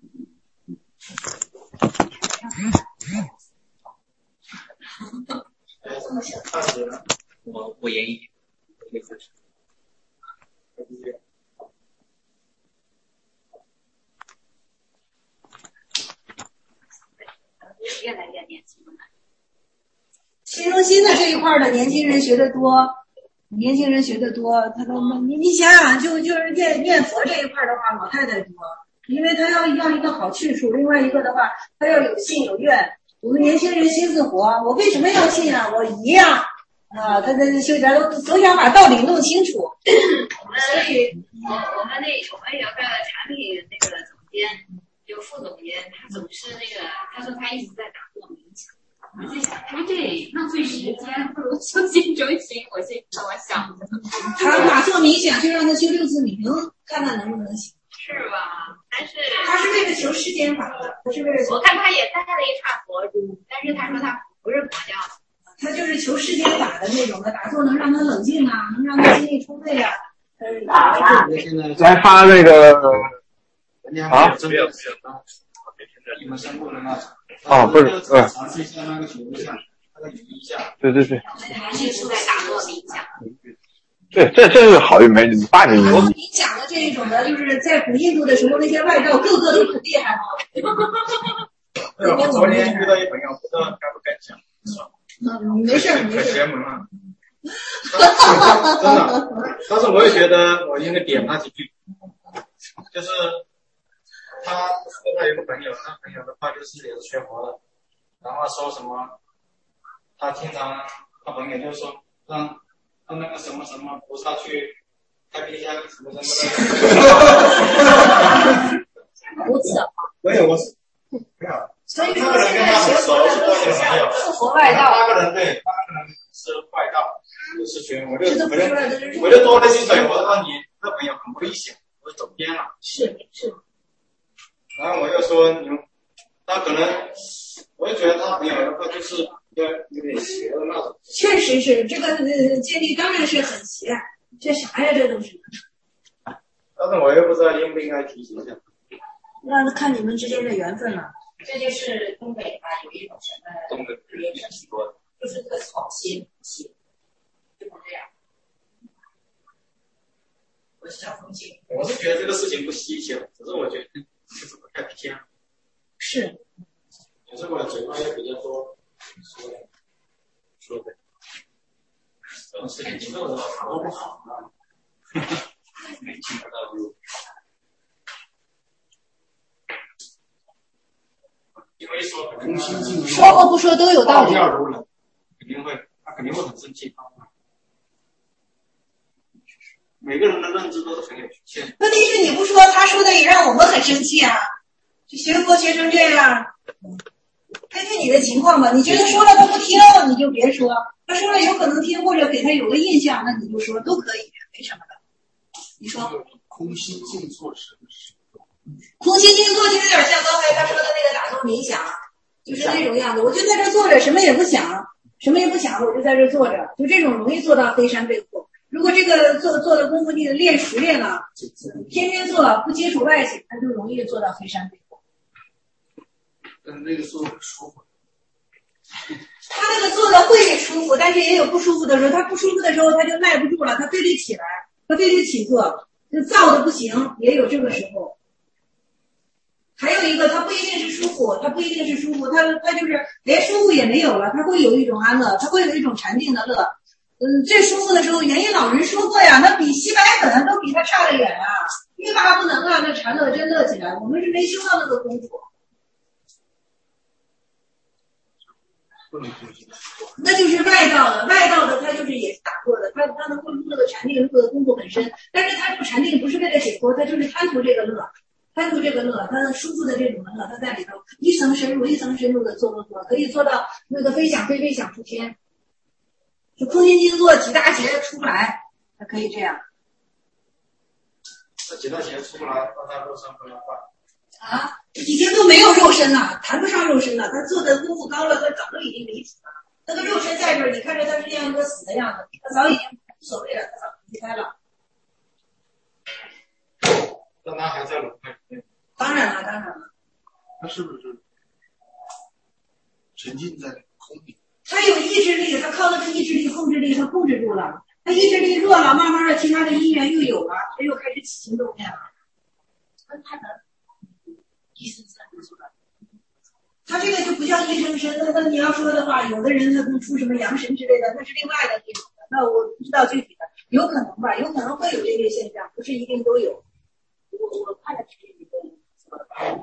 我研一， 越来越年轻了。 心中心的这一块的年轻人学得多，他都你想想，就是念佛这一块的话，老太太多，因为他要一个好去处，另外一个的话，他要有信有愿。我们年轻人心思活，我为什么要信啊？我一样啊，他的修家总想把道理弄清楚。所以我们有个产品那个总监，就副总监，他总是他说他一直在打坐冥想。我在想，他这浪费时间，不如修心中心。我想的， 他打坐冥想就让他修六字明，看看能不能行， 是吧？但是他是为了求世间法的，不是为了。 我看他也带了一串佛珠，但是他说他不是佛教， 他就是求世间法的那种的，打坐能让他冷静啊，能让他精力充沛啊。 来发那个啊？ 你们生活的那种。 哦，不是， 尝试一下那个球一下，那个语一下。 对。 还是在打坐冥想。 对，这是好运没你爸你讲的这一种的，就是在古印度的时候，那些外道个个都很厉害嘛。 我昨天遇到一朋友，不知道该不该讲。 没事。 可邪门了。真的，但是我也觉得我应该点他几句，就是他有个朋友，他朋友的话就是也是学佛的，然后说什么，他经常他朋友就说让那个什么菩萨去开冰箱什么的。 无此。 没有。 所以说现在学佛的都是像佛外道。 八个人是外道，也是学，我就多了句嘴，我说你那朋友很危险，我走偏了。 是。 然后我就说他可能，我就觉得他朋友的话就是有点邪的那种。 确实是，这个戒律当然是很邪，这啥呀？这都是。 但是我又不知道应不应该提醒一下。 那看你们之间的缘分了。 这就是东北吧，有一种什么东北人是挺多的， 就是特草心，就是这样。我是小风景。 我是觉得这个事情不稀奇了，只是我觉得就是不太偏。 是。 也是我的嘴巴也比较多说的。这种事情听到的好多不好啊。 没听得到就。 因为说说和不说都有道理。 肯定会，他肯定会很生气。每个人的认知都是很有局限。 问题是你不说，他说的也让我们很生气啊！就学佛学成这样，根据你的情况吧，你觉得说了他不听，你就别说；他说了有可能听，或者给他有个印象，那你就说都可以，没什么的。你说。 空心静坐是不是？ 空心静坐就有点像刚才他说的那个打坐冥想，就是那种样子。我就在这坐着，什么也不想，我就在这坐着，就这种容易做到飞山背阔。如果这个做的功夫你练熟练了，天天做不接触外界，那就容易做到飞山背阔。 但那个做很舒服。 他那个做的会舒服，但是也有不舒服的时候。他不舒服的时候，他就耐不住了，他非得起来，他非得起坐，就燥的不行，也有这个时候。还有一个，他不一定是舒服，他就是连舒服也没有了，他会有一种安乐，他会有一种禅定的乐。最舒服的时候，元音老人说过呀，那比洗白粉都比他差得远啊，欲罢不能啊，那禅乐真乐起来。我们是没修到那个功夫。那就是外道的，他就是也是打坐的，他能够入那个禅定，入的功夫很深，但是他入禅定不是为了解脱，他就是贪图这个乐，他舒服的这种乐，他在里头一层深入的做，可以做到那个飞翔出天，就空心静坐几大节出不来，他可以这样。 几大节出不来，到他肉身不要换。 啊，已经都没有肉身了，谈不上肉身了。他做的功夫高了，他早就已经离体了。那个肉身在这儿，你看着他是像一个死的样子，他早已经无所谓了，他早就离开了。 但他还在轮回里面。 当然了。 他是不是沉浸在空里？ 他有意志力，他靠的是意志力、控制力，他控制住了。他意志力弱了，慢慢的其他的因缘又有了，他又开始起心动念了。他的一生生出来，他这个就不叫一生生。那你要说的话，有的人他能出什么阳神之类的，那是另外的那种的。那我不知道具体的，有可能吧，有可能会有这类现象，不是一定都有。我看的是一个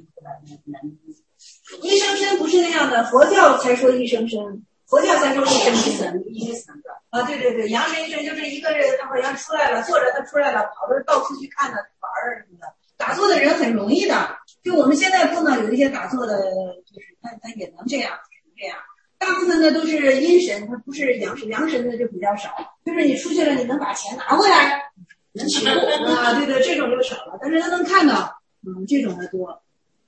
一生生不是那样的，佛教才说一生生，佛教才说一生生，一生的啊，对，阳神一生就是一个人，他好像出来了，坐着他出来了，跑着到处去看他玩儿什么的。打坐的人很容易的，就我们现在碰到有一些打坐的，就是他也能这样，大部分的都是阴神，他不是阳神，阳神的就比较少。就是你出去了，你能把钱拿回来，能取啊，对，这种就少了，但是他能看到，这种的多。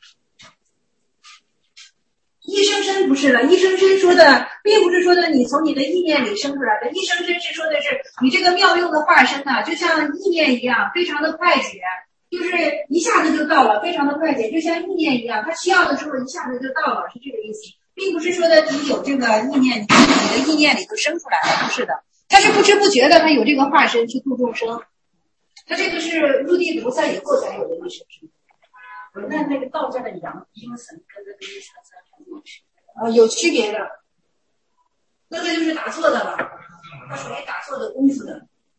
一生生不是了，一生生说的并不是说的你从你的意念里生出来的，一生生是说的是你这个妙用的化身啊，就像意念一样，非常的快捷。就是一下子就到了，非常的快捷，就像意念一样，他需要的时候一下子就到了，是这个意思，并不是说的你有这个意念，你的意念里头生出来了，不是的，他是不知不觉的，他有这个化身去度众生，他这个是入地菩萨以后才有的一生生。 那个道家的阳阴神跟这个一生生有区别？ 有区别的，那个就是打坐的了，他属于打坐的功夫的。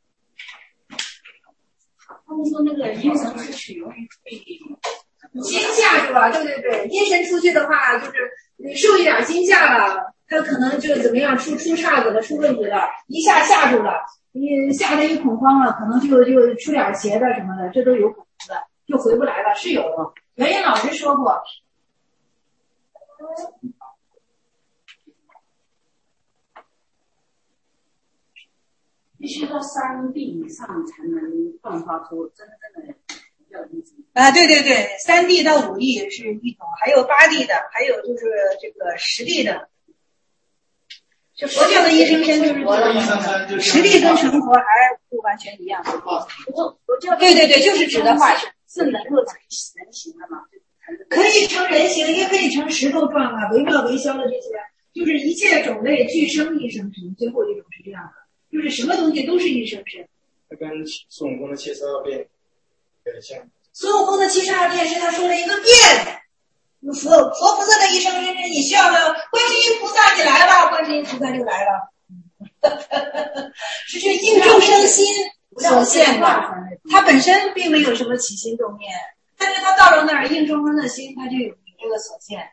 他们说那个阴神是取由于惊吓是吧？对，阴神出去的话，就是你受一点惊吓了，他可能就怎么样出岔子了，出问题了，一下吓住了，你吓得一恐慌了，可能就出点邪的什么的，这都有可能的，就回不来了，是有的。元音老师说过。 必须到3地以上才能迸发出真正的要意志啊，对，3地到5地是一种，还有8地的，还有就是这个10地的。就佛教的一生生就是10地跟成佛还不完全一样。对，就是指的化身。 是能够成人形的吗？可以成人形，也可以成石头状啊，惟妙惟肖的这些，就是一切种类俱生一生身。最后一种是这样的，就是什么东西都是一生身。 它跟孙悟空的72变有点像。 孙悟空的72变是他说了一个变。佛菩萨的一生身，你需要的观世音菩萨你来吧，观世音菩萨就来了。是这应众生心所现的，他本身并没有什么起心动念，但是他到了那儿应众生的心，他就有这个所现。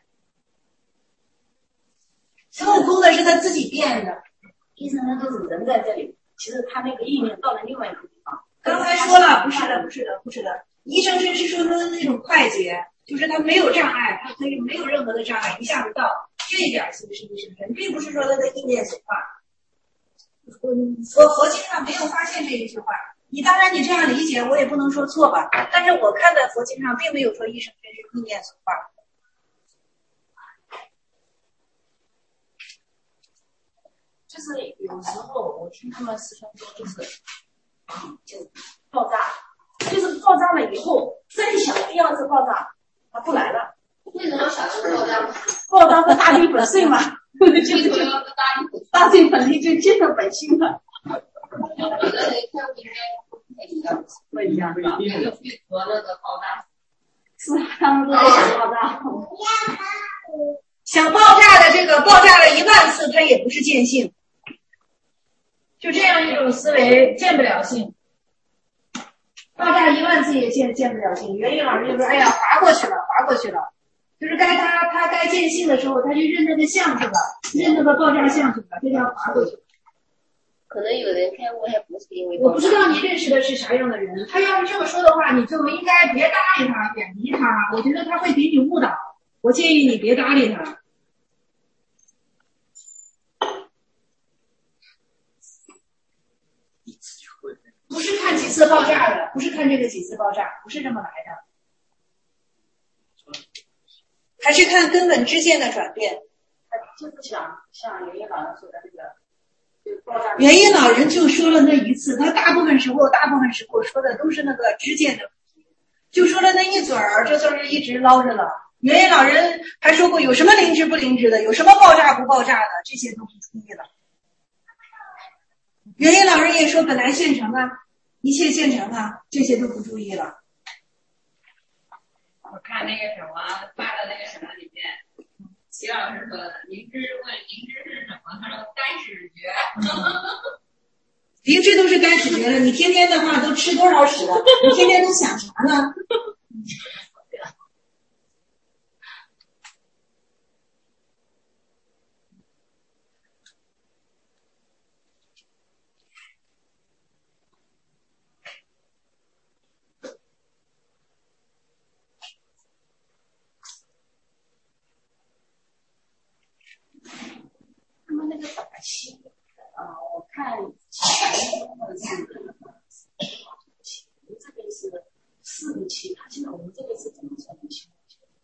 孙悟空的是他自己变的， 一生身都是人在这里，其实他那个意念到了另外一个地方。 刚才说了，不是的，一生身是说他的那种快捷。就是他没有障碍，他可以没有任何的障碍，一下子到，这一点其实是一生身，并不是说他的意念所化。佛经上没有发现这一句话，当然你这样理解，我也不能说错吧。但是我看在佛经上并没有说一生身是意念所化。 就是有时候我听他们师兄说，就爆炸，就是爆炸了以后，真想第二次爆炸。他不来了， 为什么想着爆炸？ 爆炸是大地本性嘛，就大地本性就见到本性了。 有的人看不应该不一样， 不一样， 和那个爆炸。 是他们都在想爆炸。 想爆炸的这个爆炸了1万次，它也不是见性，就这样一种思维见不了性。爆炸1万次也见不了性。袁宇老师就说：“哎呀，划过去了。”就是该他该见性的时候，他就认那个相去了，认那个爆炸相去了，这叫划过去。 可能有人开悟还不是因为我不知道你认识的是啥样的人，他要是这么说的话，你就应该别搭理他，远离他。我觉得他会给你误导，我建议你别搭理他。不是看几次爆炸的，不是看这个几次爆炸，不是这么来的，还是看根本知见的转变。 就是像元音老人说的那个，就爆炸。 元音老人就说了那一次，他大部分时候说的都是那个知见的问题，就说了那一嘴儿，这就是一直捞着了。元音老人还说过，有什么灵知不灵知的，有什么爆炸不爆炸的，这些都不注意了。元音老人也说，本来现成啊。一切现成啊，这些都不注意了。 我看那个什么发的那个什么里面，齐老师说的，灵知问灵知是什么？他说干屎觉。 灵知都是干屎觉了，你天天的话都吃多少屎了？你天天都想啥呢？ 他们那个打七我看这边是4个7，他现在我们这个是怎么算的7？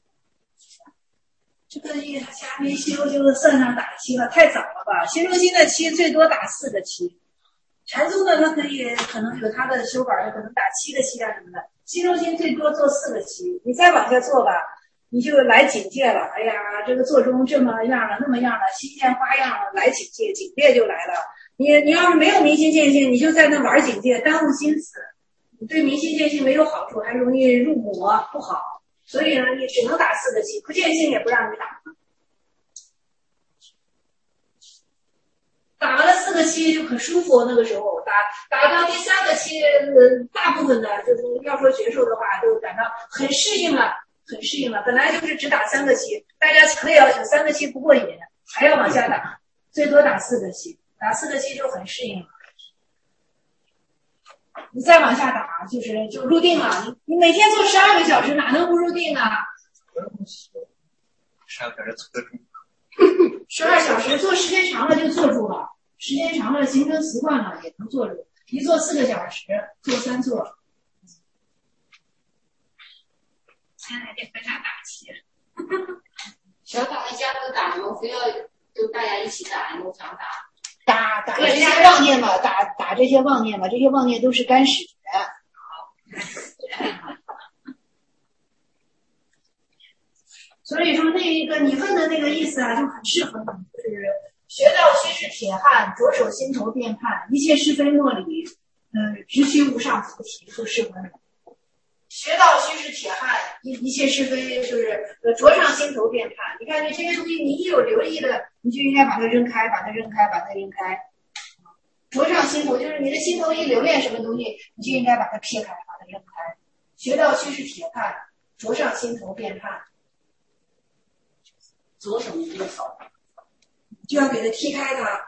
这个还没修就算上打7了，太早了吧？新中心的7最多打4个7，禅宗的他可能有他的修法，可能打7个7啊什么的。新中心最多做4个7，你再往下做吧，你就来警戒了。哎呀，这个做中这么样了，那么样了，新鲜花样了，来警戒，警戒就来了。你要是没有明心见性，你就在那玩警戒，耽误心思，你对明心见性没有好处，还容易入魔，不好。所以呢，你只能打4个7，不见性也不让你打。打了4个7就很舒服，那个时候打到第3个7，大部分的就是要说觉受的话，就感到很适应了。本来就是只打3个7，大家强烈要求3个7不过瘾，还要往下打，最多打4个7，打4个7就很适应了。你再往下打，就入定了。你每天做12个小时，哪能不入定啊 12个小时坐得住 ？12小时做时间长了就坐住了，时间长了形成习惯了也能坐住。一坐4个小时，做3座。 现在得跟他打气。 小打一家都打，你们非要就大家一起打，你们想打？ 打这些妄念嘛，打这些妄念嘛，这些妄念都是干屎觉。 所以说那一个你问的那个意思啊，就很适合你，就是学到须知铁汉，着手心头辨判，一切是非莫理，直须无上菩提，就适合你。学到须知铁汉，一切是非就是着上心头辨判。你看你这些东西，你一有留意的，你就应该把它扔开，把它扔开，把它扔开。着上心头，就是你的心头一留恋什么东西，你就应该把它撇开，把它扔开。学到须知铁汉，着上心头辨判。 左手右手， 就要给它踢开它。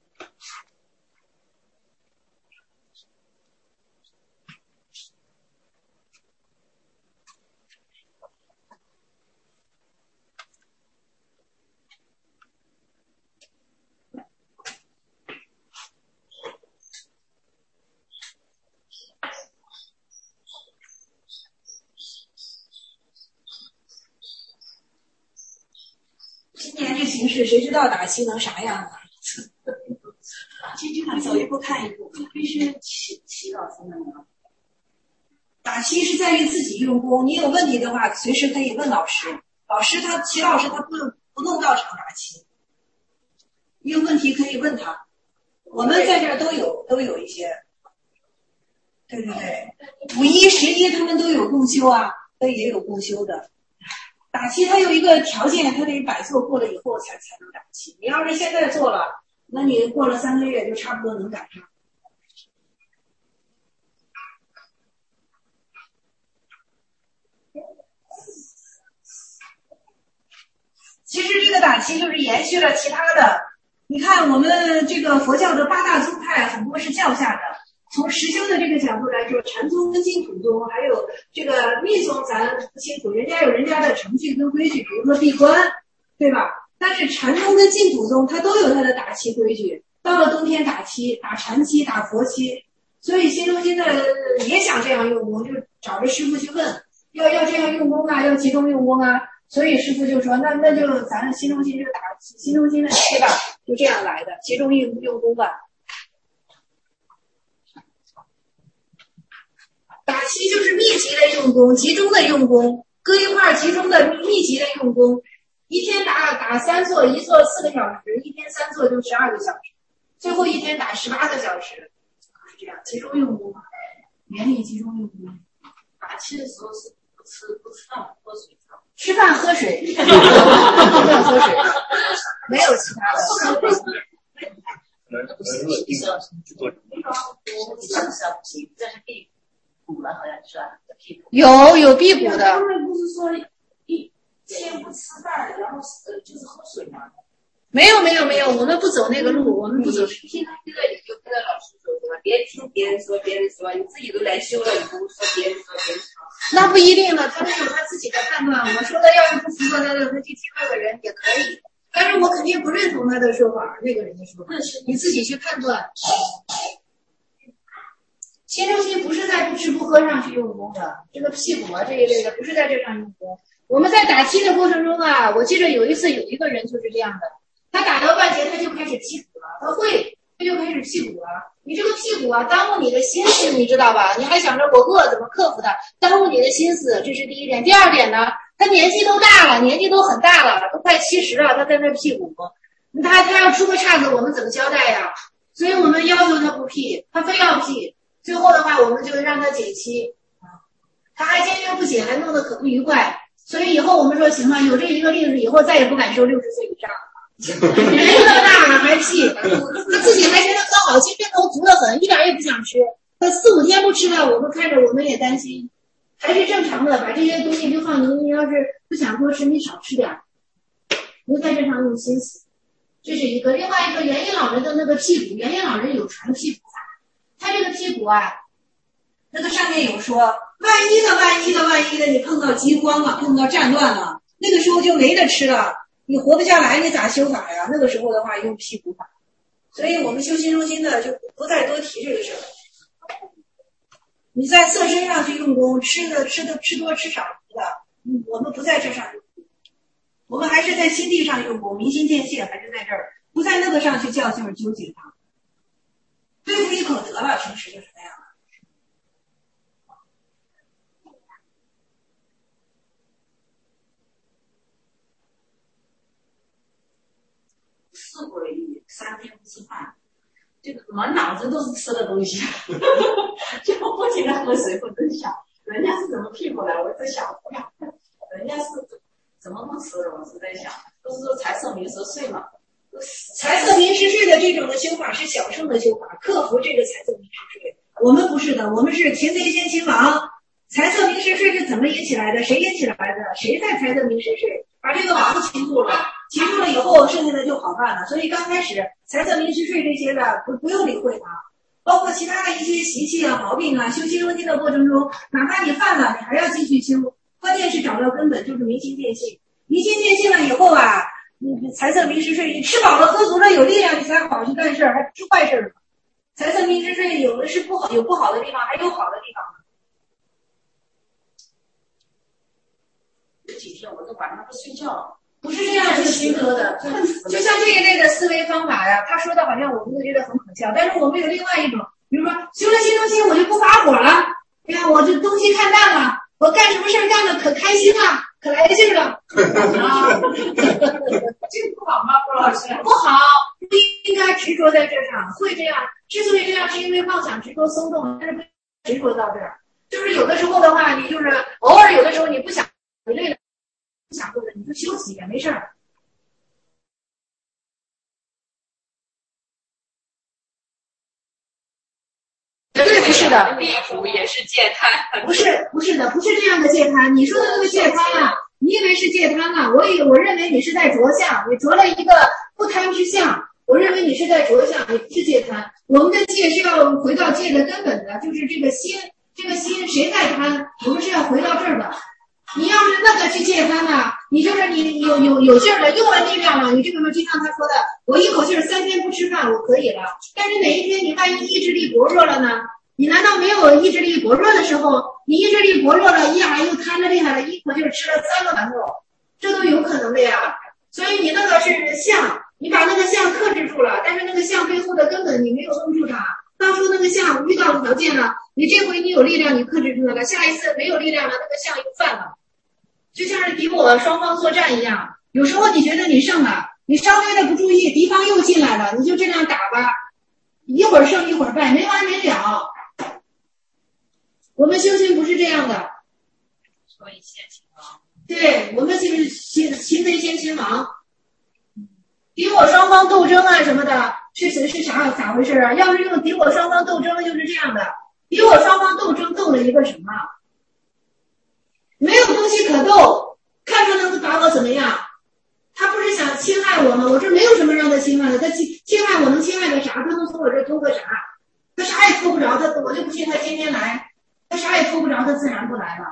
今年这形势，谁知道打七能啥样啊？经常走一步看一步，必须祈祷才能。打七是在于自己用功，你有问题的话，随时可以问老师。齐老师他不动到场打七，你有问题可以问他。我们在这儿都有一些，对对对，5、1、11他们都有共修啊，也有共修的。打七它有一个条件，它得摆错过了以后才能打七。你要是现在做了，那你过了3个月就差不多能赶上。其实这个打七就是延续了其他的。你看我们这个佛教的8大宗派很多是教下的。从实修的这个角度来说，禅宗跟净土宗还有这个密宗咱不清楚，人家有人家的程序跟规矩，比如说闭关，对吧？但是禅宗跟净土宗它都有它的打七规矩，到了冬天打七，打禅七，打佛七。所以新中心的也想这样用功，就找着师父去问，要这样用功啊，要集中用功啊。所以师父就说，那就咱新中心就打新中心的七吧，就这样来的，集中用功吧。打七就是密集的用功，集中的用功，搁一块集中的密集的用功。一天打3座，一座4个小时，一天3座就12个小时，最后一天打18个小时，是这样集中用功，严厉集中用功。 打七的时候是不吃饭喝水。 吃饭喝水，吃饭喝水，没有其他的。 这是辟谷了，好像是吧？ 有辟谷的。 他们不是说先不吃饭，然后就是喝水吗？ 没有，我们不走那个路，我们不走。 听他这个你就跟着老师说对吧？别听别人说，你自己都来修了，你不说别人说。 那不一定了，他们有他自己的判断。我说的要是不符合他的，他去听那个人也可以。但是我肯定不认同他的说法，那个人的说法，你自己去判断。新中心不是在不吃不喝上去用功的，这个辟谷啊这一类的不是在这上用功。我们在打七的过程中啊，我记得有一次有一个人就是这样的，他打到半截他就开始辟谷了，他就开始辟谷了。你这个辟谷啊，耽误你的心思，你知道吧？你还想着我饿怎么克服它，耽误你的心思，这是第一点。第二点呢，他年纪都大了，年纪都很大了，都快70了，他在那辟谷，他要出个岔子，我们怎么交代呀？所以我们要求他不辟，他非要辟，最后的话我们就让他解期，他还坚决不解，还弄得可不愉快。所以以后我们说行了，有这一个例子，以后再也不敢收60岁以上。人这么大了还辟，他自己还觉得很好，精神头足得很，一点也不想吃。他4、5天不吃了，我们看着我们也担心。还是正常的，把这些东西就放你要是不想多吃，你少吃点，不在这上用心思。这是一个。另外一个，元音老人的那个辟谷，元音老人有传辟谷法，他这个辟谷啊，那个上面有说，万一的，你碰到饥荒了，碰到战乱了，那个时候就没得吃了，你活不下来，你咋修法呀？那个时候的话用辟谷法。所以我们修心中心的就不再多提这个事儿。你在色身上去用功，吃多吃少的，我们不在这上用功，我们还是在心地上用功，明心见性还是在这儿，不在那个上去较劲儿纠结它。对付一口得了，平时就是那样的。 之所以3天不吃饭，这个满脑子都是吃的东西，就不停的喝水，我在想人家是怎么骗过来，我在想人家是怎么不吃的，我是在想，都是说财色名食睡嘛。 财色名食睡的这种的修法是小乘的修法，克服这个财色名食睡。我们不是的，我们是擒贼先擒王。财色名食睡是怎么引起来的？谁引起来的？谁在财色名食睡把这个王擒住了？擒住了以后，剩下的就好办了。所以刚开始财色名食睡这些的不用理会它，包括其他的一些习气啊、毛病啊，修心中心的过程中，哪怕你犯了，你还要继续修。关键是找到根本，就是明心见性。明心见性了以后啊，你财色名食睡，你吃饱了喝足了有力量，你才好去干事，还吃坏事呢。财色名食睡有的是不好，有不好的地方，还有好的地方呢。 这几天我都晚上不睡觉， 不是这样去熏喝的。就像这一类的思维方法呀，他说的好像我们都觉得很可笑，但是我们有另外一种，比如说修了心中心，我就不发火了，哎呀，我这东西看淡了，我干什么事儿干的可开心了，可来劲了。啊，这个不好吗，郭老师？不好，不应该执着在这上。会这样，之所以这样，是因为妄想执着松动，但是不执着到这儿。就是有的时候的话，你就是偶尔有的时候你不想，你累了不想做的，你就休息也没事儿。对，不是的， 地府也是戒贪， 不是的，不是这样的戒贪。你说的那个戒贪啊，你以为是戒贪啊？我认为你是在着相，你着了一个不贪之相。我认为你是在着相，你不是戒贪。我们的戒是要回到戒的根本的，就是这个心，谁在贪？我们是要回到这儿的。你要是那个去戒贪呢，你就是你有劲儿了，用了力量了，你这个就像他说的，我一口气儿3天不吃饭我可以了。但是哪一天你万一意志力薄弱了呢？你难道没有意志力薄弱的时候？你意志力薄弱了，一又贪的厉害了，一口气儿吃了3个馒头，这都有可能的呀。所以你那个是相，你把那个相克制住了，但是那个相背后的根本你没有弄住它。当初那个相遇到条件了，你这回你有力量，你克制住了，下一次没有力量了，那个相又犯了。就像是敌我双方作战一样，有时候你觉得你胜了，你稍微的不注意，敌方又进来了，你就这样打吧，一会儿胜一会儿败，没完没了。我们修行不是这样的， 所以先秦王， 对，我们就是擒贼先擒王，敌我双方斗争啊什么的，是咋回事啊？要是用敌我双方斗争，就是这样的，敌我双方斗争斗了一个什么？没有东西可斗，看他能把我怎么样？他不是想侵害我吗？我这没有什么让他侵害的，他侵害我能侵害个啥？他能从我这偷个啥？他啥也偷不着，我就不信他天天来，他啥也偷不着，他自然不来了。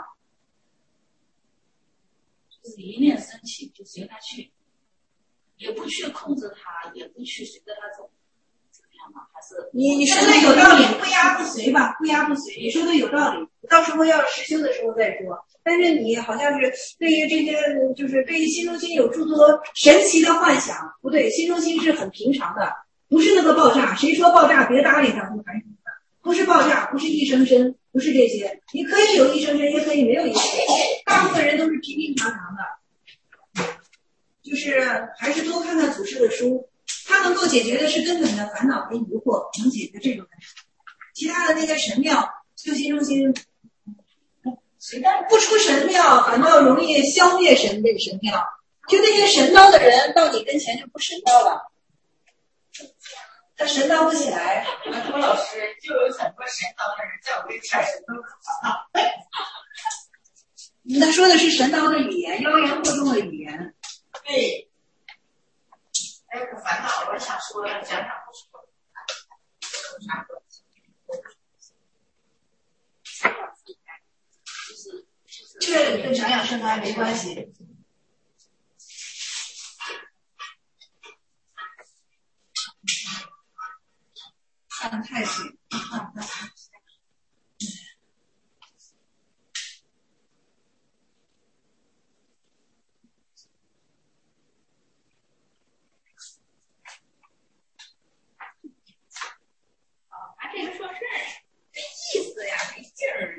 就是一念生起就随他去，也不去控制他，也不去随着他走，怎么样嘛？还是你说的有道理，不压不随吧，不压不随，你说的有道理。到时候要实修的时候再说。但是你好像是对于这些，就是对于心中心有诸多神奇的幻想，不对，心中心是很平常的，不是那个爆炸。谁说爆炸别搭理他，不还是的，不是爆炸，不是一声声，不是这些。你可以有一声声，也可以没有一声声，大部分人都是平平常常的。就是还是多看看祖师的书，他能够解决的是根本的烦恼和疑惑，能解决这种问题。其他的那些神庙修心中心不出神庙，反倒容易消灭这个神庙。就那些神叨的人到你跟前就不神叨了，他神叨不起来。 郭老师就有很多神叨的人在我面前神都不好。 他说的是神叨的语言，妖言惑众的语言。 对，还有个烦恼，我想说讲不说。 这个跟长养生还没关系。看太岁， 他这个说是没意思呀，没劲儿。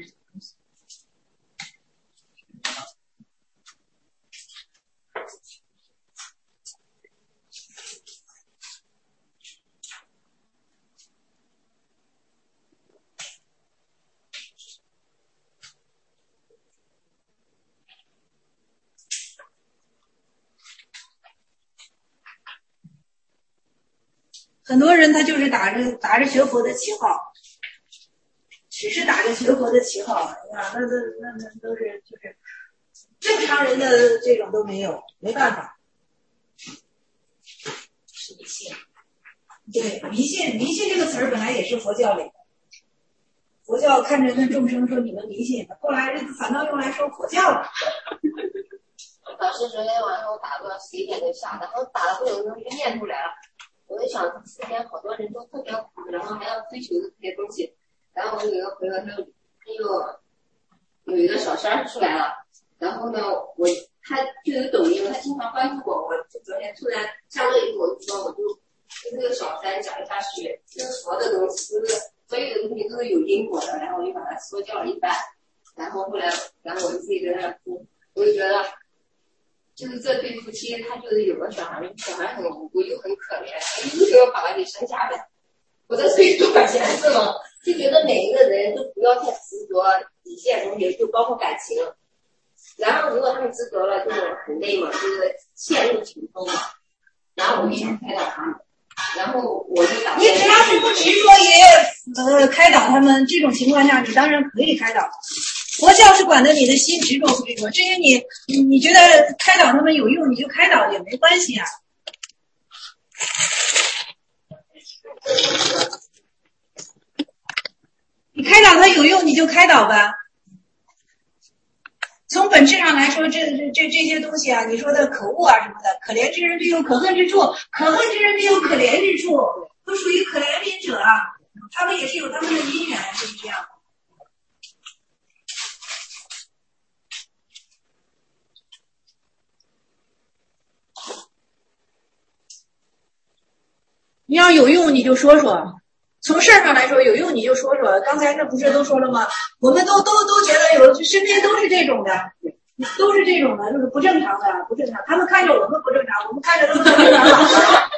很多人他就是打着学佛的旗号，只是打着学佛的旗号啊，那都是就是正常人的这种都没有，没办法。 是迷信。 对，迷信这个词儿本来也是佛教里的。佛教看着那众生说你们迷信，后来反倒用来说佛教了。 老师昨天晚上我打到11点就下，然后打了会有那么一个念头来了，我就想世间好多人都特别苦，然后还要追求这些东西。然后我有一个朋友，他有一个小三儿出来了，然后呢，他就有抖音，他经常关注我，我就昨天突然下课以后，我就说我就跟这个小三讲一下学，这是佛的东西，就是所有的东西都是有因果的，然后我就把他说教了一番，然后后来我就自己在那哭，我就觉得。就是这对夫妻，他就是有个小孩很无辜又很可怜，一定要把他给生下来。我这是多少钱是吗？就觉得每一个人都不要太执着一些东西，就包括感情。然后如果他们执着了，就很累嘛，就是陷入情中嘛。然后我就想开导他们，然后我就打。 你只要是不执着也开导他们，这种情况下你当然可以开导。佛教是管的你的心执着不执着，至于你觉得开导他们有用，你就开导也没关系啊。你开导他有用，你就开导吧。从本质上来说，这些东西啊，你说的可恶啊什么的，可怜之人必有可恨之处，可恨之人必有可怜之处，都属于可怜悯者啊。他们也是有他们的因缘，就是这样。你要有用你就说说，从事儿上来说有用你就说说。刚才那不是都说了吗？我们都觉得身边都是这种的，都是这种的，就是不正常的，不正常。他们看着我们不正常，我们看着他们不正常。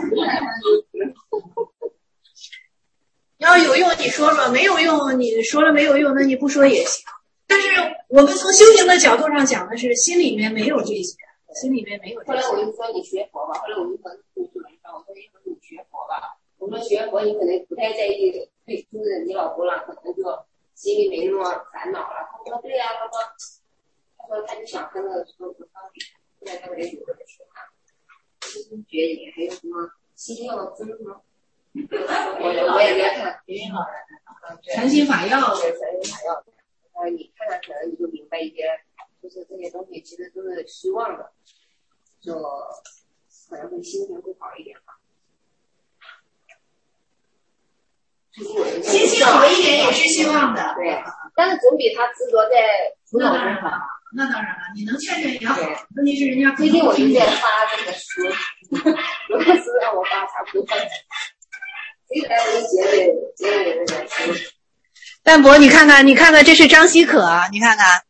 要有用你说说，没有用你说了没有用，那你不说也行。但是我们从修行的角度上讲的是，心里面没有这些，心里面没有这些。 后来我就说你学佛吧，后来我就说我说你学佛吧，我说学佛你可能不太在意对，就是你老公了，可能就心里没那么烦恼了。他说对呀，他说他就想跟那个说不方便，现在他们有人说他觉也还有什么心药针吗？我也在看诚心法药， 对诚心法药。你看了可能你就明白一些，就是这些东西其实都是希望的，就可能会心情会好一点吧。 心情好一点也是希望的， 对，但是总比他执着在辅导中好。 那当然了，你能劝劝也好。问题是人家最近我就在发这个书，如果是让我发差不多。这个我就结尾那个书。 淡泊，你看看，这是张希可啊，你看看，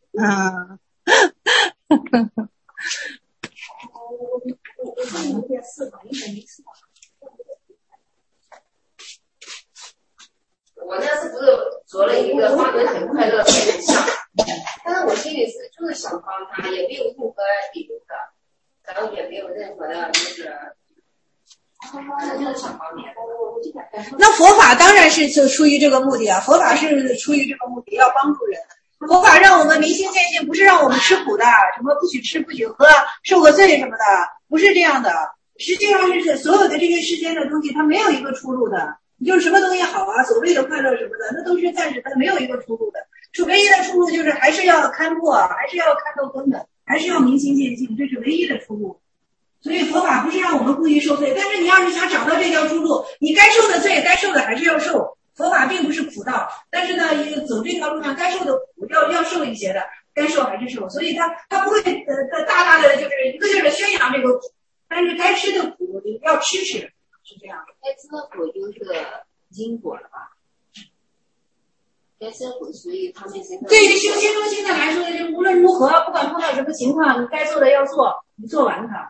我那次不是做了一个花轮很快乐的人像，但是我心里就是想帮他，也没有任何理由的，然后也没有任何的就是想帮你。 那佛法当然是出于这个目的啊，佛法是出于这个目的，要帮助人。佛法让我们明心见性，不是让我们吃苦的，什么不许吃不许喝，受个罪什么的，不是这样的。实际上是所有的这个世间的东西，它没有一个出路的。你就是什么东西好啊，所谓的快乐什么的，那都是暂时的，没有一个出路的。唯一的出路就是还是要看破，还是要看透根本，还是要明心见性，这是唯一的出路。所以佛法不是让我们故意受罪，但是你要是想找到这条出路，你该受的罪，该受的还是要受。佛法并不是苦道，但是呢，走这条路上该受的苦要受一些的，该受还是受。所以他不会大大的就是一个劲儿的宣扬这个苦，但是该吃的苦要吃，是这样的。 该吃的苦就是因果了吧？该吃的苦，所以他们身上。 对于修心中心的来说，无论如何，不管碰到什么情况，你该做的要做，你做完它。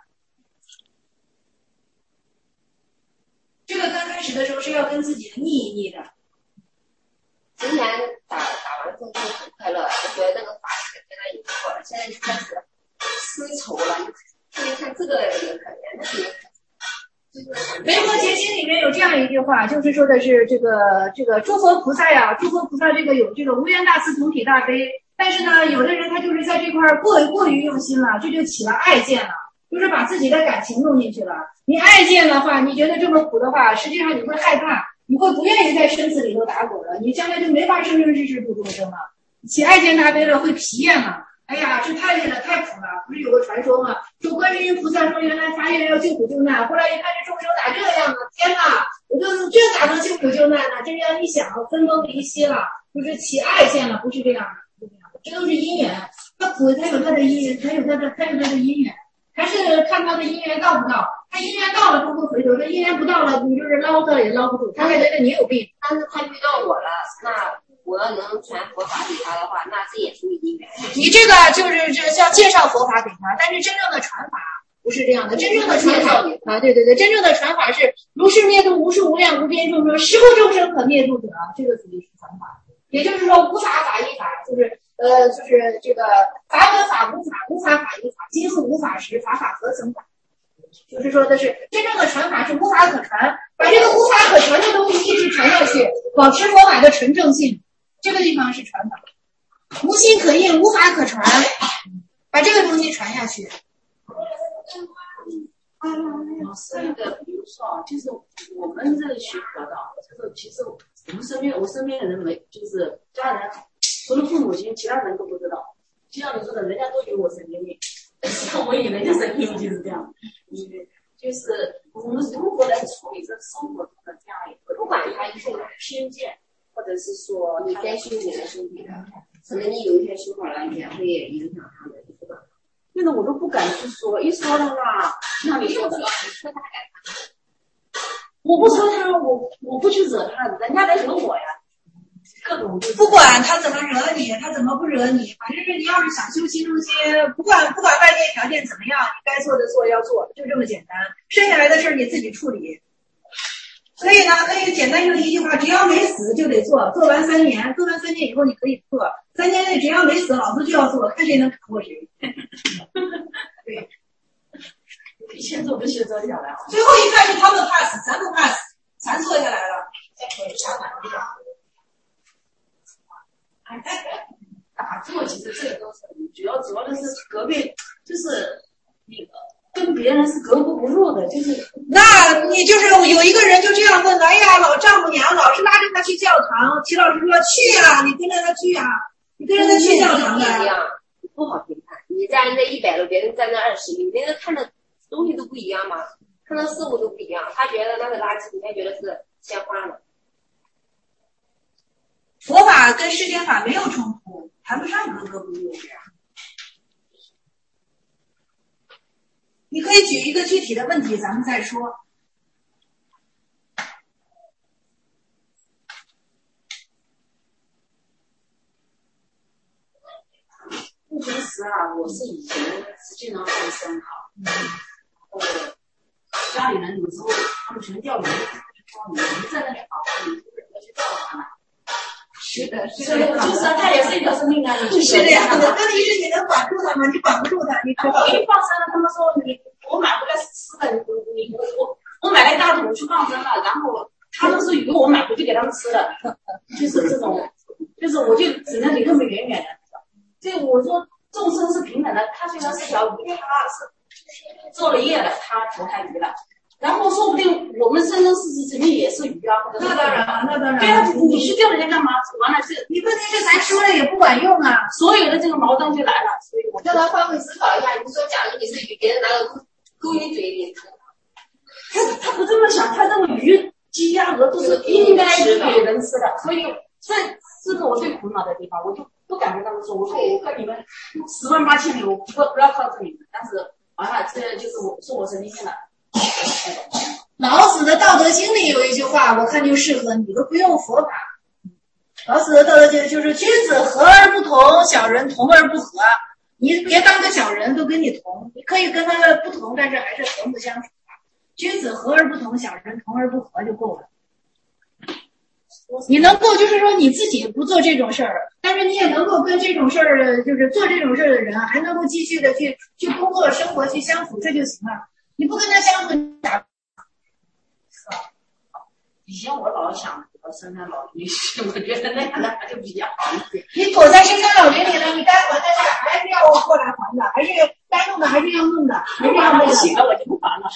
这个刚开始的时候是要跟自己逆一逆的。 之前打完之后就很快乐，我觉得那个法现在也不错了，现在就开始吃愁了。你看这个也可怜，那个也可怜， 维摩诘经里面有这样一句话，就是说的是这个诸佛菩萨呀，诸佛菩萨这个有这个无边大慈同体大悲，但是呢，有的人他就是在这块过于用心了，这就起了爱见了，就是把自己的感情弄进去了。你爱见的话，你觉得这么苦的话，实际上你会害怕，你会不愿意在生死里头打滚了，你将来就没法生生世世度众生了。起爱见大悲了，会疲厌了。哎呀，这太累了，太苦了！不是有个传说吗？说观世音菩萨说原来发愿要救苦救难，后来一看这众生咋这样呢？天哪，我就这咋能救苦救难呢？这样一想，分崩离析了，就是起爱见了，不是这样的，这都是因缘。他苦，他有他的因缘，他有他的因缘，还是看他的因缘到不到。他因缘到了不会回头，他因缘不到了，你就是捞到也捞不住，他还觉得你有病。 但是他遇到我了，那我要能传佛法给他的话，那这也是因缘。 你这个就是叫介绍佛法给他，但是真正的传法不是这样的。真正的传法啊，对，真正的传法是如是灭度无数无量无边众生，实无众生可灭度者，这个属于是传法。也就是说，无法法依法，就是这个法本法无法，无法法依法，今后无法时，法何曾法？就是说的是真正的传法是无法可传，把这个无法可传的东西一直传下去，保持佛法的纯正性。这个地方是传法，无心可印，无法可传，把这个东西传下去。 老师，比如说啊，就是我们这个学佛的，就是其实我身边的人没，就是家人除了父母亲，其他人都不知道。就像你说的，人家都以为我神经病，我以为人家神经病就是这样。就是我们如何来处理这生活中的这样一个，不管他一个偏见。或者是说你该修你的身体的，可能你有一天修好了，也会影响他的，对吧？ 那个我都不敢去说，一说的话，那你说的，我不说他，我不去惹他，人家来惹我呀。各种不管他怎么惹你，他怎么不惹你，反正是你要是想修心中心，不管外界条件怎么样，你该做的做要做，就这么简单。剩下来的事你自己处理。所以呢，那个简单就一句话，只要没死就得做，做完3年，做完3年以后你可以做，3年内只要没死，老子就要做，看谁能扛过谁。对， 一切做不去做下来。 最后一看是他们怕死，咱不怕死，咱做下来了，啥难的？ 打坐其实这个都是主要的是隔壁，就是那个。跟别人是格格不入的，就是那你就是有一个人就这样问了，哎呀，老丈母娘老是拉着他去教堂，齐老师说去啊，你跟着他去啊，你跟着他去教堂的， 不好评判。你站在100了，别人站在20，你那个看的东西都不一样嘛，看到事物都不一样。他觉得那是垃圾，人家觉得是鲜花呢。 佛法跟世间法没有冲突，谈不上格格不入这样。你可以举一个具体的问题，咱们再说。 不平时啊，我是以前是经常会生考，家里人有时候他们全钓鱼，你在那里跑，你不忍得去钓他们。 是的， 就是他也是一个生命啊，你是这样的。问题是你能管住他吗？你管不住他，你知道。 我一放生了，他们说我买回来是吃的，我买了一大桶去放生了，然后他们是以为我买回去给他们吃的，就是这种，就是我就只能离他们远远的。这我说众生是平等的，他虽然是条鱼，他是做了业了，他投胎鱼了。然后说不定我们生生世世肯定也是鱼啊，或者那当然了，那当然。 对啊，你去钓人家干嘛？完了是， 你问题是咱说了也不管用啊， 所有的这个矛盾就来了。所以我叫他换位思考一下，你说假如你是鱼，别人拿个勾你嘴里， 他不这么想，他认为鱼、鸡、鸭、鹅都是应该给人吃的，所以这是我最苦恼的地方，我就不敢跟他们说，我说我跟你们10万8千里，我不要靠着你们，但是完了，这就是我神经病了。 老子的《道德经》里有一句话，我看就适合你，都不用佛法。老子的《道德经》就是君子和而不同，小人同而不和。你别当个小人，都跟你同，你可以跟他不同，但是还是和睦相处。君子和而不同，小人同而不和就够了。你能够就是说你自己不做这种事儿，但是你也能够跟这种事儿就是做这种事儿的人，还能够继续的去工作、生活、去相处，这就行了。你不跟他相处， 以前我老想深山老林，我觉得那样的还就比较好一点。 你躲在深山老林里了，你该还的债还是要过来还的，还是该弄的还是要弄的，还是要那个。 行了，我就不还了。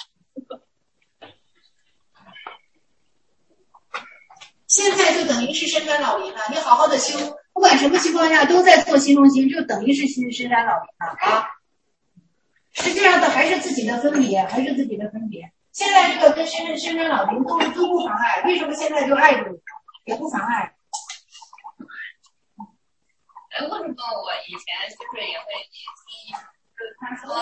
现在就等于是深山老林了，你好好的修，不管什么情况下都在做心中心，就等于是深山老林了啊。实际上的还是自己的分别，还是自己的分别。现在这个跟深山老林都不妨碍，为什么现在就爱着你？也不妨碍。 为什么我以前就是也会听，就是他说，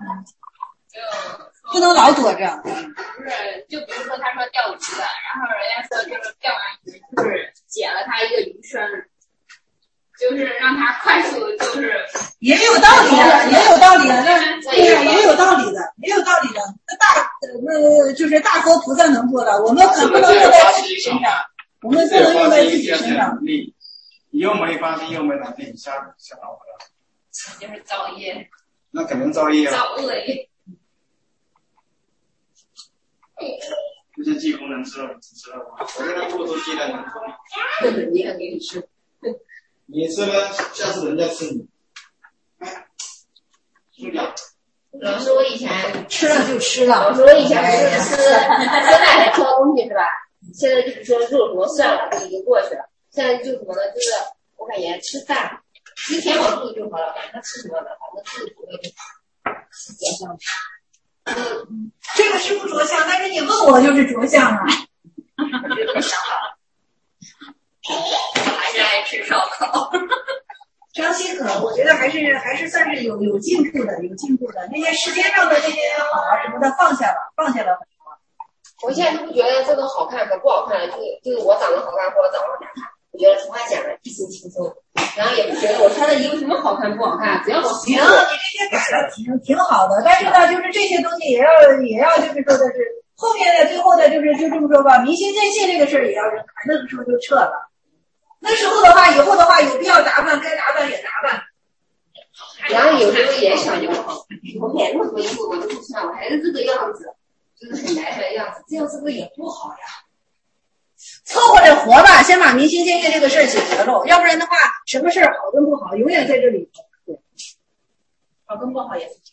就不能老躲着。 不是，就比如说他说钓鱼的，然后人家说就是钓完鱼就是解了他一个鱼身，就是让他快速就是也有道理的，也有道理的，那对呀，也有道理的，也有道理的。那就是大佛菩萨能做的，我们可不能用在自己身上，我们不能用在自己身上。 你又没发心又没能力，瞎搞不了。 就是造业。 那肯定造业啊。 造恶业。 这些济公能吃了，你吃了吗？我给他做出鸡来能吃吗？ 你看给你吃。 你吃了，下次人家吃你。是这样。 老师，我以前吃了就吃了。 老师，我以前是吃奶来挑东西是吧？现在就是说肉多算了，就已经过去了。现在就什么呢？就是我感觉吃饭，你填饱肚子就好了，反正他吃什么的，反正自己不会就好。 这个是不着相，但是你问我就是着相啊。 我就这么想的。我还是爱吃烧烤。 张新可，我觉得还是算是有进步的，有进步的。那些时间上的那些好啊什么的放下了很多。 我现在就不觉得这个好看和不好看了，就是我长得好看或者长得难看，我觉得从来讲的一心轻松，然后也不觉得我穿的衣服什么好看不好看，只要我行，你这些改的挺好的，但是呢，就是这些东西也要就是说的是后面的最后的就这么说吧，明心见性这个事儿也要人看，那个时候就撤了。那时候的话，以后的话有必要打扮，该打扮也打扮。 然后有时候也想就好，我买那么多衣服我都不穿，我还是这个样子，就是很奶粉的样子，这样是不是也不好呀？ 凑合着活吧，先把明心见性这个事儿解决了，要不然的话，什么事儿好跟不好，永远在这里。 好跟不好也是。